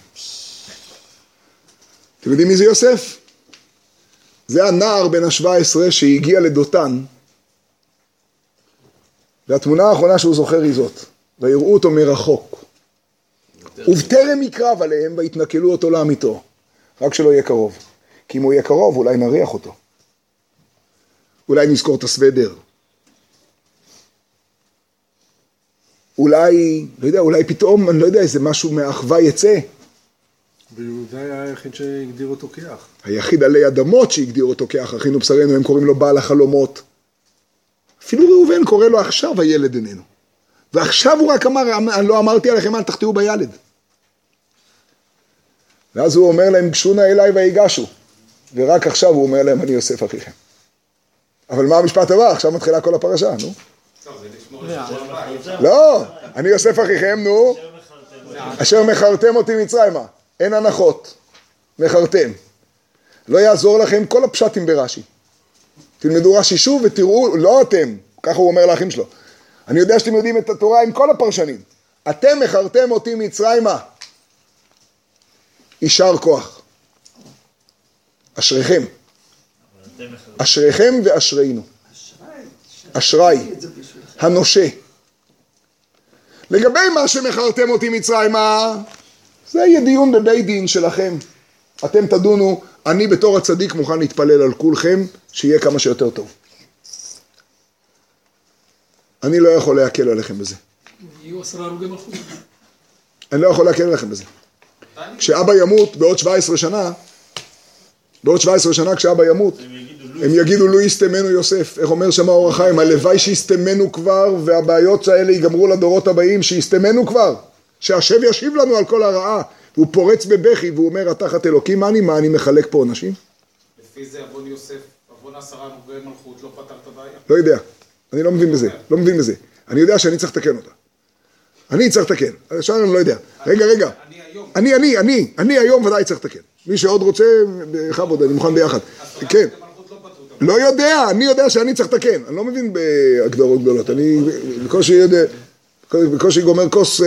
אתם יודעים מי זה יוסף? זה הנער בן ה-17 שהגיע לדותן, והתמונה האחרונה שהוא זוכר היא זאת, ויראו אותו מרחוק. ובטרם יקרב עליהם והתנכלו אותו לעמיתו, רק שלא יהיה קרוב. כי אם הוא יהיה קרוב אולי נריח אותו. אולי נזכור את הסוודר. אולי, לא יודע, אולי פתאום, אני לא יודע, איזה משהו מהאחווה יצא. ויהודה היה היחיד שהגדיר אותו כאח. היחיד עלי אדמות שהגדיר אותו כאח, אחינו בשרנו, הם קוראים לו בעל החלומות. אפילו ראובן קורא לו עכשיו הילד איננו. ועכשיו הוא רק אמר, אני לא אמרתי עליכם, אל תחטאו בילד. ואז הוא אומר להם, גשו נא אליי ויגשו. ורק עכשיו הוא אומר להם, אני יוסף אחיכם. אבל מה המשפט הבא? עכשיו מתחילה כל הפרשה, נו. לא, אני יוסף אחיכם, נו. אשר מכרתם אותי מצרימה. אין הנחות. מכרתם. לא יעזור לכם כל הפשטים ברש"י. תלמדו רש"י שוב ותראו, לא אתם, ככה הוא אומר לאחים שלו. אני יודע שאתם יודעים את התורה עם כל הפרשנים. אתם מכרתם אותי מצרימה. יישר כוח. אשריכם. אשריכם ואשרינו. אשרי. הנושה. לגבי מה שמכרתם אותי מצרימה, זה יהיה דיון בבית דין שלכם. אתם תדונו, אני בתור הצדיק מוכן להתפלל על כולכם, שיהיה כמה שיותר טוב. אני לא יכול להקל עליכם בזה. יהיו 10 הרוגי מלכות. אני לא יכול להקל עליכם בזה. כשאבא ימות בעוד 17 שנה, כשאבא ימות, הם יגידו לו יסתמנו יוסף. איך אומר שם האור החיים? הלוואי שיסתמנו כבר, והבעיות האלה ייגמרו לדורות הבאים, שיסתמנו כבר. שהשב ישיב לנו על כל הרעה. והוא פורץ בבכי והוא אומר, התחת אלוקים, מה אני מחלק פה אנשים? לפי זה אבון יוסף, אבון 10 הרוגי מלכות לא פתר את הבעיה? לא יודע. אני לא מבין בזה. אני יודע שאני צריך לתקן אותה. אני צריך לתקן. עכשיו אני לא יודע. רגע. אני היום ודאי צריך לתקן. מי שעוד רוצה, בכבוד, אני מוכן ביחד. כן. לא יודע, אני יודע שאני צריך לתקן. אני לא מבין בהגדרות גדולות. אני בקושי גומר כוס,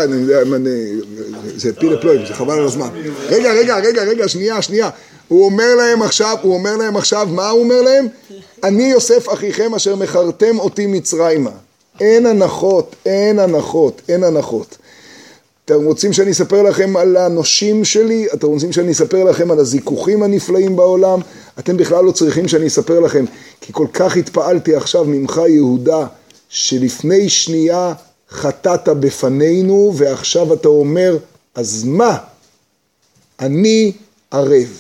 זה פיל הפלואים, זה חבל על הזמן. רגע, שנייה. הוא אומר להם עכשיו, מה הוא אומר להם? אני יוסף אחיכם אשר מכרתם אותי מצרימה. אין הנחות. אתם רוצים שאני אספר לכם על הנושים שלי? אתם רוצים שאני אספר לכם על הזיכוכים הנפלאים בעולם? אתם בכלל לא צריכים שאני אספר לכם, כי כל כך התפעלתי עכשיו ממך יהודה, שלפני שנייה חטאת בפנינו, ועכשיו אתה אומר, אז מה? אני ערב.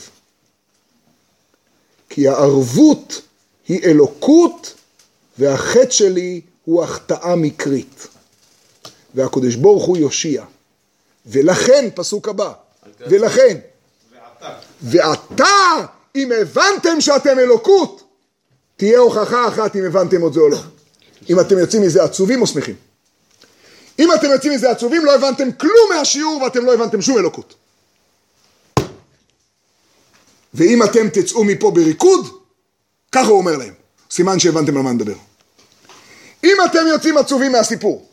כי הערבות היא אלוקות, והחטא שלי הוא החטאה מקרית. והקדוש ברוך הוא יושיע. ולכן, פסוק הבא, ולכן, ועתה, אם הבנתם שאתם אלוקות, תהיה הוכחה אחת אם הבנתם את זה או לא. אם אתם יוצאים מזה עצובים או שמחים. אם אתם יוצאים מזה עצובים, לא הבנתם כלום מהשיעור ואתם לא הבנתם שום אלוקות. ואם אתם תצאו מפה בריקוד, ככה הוא אומר להם, סימן שהבנתם על מה נדבר. אם אתם יוצאים עצובים מהסיפור,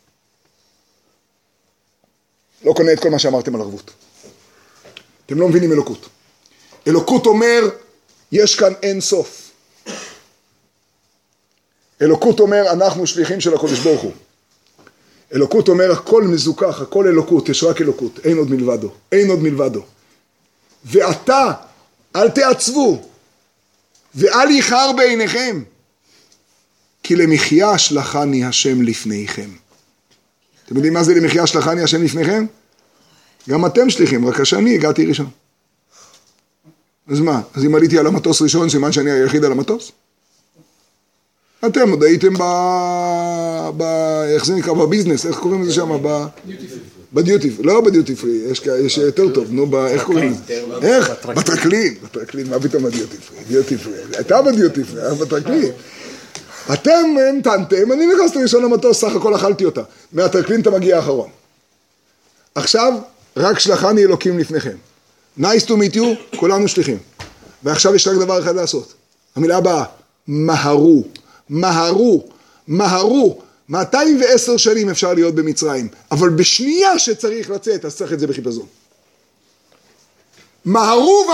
לא קונה את כל מה שאמרתם על ערבות. אתם לא מבינים אלוקות. אלוקות אומר, יש כאן אין סוף. אלוקות אומר, אנחנו שליחים של הקדוש ברוך הוא. אלוקות אומר, הכל מזוכח, הכל אלוקות, יש רק אלוקות, אין עוד מלבדו. ואתה, אל תעצבו, ואל יחר בעיניכם, כי למחיה שלחני השם לפניכם. אתם יודעים מה זה למחיה שלחני השם לפניכם? גם אתם שליחים, רק שאני הגעתי ראשון. אז מה? אז אם עליתי על המטוס ראשון, סימן שאני היחיד על המטוס? אתם עוד הייתם איך זה נקרא? בביזנס, איך קוראים לזה שם? בדיוטי פרי. לא בדיוטי פרי, יש יותר טוב, נו, איך קוראים לזה? איך? בטרקלין, מה פתאום הדיוטי פרי? דיוטי פרי, הייתה בדיוטי פרי, בטרקלין. אתם המתנתם, אני נכנסתי ראשון למטוס, סך הכל אכלתי אותה. מהטרקלין אתה מגיע האחרון. עכשיו, רק שלחני אלוקים לפניכם. Nice to meet you, כולנו שליחים. ועכשיו יש רק דבר אחד לעשות. המילה הבאה, מהרו. 210 שנים אפשר להיות במצרים, אבל בשנייה שצריך לצאת, אז צריך את זה בחיפזון. מהרו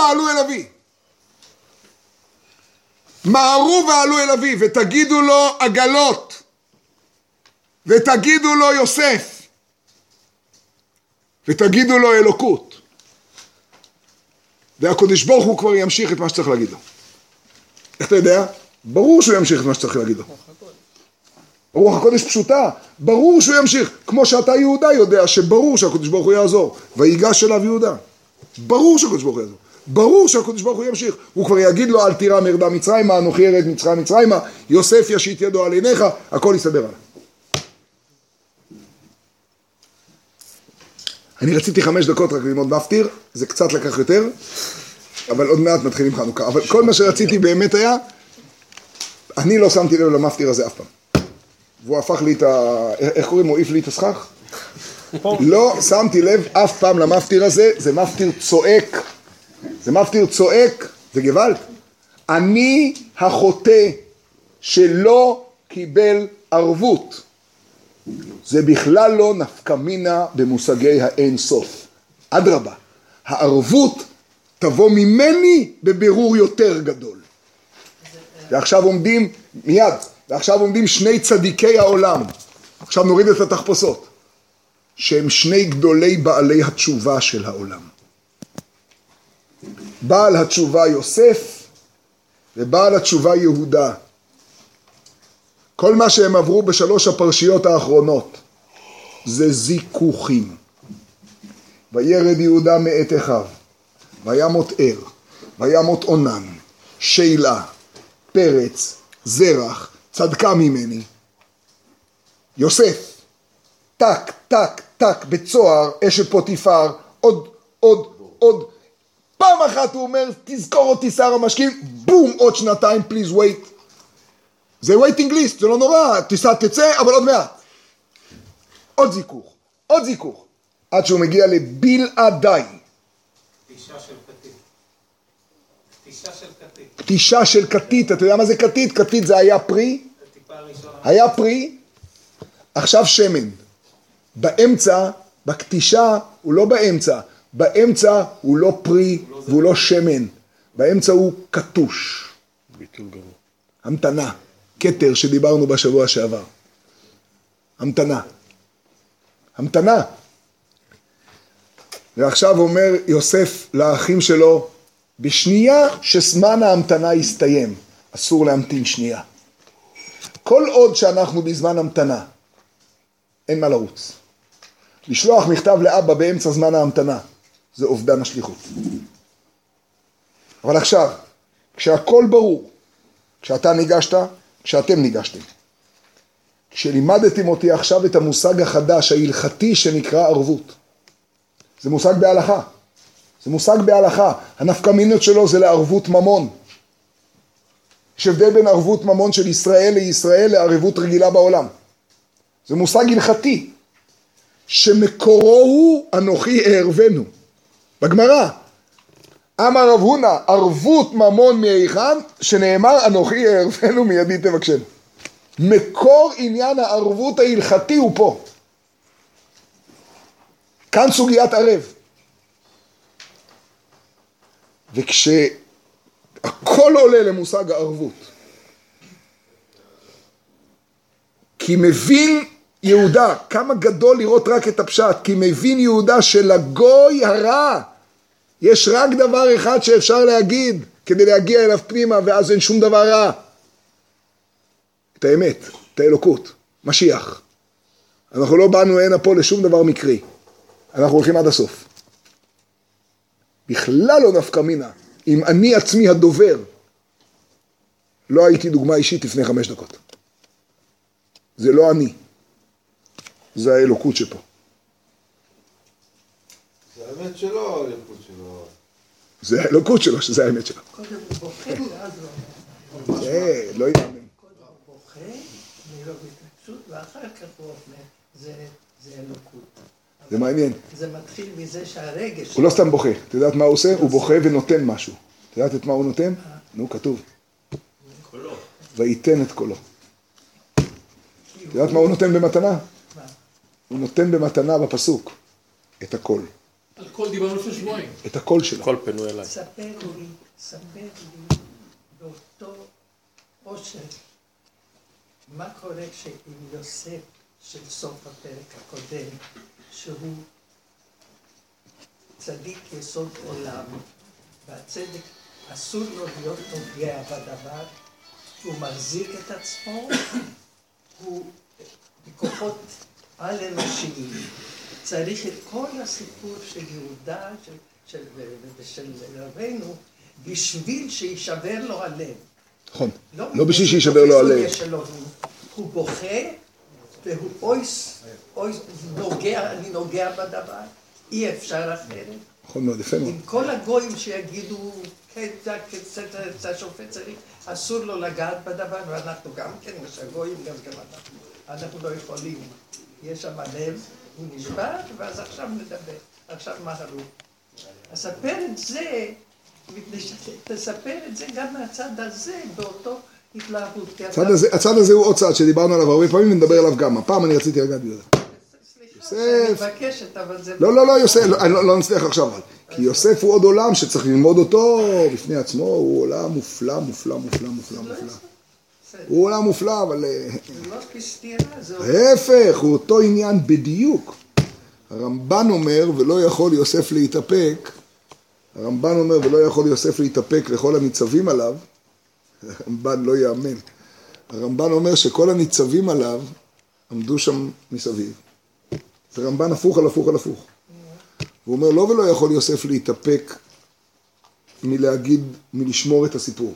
ועלו אל אבי, ותגידו לו עגלות, ותגידו לו יוסף, ותגידו לו אלוקות. והקדוש ברוך הוא כבר ימשיך את מה שצריך להגיד לו. איך אתה יודע? ברור שהוא ימשיך את מה שצריך להגיד לו. רוח הקודש פשוטה, ברור שהוא ימשיך, כמו שאתה יהודה יודע שברור שהקודש ברוך הוא יעזור, ויגש אליו יהודה. ברור שהקודש ברוך הוא יעזור, ברור שהקודש ברוך הוא ימשיך, הוא כבר יגיד לו אל תירא מרדה מצרימה, אנוכי ארד מצרימה, יוסף ישית ידו על עיניך, הכל יסתדר עליו. אני רציתי 5 דקות רק ללמוד מפטיר, זה קצת לקח יותר, אבל עוד מעט מתחילים חנוכה, אבל כל מה שרציתי באמת היה, אני לא שמתי לב למפטיר הזה אף פעם. והוא הפך לי את איך קוראים? הוא העיף לי את הסכך? לא שמתי לב אף פעם למפטיר הזה, זה מפטיר צועק. זה מפטיר צועק, זה גוואלד. אני החוטא שלא קיבל ערבות. זה בכלל לא נפקא מינה במושגי האין סוף. אדרבה, הערבות תבוא ממני בבירור יותר גדול. ועכשיו עומדים, מיד, ועכשיו עומדים 2 צדיקי העולם. עכשיו נוריד את התחפושות. שהם 2 גדולי בעלי התשובה של העולם. בעל התשובה יוסף, ובעל התשובה יהודה. כל מה שהם עברו ב3 הפרשיות האחרונות, זה זיכוכים. וירד יהודה מאת אחיו, וימות ער, וימות עונן, שאלה, פרץ, זרח, צדקה ממני. יוסף, טק, טק, טק, בצוהר, אשת פוטיפר, עוד. פעם אחת הוא אומר, תזכור אותי שר המשקים, בום, עוד 2 please wait. זה waiting list, זה לא נורא, טיסה תצא, אבל עוד מעט. עוד זיכוך, עד שהוא מגיע לבלעדי. פתישה של קטית, אתה יודע מה זה קטית? קטית זה היה פרי, עכשיו שמן. באמצע, בקטישה הוא לא באמצע, באמצע הוא לא פרי והוא לא שמן, באמצע הוא קטוש. ביטול גמור. המתנה, כתר שדיברנו בשבוע שעבר. המתנה. ועכשיו אומר יוסף לאחים שלו, בשנייה שזמן ההמתנה יסתיים, אסור להמתין שנייה. כל עוד שאנחנו בזמן המתנה, אין מה לרוץ. לשלוח מכתב לאבא באמצע זמן ההמתנה, זה אובדן השליחות. אבל עכשיו, כשהכל ברור, כשאתה ניגשת, כשאתם ניגשתם, כשלימדתם אותי עכשיו את המושג החדש, ההלכתי שנקרא ערבות, זה מושג בהלכה. הנפקא מינות שלו זה לערבות ממון. יש הבדל בין ערבות ממון של ישראל לישראל לערבות רגילה בעולם. זה מושג הלכתי, שמקורו הוא אנוכי אערבנו. בגמרא, אמר רב הונא, ערבות ממון מהיכן, שנאמר אנוכי אערבנו מידי תבקשנו. מקור עניין הערבות ההלכתי הוא פה. כאן סוגיית ערב. וכשהכל עולה למושג הערבות, כי מבין יהודה, כמה גדול לראות רק את הפשט, כי מבין יהודה שלגוי הרע, יש רק דבר אחד שאפשר להגיד, כדי להגיע אליו פנימה, ואז אין שום דבר רע. את האמת, את האלוקות, משיח. אנחנו לא באנו הנה פה לשום דבר מקרי. אנחנו הולכים עד הסוף. בכלל לא נפקא מינה. אם אני עצמי הדובר, לא הייתי דוגמה אישית לפני 5 דקות. זה לא אני. זה האלוקות שפה. זה האמת שלו, האלוקות שלו. זה האלוקות שלו, שזה האמת שלו. קודם הוא בוכה, ואז לא אומר. לא יאמן. קודם הוא בוכה, מרוב התרגשות, ואחר כך הוא אומר, זה אלוקות. זה מעניין. זה מתחיל מזה שהרגש... הוא לא סתם בוכה. אתה יודעת מה הוא עושה? הוא בוכה ונותן משהו. אתה יודעת את מה הוא נותן? נו, כתוב. קולו. וייתן את קולו. אתה יודעת מה הוא נותן במתנה? הוא נותן במתנה בפסוק את הקול. על קול דיברנו לפני שבועיים. את הקול שלו. קול פנוי אליי. ספר לי באותו עושר, מה קורה עם יוסף של סוף הפרק הקודם, שהוא צדיק יסוד עולם, והצדק אסור לו להיות נוגע בדבר, הוא מחזיק את עצמו, הוא בכוחות על-אנושיים. צריך את כל הסיפור של יהודה ושל רבנו, בשביל שישבר לו הלב. נכון, לא בשביל שישבר לו הלב. הוא בוכה, והוא אני נוגע בדבר, אי אפשר אחרת. נכון מאוד, יפה מאוד. עם כל הגויים שיגידו, השופט צריך, אסור לו לגעת בדבר, ואנחנו גם כן, הגויים גם אנחנו לא יכולים. יש שם לב, הוא נשבר, ואז עכשיו נדבר, עכשיו מהרו. אספר את זה, תספר את זה גם מהצד הזה, באותו התלהבות. הצד הזה הוא עוד צד שדיברנו עליו הרבה פעמים, ונדבר עליו גם. הפעם אני רציתי לגעת ביהודה. סליחה, אני מבקשת, אבל זה... לא, יוסף, לא נצליח עכשיו, כי יוסף הוא עוד עולם שצריך ללמוד אותו בפני עצמו, הוא עולם מופלא. הוא עולם מופלא, אבל... זה לא כסתירה, זה... ההפך, הוא אותו עניין בדיוק. הרמב"ן אומר, ולא יכול יוסף להתאפק לכל הניצבים עליו, הרמב"ן לא יאמן. הרמב"ן אומר שכל הניצבים עליו עמדו שם מסביב. זה רמב"ן הפוך על הפוך על הפוך. הוא אומר, לא ולא יכול יוסף להתאפק מלשמור את הסיפור.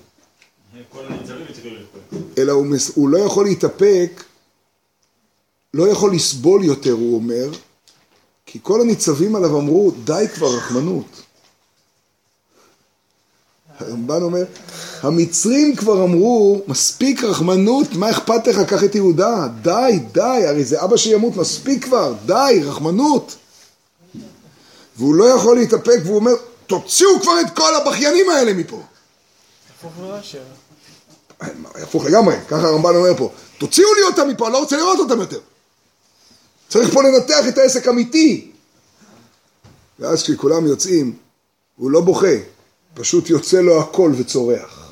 אלא הוא לא יכול להתאפק, לא יכול לסבול יותר, הוא אומר, כי כל הניצבים עליו אמרו, די כבר רחמנות. הרמב"ן אומר, המצרים כבר אמרו, מספיק רחמנות, מה אכפת לך, קח את יהודה, די, הרי זה אבא שימות, מספיק כבר, די, רחמנות. והוא לא יכול להתאפק, והוא אומר, תוציאו כבר את כל הבחיינים האלה מפה. הפוך לרש"י. הפוך לגמרי, ככה הרמב"ן אומר פה, תוציאו לי אותם מפה, אני לא רוצה לראות אותם יותר. צריך פה לנתח את העסק אמיתי. ואז כשכולם יוצאים, הוא לא בוכה, פשוט יוצא לו הכל וצורח.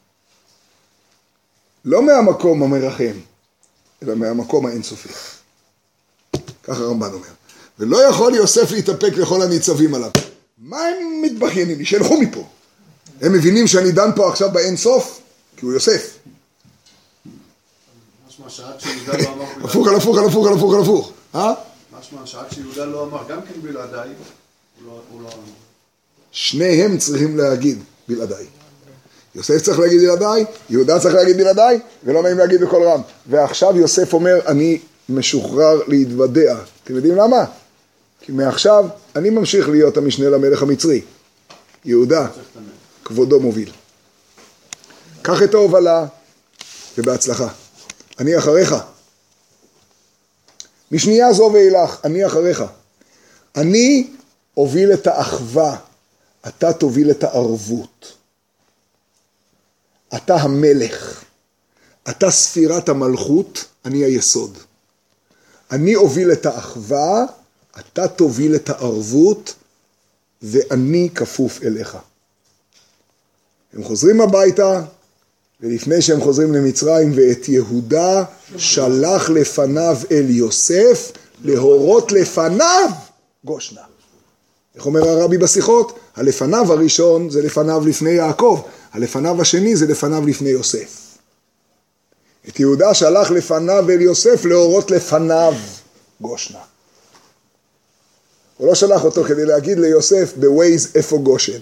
לא מהמקום המרחם, אלא מהמקום האינסופי. ככה הרמב"ן אומר. ולא יכול יוסף להתאפק לכל הניצבים עליו. מה הם מתבחיינים? שילכו מפה. הם מבינים שאני דן פה עכשיו באינסוף, כי הוא יוסף. משמע שעד שיהודה לא אמר בלעדיי. הפוך. משמע שעד שיהודה לא אמר גם כן בלעדיי, הוא לא אמר. שניהם צריכים להגיד בלעדיי. יוסף צריך להגיד בלעדיי, יהודה צריך להגיד בלעדיי, ולא נעים להגיד בכל רם. ועכשיו יוסף אומר, אני משוחרר להתוודע. אתם יודעים למה? כי מעכשיו אני ממשיך להיות המשנה למלך המצרי. יהודה, כבודו מוביל. קח את ההובלה ובהצלחה. אני אחריך. משנייה זו ואילך, אני אחריך. אני אוביל את האחווה, אתה תוביל את הערבות. אתה המלך, אתה ספירת המלכות, אני היסוד. אני אוביל את האחווה, אתה תוביל את הערבות, ואני כפוף אליך. הם חוזרים הביתה, ולפני שהם חוזרים למצרים, ואת יהודה שלח לפניו אל יוסף, להורות לפניו גושנה. איך אומר הרבי בשיחות? הלפניו הראשון זה לפניו לפני יעקב, הלפניו השני זה לפניו לפני יוסף. את יהודה שלח לפניו אל יוסף להורות לפניו גושנה. הוא לא שלח אותו כדי להגיד ליוסף בווייז איפה גושן.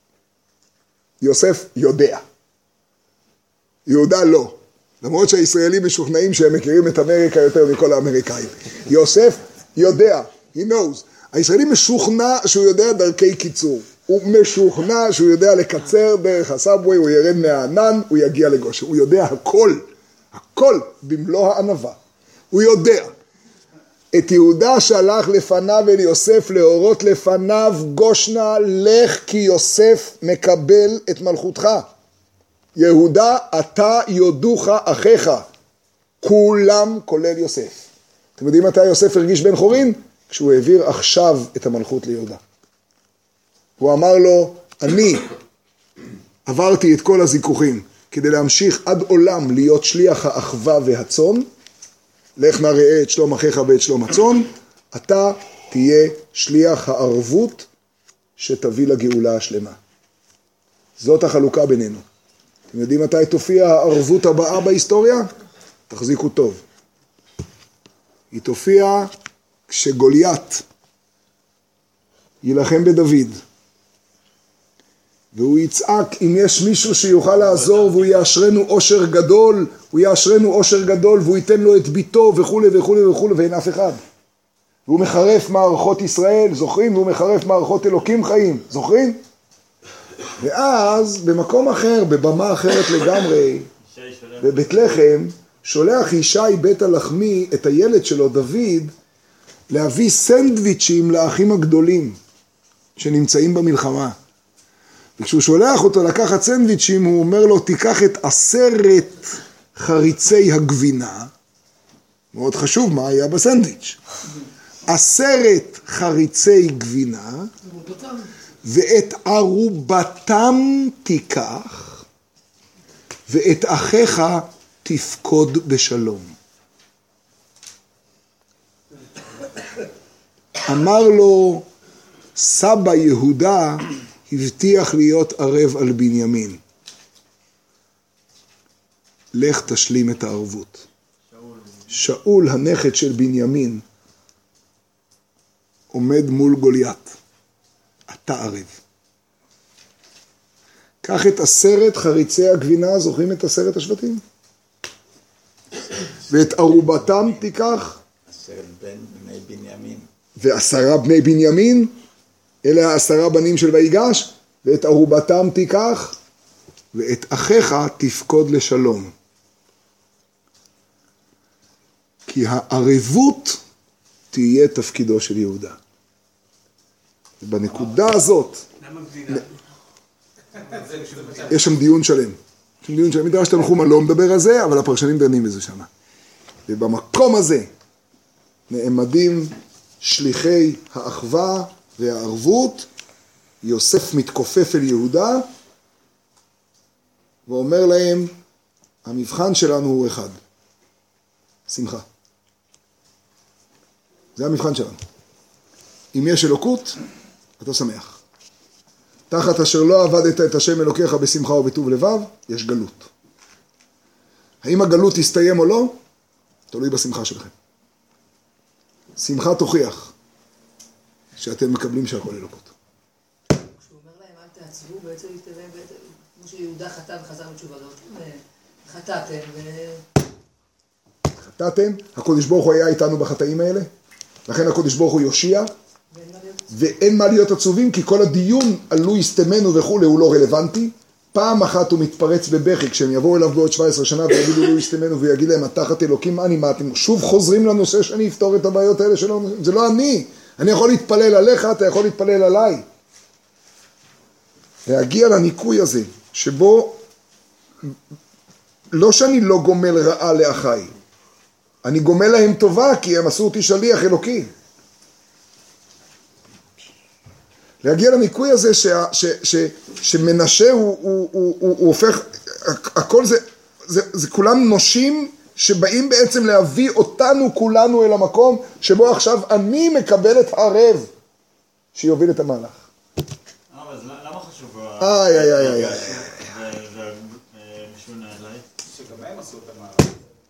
יוסף יודע. יהודה לא. למרות שהישראלים משוכנעים שהם מכירים את אמריקה יותר מכל האמריקאים. יוסף יודע. He knows. הישראלי משוכנע שהוא יודע דרכי קיצור. הוא משוכנע שהוא יודע לקצר דרך הסאבווי, הוא ירד מהענן, הוא יגיע לגושן. הוא יודע הכל. הכל במלוא הענווה. הוא יודע. את יהודה שלח לפניו אל יוסף להורות לפניו גושנה, לך כי יוסף מקבל את מלכותך. יהודה, אתה יודוך אחיך, כולם כולל יוסף. אתם יודעים מתי יוסף הרגיש בן חורין? כשהוא העביר עכשיו את המלכות ליהודה. הוא אמר לו, אני עברתי את כל הזיכוכים כדי להמשיך עד עולם להיות שליח האחווה והצאן, לך נא ראה את שלום אחיך ואת שלום הצאן, אתה תהיה שליח הערבות שתביא לגאולה השלמה. זאת החלוקה בינינו. אתם יודעים מתי תופיע הערבות הבאה בהיסטוריה? תחזיקו טוב. היא תופיע כשגוליית יילחם בדוד. והוא יצעק אם יש מישהו שיוכל לעזור והוא יאשרנו אושר גדול, הוא יאשרנו אושר גדול והוא ייתן לו את ביתו וכו' וכו' וכו' ואין אף אחד. והוא מחרף מערכות ישראל, זוכרים? והוא מחרף מערכות אלוקים חיים, זוכרים? ואז במקום אחר, בבמה אחרת לגמרי, בבית לחם, שולח ישי בית הלחמי את הילד שלו דוד להביא סנדוויצ'ים לאחים הגדולים שנמצאים במלחמה. וכשהוא שולח אותו לקחת סנדוויצ'ים, הוא אומר לו, תיקח את 10 חריצי הגבינה, מאוד חשוב מה היה בסנדוויץ', 10 חריצי גבינה, ואת ערובתם תיקח, ואת אחיך תפקוד בשלום. אמר לו, סבא יהודה הבטיח להיות ערב על בנימין. לך תשלים את הערבות. שאול הנכד של בנימין עומד מול גוליית. אתה ערב. קח את 10 חריצי הגבינה, זוכרים את 10 השבטים? ואת ערובתם תיקח. 10 בני בנימין. ו10 בני בנימין, אלה 10 בנים של ויגש, ואת ערובתם תיקח, ואת אחיך תפקוד לשלום. כי הערבות תהיה תפקידו של יהודה. בנקודה הזאת, יש שם דיון שלם. דיון שלם, מדרש תנחומא לא מדבר על זה, אבל הפרשנים דנים בזה שם. ובמקום הזה נעמדים שליחי האחווה והערבות, יוסף מתכופף אל יהודה, ואומר להם, המבחן שלנו הוא אחד, שמחה. זה המבחן שלנו. אם יש אלוקות, אתה שמח. תחת אשר לא עבדת את השם אלוקיך בשמחה ובטוב לבב, יש גלות. האם הגלות תסתיים או לא? תלוי בשמחה שלכם. שמחה תוכיח שאתם מקבלים שהכל אלוקות. כשהוא אומר להם אל תעצבו, בעצם יתראה, כמו שיהודה חטא וחזר בתשובה, חטאתם חטאתם, הקודש ברוך הוא היה איתנו בחטאים האלה, לכן הקודש ברוך הוא יושיע, ואין מה להיות עצובים, כי כל הדיון על לו יסתמנו וכו' הוא לא רלוונטי. פעם אחת הוא מתפרץ בבכי, כשהם יבואו אליו בעוד 17 שנה ויגידו לו יסתמנו ויגיד להם, התחת אלוקים אני, מה אתם שוב חוזרים לנושא שאני אפתור את הבעיות האלה שלנו? זה לא אני יכול להתפלל עליך, אתה יכול להתפלל עליי. להגיע לניקוי הזה, שבו לא שאני לא גומל רעה לאחיי, אני גומל להם טובה כי הם עשו אותי שליח אלוקי. להגיע לניקוי הזה שמנשה הוא הופך, הכל זה כולם נושים שבאים בעצם להביא אותנו כולנו אל המקום שבו עכשיו אני מקבל את הערב שיוביל את המהלך. אבל למה חשוב? איי. שגם הם עשו את המהלך.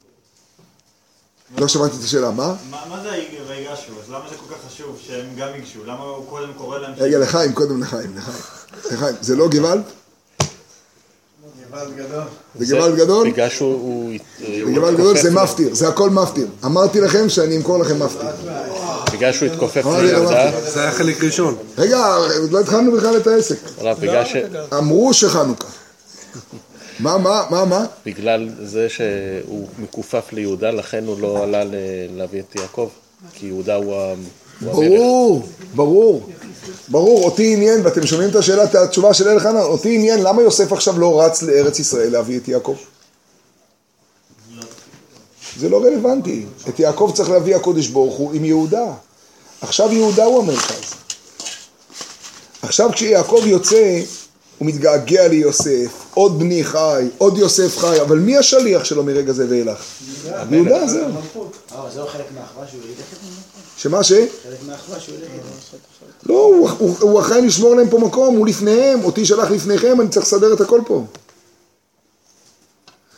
לא שמעתי את השאלה, מה? מה זה ויגשו? אז למה זה כל כך חשוב שהם גם יגשו? למה הוא קודם קורא להם... רגע, לחיים, קודם לחיים. זה לא גוואלד? גוואלד גדול. זה גוואלד גדול? בגלל שהוא... גוואלד גדול זה מפטיר, זה הכל מפטיר. אמרתי לכם שאני אמכור לכם מפטיר. בגלל שהוא התכופף ליהודה. זה היה חלק ראשון. רגע, לא התחלנו בכלל את העסק. אמרו שחנוכה. מה? בגלל זה שהוא מקופף ליהודה, לכן הוא לא עלה להביא את יעקב, כי יהודה הוא המלך. ברור, אותי עניין, ואתם שומעים את השאלה, את התשובה של אלחנן, אותי עניין, למה יוסף עכשיו לא רץ לארץ ישראל להביא את יעקב? זה לא רלוונטי. את יעקב צריך להביא הקודש ברוך הוא עם יהודה. עכשיו יהודה הוא המרכז. עכשיו כשיעקב יוצא, הוא מתגעגע ליוסף, עוד בני חי, עוד יוסף חי, אבל מי השליח שלו מרגע זה ואילך? יהודה, זהו. זה לא חלק מהאחווה שהוא ילך את זה? שמה ש? חלק מהאחווה שהוא ילך את זה. לא, הוא אחראי לשמור להם פה מקום, הוא לפניהם, אותי שלח לפניכם, אני צריך לסדר את הכל פה.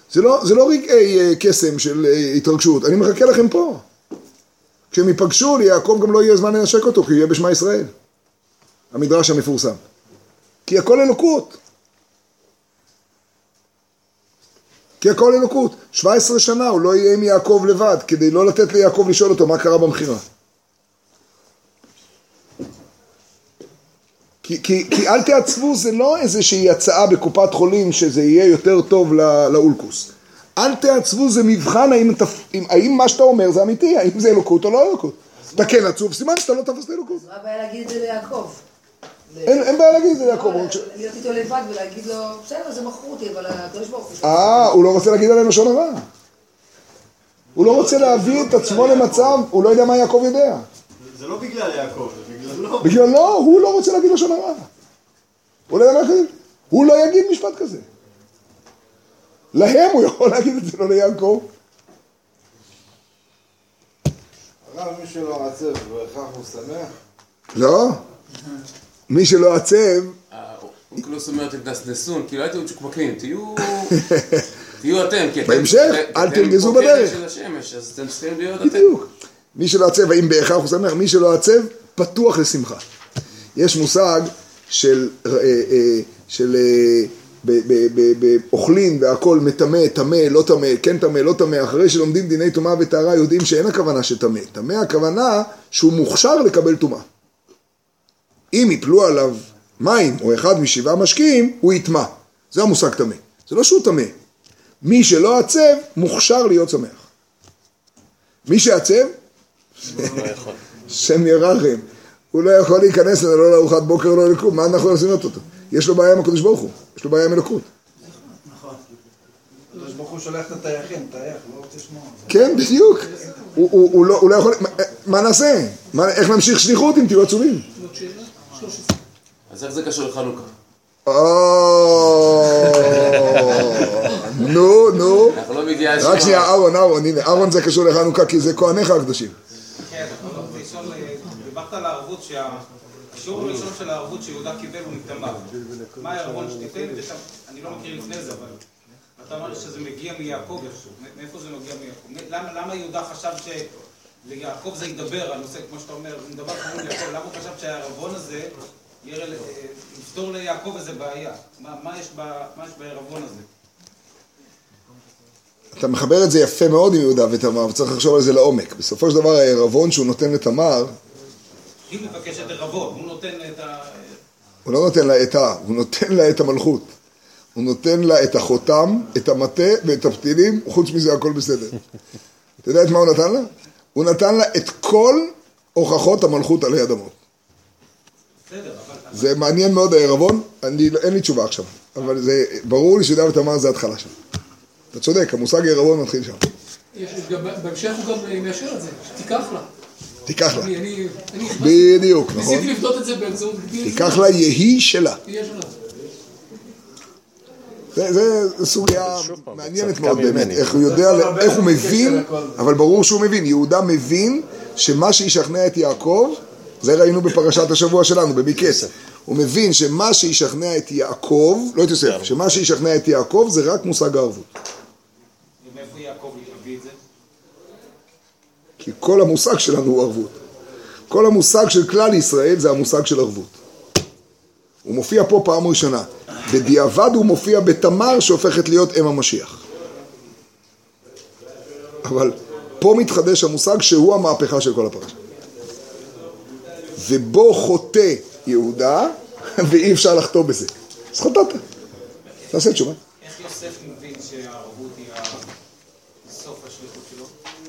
זה לא רגעי קסם של התרגשות, אני מחכה לכם פה. כשהם ייפגשו לי, יעקב גם לא יהיה זמן לנשק אותו, כי הוא יהיה בשמה ישראל. המדרש המפורסם. כי הכל אלוקות. כי הכל אלוקות. 17 שנה הוא לא יהיה עם יעקב לבד, כדי לא לתת ליעקב לשאול אותו מה קרה במחירה. כי אל תעצבו, זה לא איזושהי הצעה בקופת חולים שזה יהיה יותר טוב לאולקוס. אל תעצבו, זה מבחן האם מה שאתה אומר זה אמיתי, האם זה אלוקות או לא אלוקות. אתה כן עצוב, סימן שאתה לא תפס לאלוקות. אז מה הבעיה להגיד את זה ליעקב? אין בעיה להגיד את זה ליעקב. להיות איתו לבד ולהגיד לו, בסדר, זה מכרו אותי, אבל הקדוש ברוך הוא... הוא לא רוצה להגיד עלינו לשון הרע. הוא לא רוצה להביא את עצמו למצב, הוא לא יודע מה יעקב יודע. זה לא בגלל יעקב, זה בגללו. בגללו, הוא לא רוצה להגיד לשון הרע. הוא לא יודע מה להגיד. הוא לא יגיד משפט כזה. להם הוא יכול להגיד את זה, לא ליעקב. הרב, מי שלא עצב ובהכרח הוא שמח? לא. מי שלא עצב... אונקלוס אומרת תנסנסון, כאילו אל תהיו צ'וקמקלים, תהיו אתם, כי אתם... בהמשך, אל תרגזו בדרך. של השמש, אז אתם צריכים להיות אתם. בדיוק. מי שלא עצב, האם בהכרח הוא שמח? מי שלא עצב, פתוח לשמחה. יש מושג של אוכלין והכל מטמא, טמא, לא טמא, כן טמא, לא טמא. אחרי שלומדים דיני טומאה וטהרה יודעים שאין הכוונה שטמא. טמא הכוונה שהוא מוכשר לקבל טומאה. אם יפלו עליו מים או אחד משבעה משקיעים, הוא יטמא. זה המושג טמא. זה לא שהוא טמא. מי שלא עצב, מוכשר להיות שמח. מי שעצב, שם ירחם. הוא לא יכול להיכנס לזה, לא לארוחת בוקר, לא לכלום. מה אנחנו עושים אותו? יש לו בעיה עם הקדוש ברוך הוא. יש לו בעיה עם אלוקות. נכון. הקדוש ברוך הוא שולח את הטייחים, טייח, לא רוצה לשמוע. כן, בדיוק. הוא לא יכול... מה נעשה? איך נמשיך שליחות אם תהיו עצובים? אז איך זה קשור לחנוכה? נו. אנחנו לא מתייאשים. רק שנייה, אהרון, הנה, אהרון זה קשור לחנוכה כי זה כהניך הקדושים. כן, דיברת על הערבות, השיעור הראשון של הערבות שיהודה קיבל הוא מתמר. מה הערבון שתיתן? אני לא מכיר לפני זה, אבל אתה אמר שזה מגיע מיעקב איפשהו. מאיפה זה מגיע מיעקב? למה יהודה חשב שליעקב זה ידבר, הנושא כמו שאתה אומר, זה מדבר כמו ליעקב, למה הוא חשב שהערבון הזה יפתור ליעקב איזה בעיה? מה יש בערבון הזה? אתה מחבר את זה יפה מאוד עם יהודה ותמר, וצריך לחשוב על זה לעומק. בסופו של דבר הערבון שהוא נותן לתמר... היא מבקשת ערבון, הוא נותן את ה... הוא לא נותן לה את הוא נותן לה את המלכות. הוא נותן לה את החותם, את המטה ואת הפתילים, חוץ מזה הכל בסדר. אתה יודע את מה הוא נתן לה? הוא נתן לה את כל הוכחות המלכות עלי אדמות. זה מעניין מאוד הערבון, אין לי תשובה עכשיו, אבל זה ברור לי שיהודה ותמר זה התחלה שם. אתה צודק, המושג הערבון מתחיל שם. בהמשך הוא גם מאשר את זה, שתיקח לה. תיקח לה. בדיוק, נכון. ניסיתי לבדות את זה באמצעות גדיר. תיקח לה יהי שלה. יהיה שלה. זה סוגיה מעניינת מאוד באמת, איך הוא יודע, איך הוא מבין, אבל ברור שהוא מבין, יהודה מבין שמה שישכנע את יעקב, זה ראינו בפרשת השבוע שלנו, במיקס, הוא מבין שמה שישכנע את יעקב, לא את יוסף, שמה שישכנע את יעקב זה רק מושג הערבות. ומאיפה יעקב יביא את זה? כי כל המושג שלנו הוא ערבות. כל המושג של כלל ישראל זה המושג של ערבות. הוא מופיע פה פעם ראשונה. בדיעבד הוא מופיע בתמר שהופכת להיות אם המשיח. אבל פה מתחדש המושג שהוא המהפכה של כל הפרשה. ובו חוטא יהודה, ואי אפשר לחטוא בזה. אז חטאת. תעשה תשובה. איך יוסף מבין שהערבות היא סוף השליחות שלו?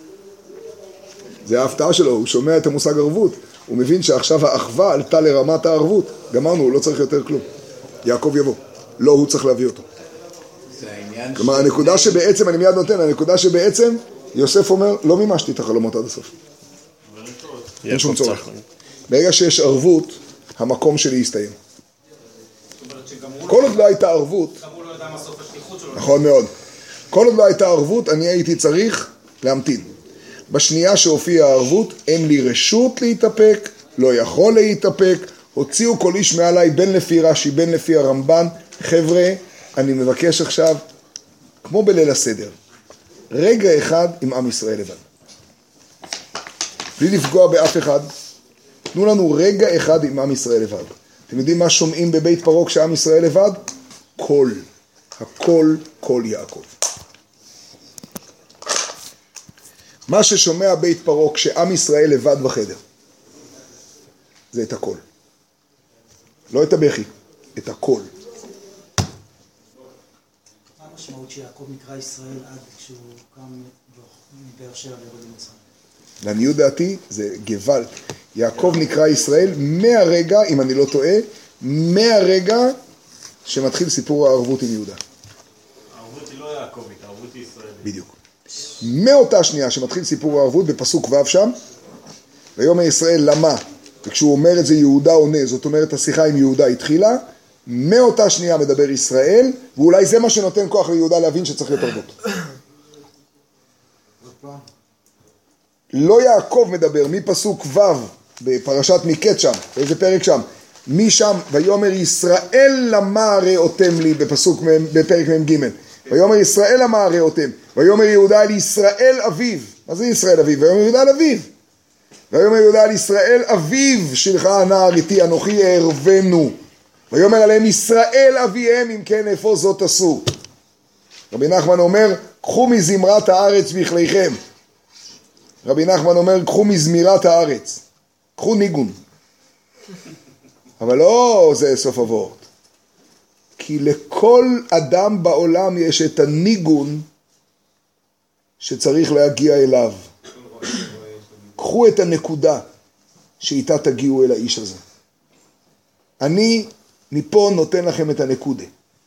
זה ההפתעה שלו, הוא שומע את המושג ערבות. הוא מבין שעכשיו האחווה עלתה לרמת הערבות. גמרנו, הוא לא צריך יותר כלום. יעקב יבוא. לא, הוא צריך להביא אותו. כלומר, הנקודה שבעצם, אני מיד נותן, הנקודה שבעצם, יוסף אומר, לא מימשתי את החלומות עד הסוף. אין שום צורך. ברגע שיש ערבות, המקום שלי יסתיים. כל עוד לא הייתה ערבות, נכון מאוד, כל עוד לא הייתה ערבות, אני הייתי צריך להמתין. בשנייה שהופיעה הערבות, אין לי רשות להתאפק, לא יכול להתאפק, הוציאו כל איש מעליי, בין לפי רש"י, בין לפי הרמב"ן. חבר'ה, אני מבקש עכשיו, כמו בליל הסדר. רגע אחד עם עם ישראל לבד. בלי לפגוע באף אחד. תנו לנו רגע אחד עם עם ישראל לבד. אתם יודעים מה שומעים בבית פרעה כשעם ישראל לבד? קול. הקול, קול יעקב. מה ששומע בית פרעה כשעם ישראל לבד בחדר, זה את הקול. לא את הבכי, את הקול. מה המשמעות שיעקב נקרא ישראל עד כשהוא קם מבאר שבע וירד למצרים? לעניות דעתי זה גוואלד. יעקב נקרא ישראל מהרגע, אם אני לא טועה, מהרגע שמתחיל סיפור הערבות עם יהודה. הערבות היא לא יעקבית, הערבות היא ישראלית. בדיוק. מאותה שנייה שמתחיל סיפור הערבות בפסוק ו' שם, ויאמר ישראל למה, וכשהוא אומר את זה יהודה עונה, זאת אומרת השיחה עם יהודה התחילה, מאותה שנייה מדבר ישראל, ואולי זה מה שנותן כוח ליהודה להבין שצריך להיות ערבות. לא יעקב מדבר, מפסוק ו' בפרשת מקץ שם, באיזה פרק שם, משם, ויאמר ישראל למה הראותם לי, בפרק מ"ג, ויאמר ישראל למה הראותם, ויאמר יהודה על ישראל אביו, מה זה ישראל אביו? ויאמר יהודה על אביו, ויאמר יהודה על ישראל אביו, שלך הנער איתי אנוכי הערבנו, ויאמר עליהם ישראל אביהם, אם כן איפה זאת עשו. רבי נחמן אומר, קחו מזמרת הארץ בכליכם. רבי נחמן אומר, קחו מזמירת הארץ, קחו ניגון. אבל לא זה סוף הוורט. כי לכל אדם בעולם יש את הניגון שצריך להגיע אליו. קחו את הנקודה שאיתה תגיעו אל האיש הזה. אני מפה נותן לכם את הנקודה.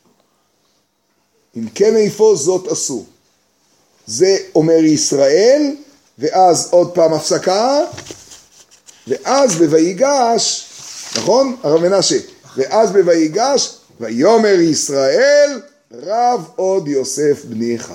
אם כן איפה זאת עשו. זה אומר ישראל, ואז עוד פעם הפסקה, ואז בויגש, נכון? הרב מנשה, ואז בויגש, ויאמר ישראל, רב עוד יוסף בני חי.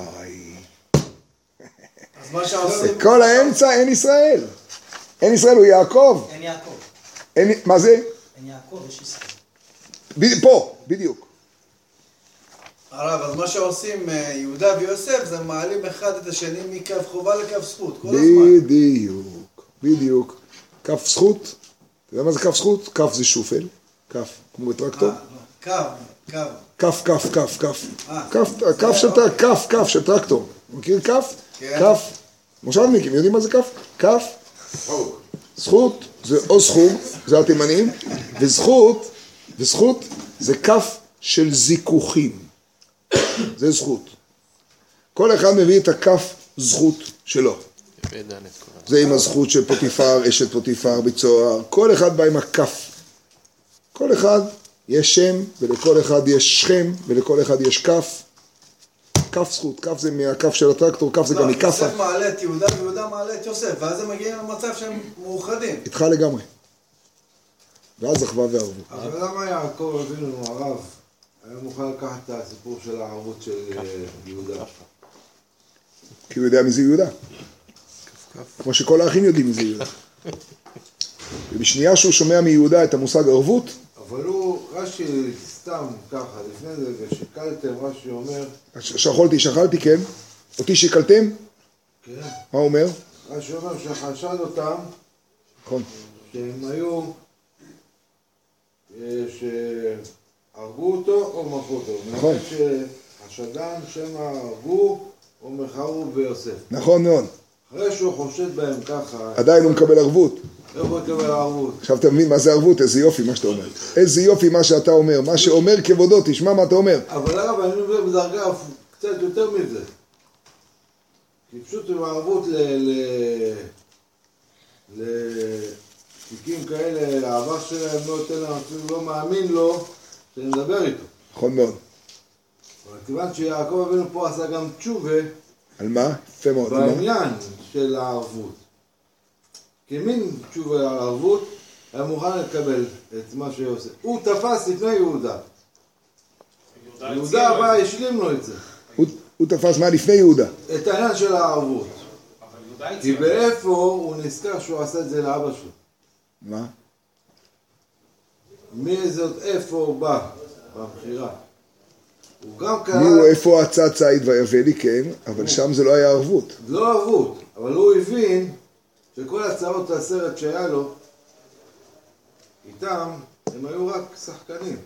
אז מה שעושים... בכל האמצע אין ישראל. אין ישראל, הוא יעקב. אין יעקב. מה זה? אין יעקב, יש ישראל. פה, בדיוק. הרב, אז מה שעושים יהודה ויוסף זה מעלים אחד את השני מקו חובה לקו זכות, כל הזמן. בדיוק, בדיוק. כף זכות, אתה יודע מה זה כף זכות? כף זה שופל, כף, כמו בטרקטור. כף של טרקטור. מכיר כף? כף. מושבניקים, יודעים מה זה כף? כף. זכות זה או סכום, זה התימנים, וזכות זה כף של זיכוכים. זה זכות. כל אחד מביא את הכף זכות שלו. זה עם הזכות של פוטיפר, אשת פוטיפר בצוהר. כל אחד בא עם הכף. כל אחד יש שם, ולכל אחד יש שכם, ולכל אחד יש כף. כף זכות, כף זה מהכף של הטרקטור, כף זה גם מכפה. יוסף מעלה את יהודה ויהודה מעלה את יוסף, ואז הם מגיעים למצב שהם מאוחדים. איתך לגמרי. ואז אחווה וערבות. אבל למה יעקב אבינו הרב היה מוכן לקחת את הסיפור של הערבות של יהודה? כי הוא יודע מי זה יהודה. כמו שכל האחים יודעים מי זה יהודה. ובשנייה שהוא שומע מיהודה את המושג ערבות, אבל הוא, רש"י סתם ככה, לפני זה, ושקלתם, רש"י אומר... שכלתי, כן. אותי שקלתם? כן. מה הוא אומר? רש"י אומר שחשד אותם, נכון. שהם היו, שהרגו אותו או מכרו אותו. נכון. שחשדן שמא הרגו או מכרו ביוסף. נכון מאוד. אחרי שהוא חושד בהם ככה... עדיין הוא מקבל ערבות. איך הוא מקבל ערבות? עכשיו אתה מבין מה זה ערבות? איזה יופי מה שאתה אומר. איזה יופי מה שאתה אומר. מה שאומר כבודו, תשמע מה אתה אומר. אבל הרב, אני אומר בדרגה קצת יותר מזה. כי פשוט עם הערבות לתיקים כאלה, העבר שלהם לא נותן להם, אפילו לא מאמין לו, שאני מדבר איתו. נכון מאוד. אבל כיוון שיעקב אבינו פה עשה גם תשובה, על מה? יפה מאוד. בעניין של הערבות. כמין תשובה על הערבות, היה מוכן לקבל את מה שיוסף. הוא תפס לפני יהודה. יהודה הבא השלים לו את זה. הוא תפס מה לפני יהודה? את העניין של הערבות. כי באיפה הוא נזכר שהוא עשה את זה לאבא שלו. מה? מאיזה איפה הוא בא? בבחירה. הוא גם מי הוא איפה עצה ציד ויבא לי, כן, אבל שם זה לא היה ערבות. לא ערבות, אבל הוא הבין שכל הצעות הסרט שהיה לו, איתם, הם היו רק שחקנים.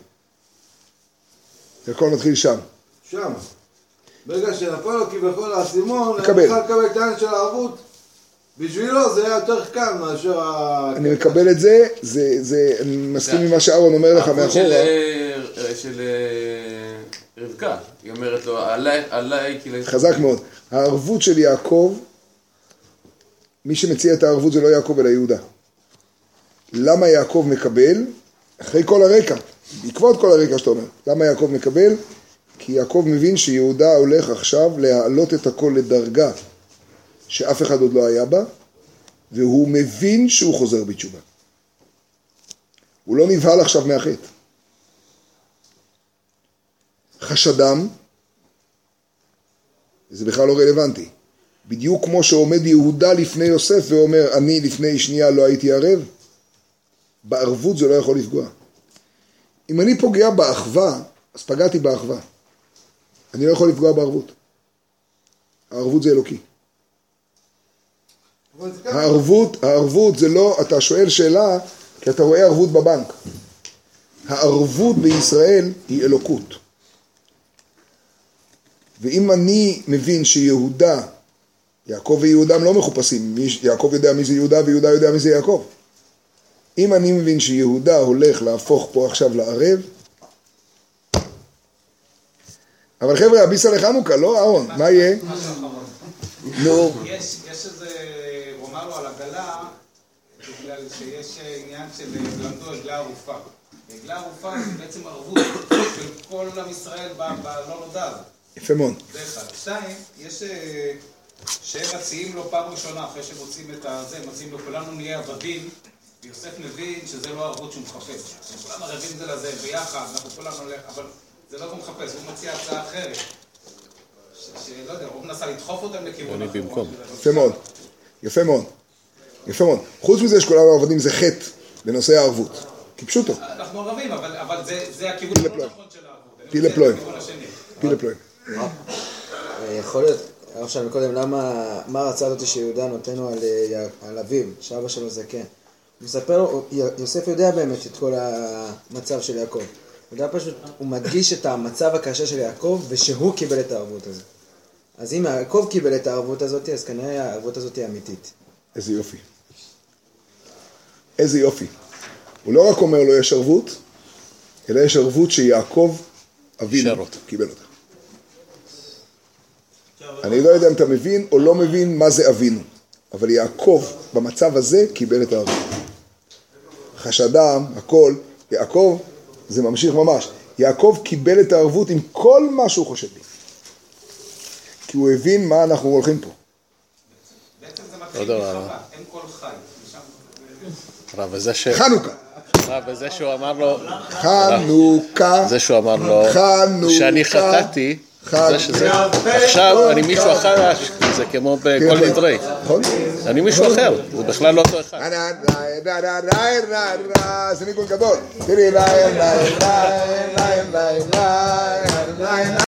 הכל מתחיל שם. שם. ברגע שנפל לו כביכול האסימון, מקבל. הוא לקבל את העניין של הערבות. בשבילו זה היה יותר קל מאשר אני מקבל את זה, אני מסכים עם מה שאהרון אומר לך מאחורה. של רבקה, היא אומרת לו, עליי כאילו... חזק מאוד. הערבות של יעקב, מי שמציע את הערבות זה לא יעקב אלא יהודה. למה יעקב מקבל? אחרי כל הרקע, בעקבות כל הרקע שאתה אומר. למה יעקב מקבל? כי יעקב מבין שיהודה הולך עכשיו להעלות את הכל לדרגה שאף אחד עוד לא היה בה, והוא מבין שהוא חוזר בתשובה. הוא לא נבהל עכשיו מהחטא. חשדם, זה בכלל לא רלוונטי. בדיוק כמו שעומד יהודה לפני יוסף ואומר, אני לפני שנייה לא הייתי ערב, בערבות זה לא יכול לפגוע. אם אני פוגע באחווה, אז פגעתי באחווה. אני לא יכול לפגוע בערבות. הערבות זה אלוקי. הערבות זה לא, אתה שואל שאלה, כי אתה רואה ערבות בבנק. הערבות בישראל היא אלוקות. ואם אני מבין שיהודה, יעקב ויהודה הם לא מחופשים, יעקב יודע מי זה יהודה ויהודה יודע מי זה יעקב. אם אני מבין שיהודה הולך להפוך פה עכשיו לערב, אבל חבר'ה, הביסה לחנוכה, לא אהרון, מה יהיה? נו. יש איזה, הוא אמר לו על עגלה, בגלל שיש עניין של למדו עגלה ערופה. עגלה ערופה זה בעצם ערבות של כל עם ישראל בלא נודע. יפה מאוד. זה אחד. שתיים, יש שהם מציעים לו פעם ראשונה, אחרי שמוצאים את זה, מציעים לו, כולנו נהיה עבדים, ויוסף מבין שזה לא ערבות שהוא מחפש. כולנו ערבים זה לזה ביחד, אנחנו כולנו הולך, אבל זה לא הוא מחפש, הוא מציע הצעה אחרת. שלא יודע, הוא מנסה לדחוף אותם לכיוון אחר. יפה מאוד, יפה מאוד, יפה מאוד. חוץ מזה שכולנו עבדים זה חטא בנושא הערבות. כי פשוטו. אנחנו ערבים, אבל זה הכיוון הלא נכון של הערבות. פילה פלואים. פילה פלואים. יכול להיות, עכשיו מקודם, מה רצה אותי שיהודה נותן לו על אביו, שאבא שלו זה כן. הוא מספר לו, יוסף יודע באמת את כל המצב של יעקב. הוא מדגיש את המצב הקשה של יעקב ושהוא קיבל את הערבות הזאת. אז אם יעקב קיבל את הערבות הזאת, אז כנראה הערבות הזאת היא אמיתית. איזה יופי. איזה יופי. הוא לא רק אומר לו יש ערבות, אלא יש ערבות שיעקב אבינו קיבל אותה. אני לא יודע אם אתה מבין או לא מבין מה זה אבינו, אבל יעקב במצב הזה קיבל את הערבות. חשדם, הכל, יעקב זה ממשיך ממש. יעקב קיבל את הערבות עם כל מה שהוא חושב לי. כי הוא הבין מה אנחנו הולכים פה. בעצם זה מתחיל מחווה, אין כל חי. חנוכה. וזה שהוא אמר לו, חנוכה. זה שהוא אמר לו, שאני חטאתי, עכשיו אני מישהו אחר, זה כמו בכל נדרי. אני מישהו אחר, זה בכלל לא אותו אחד. זה ניגון גדול.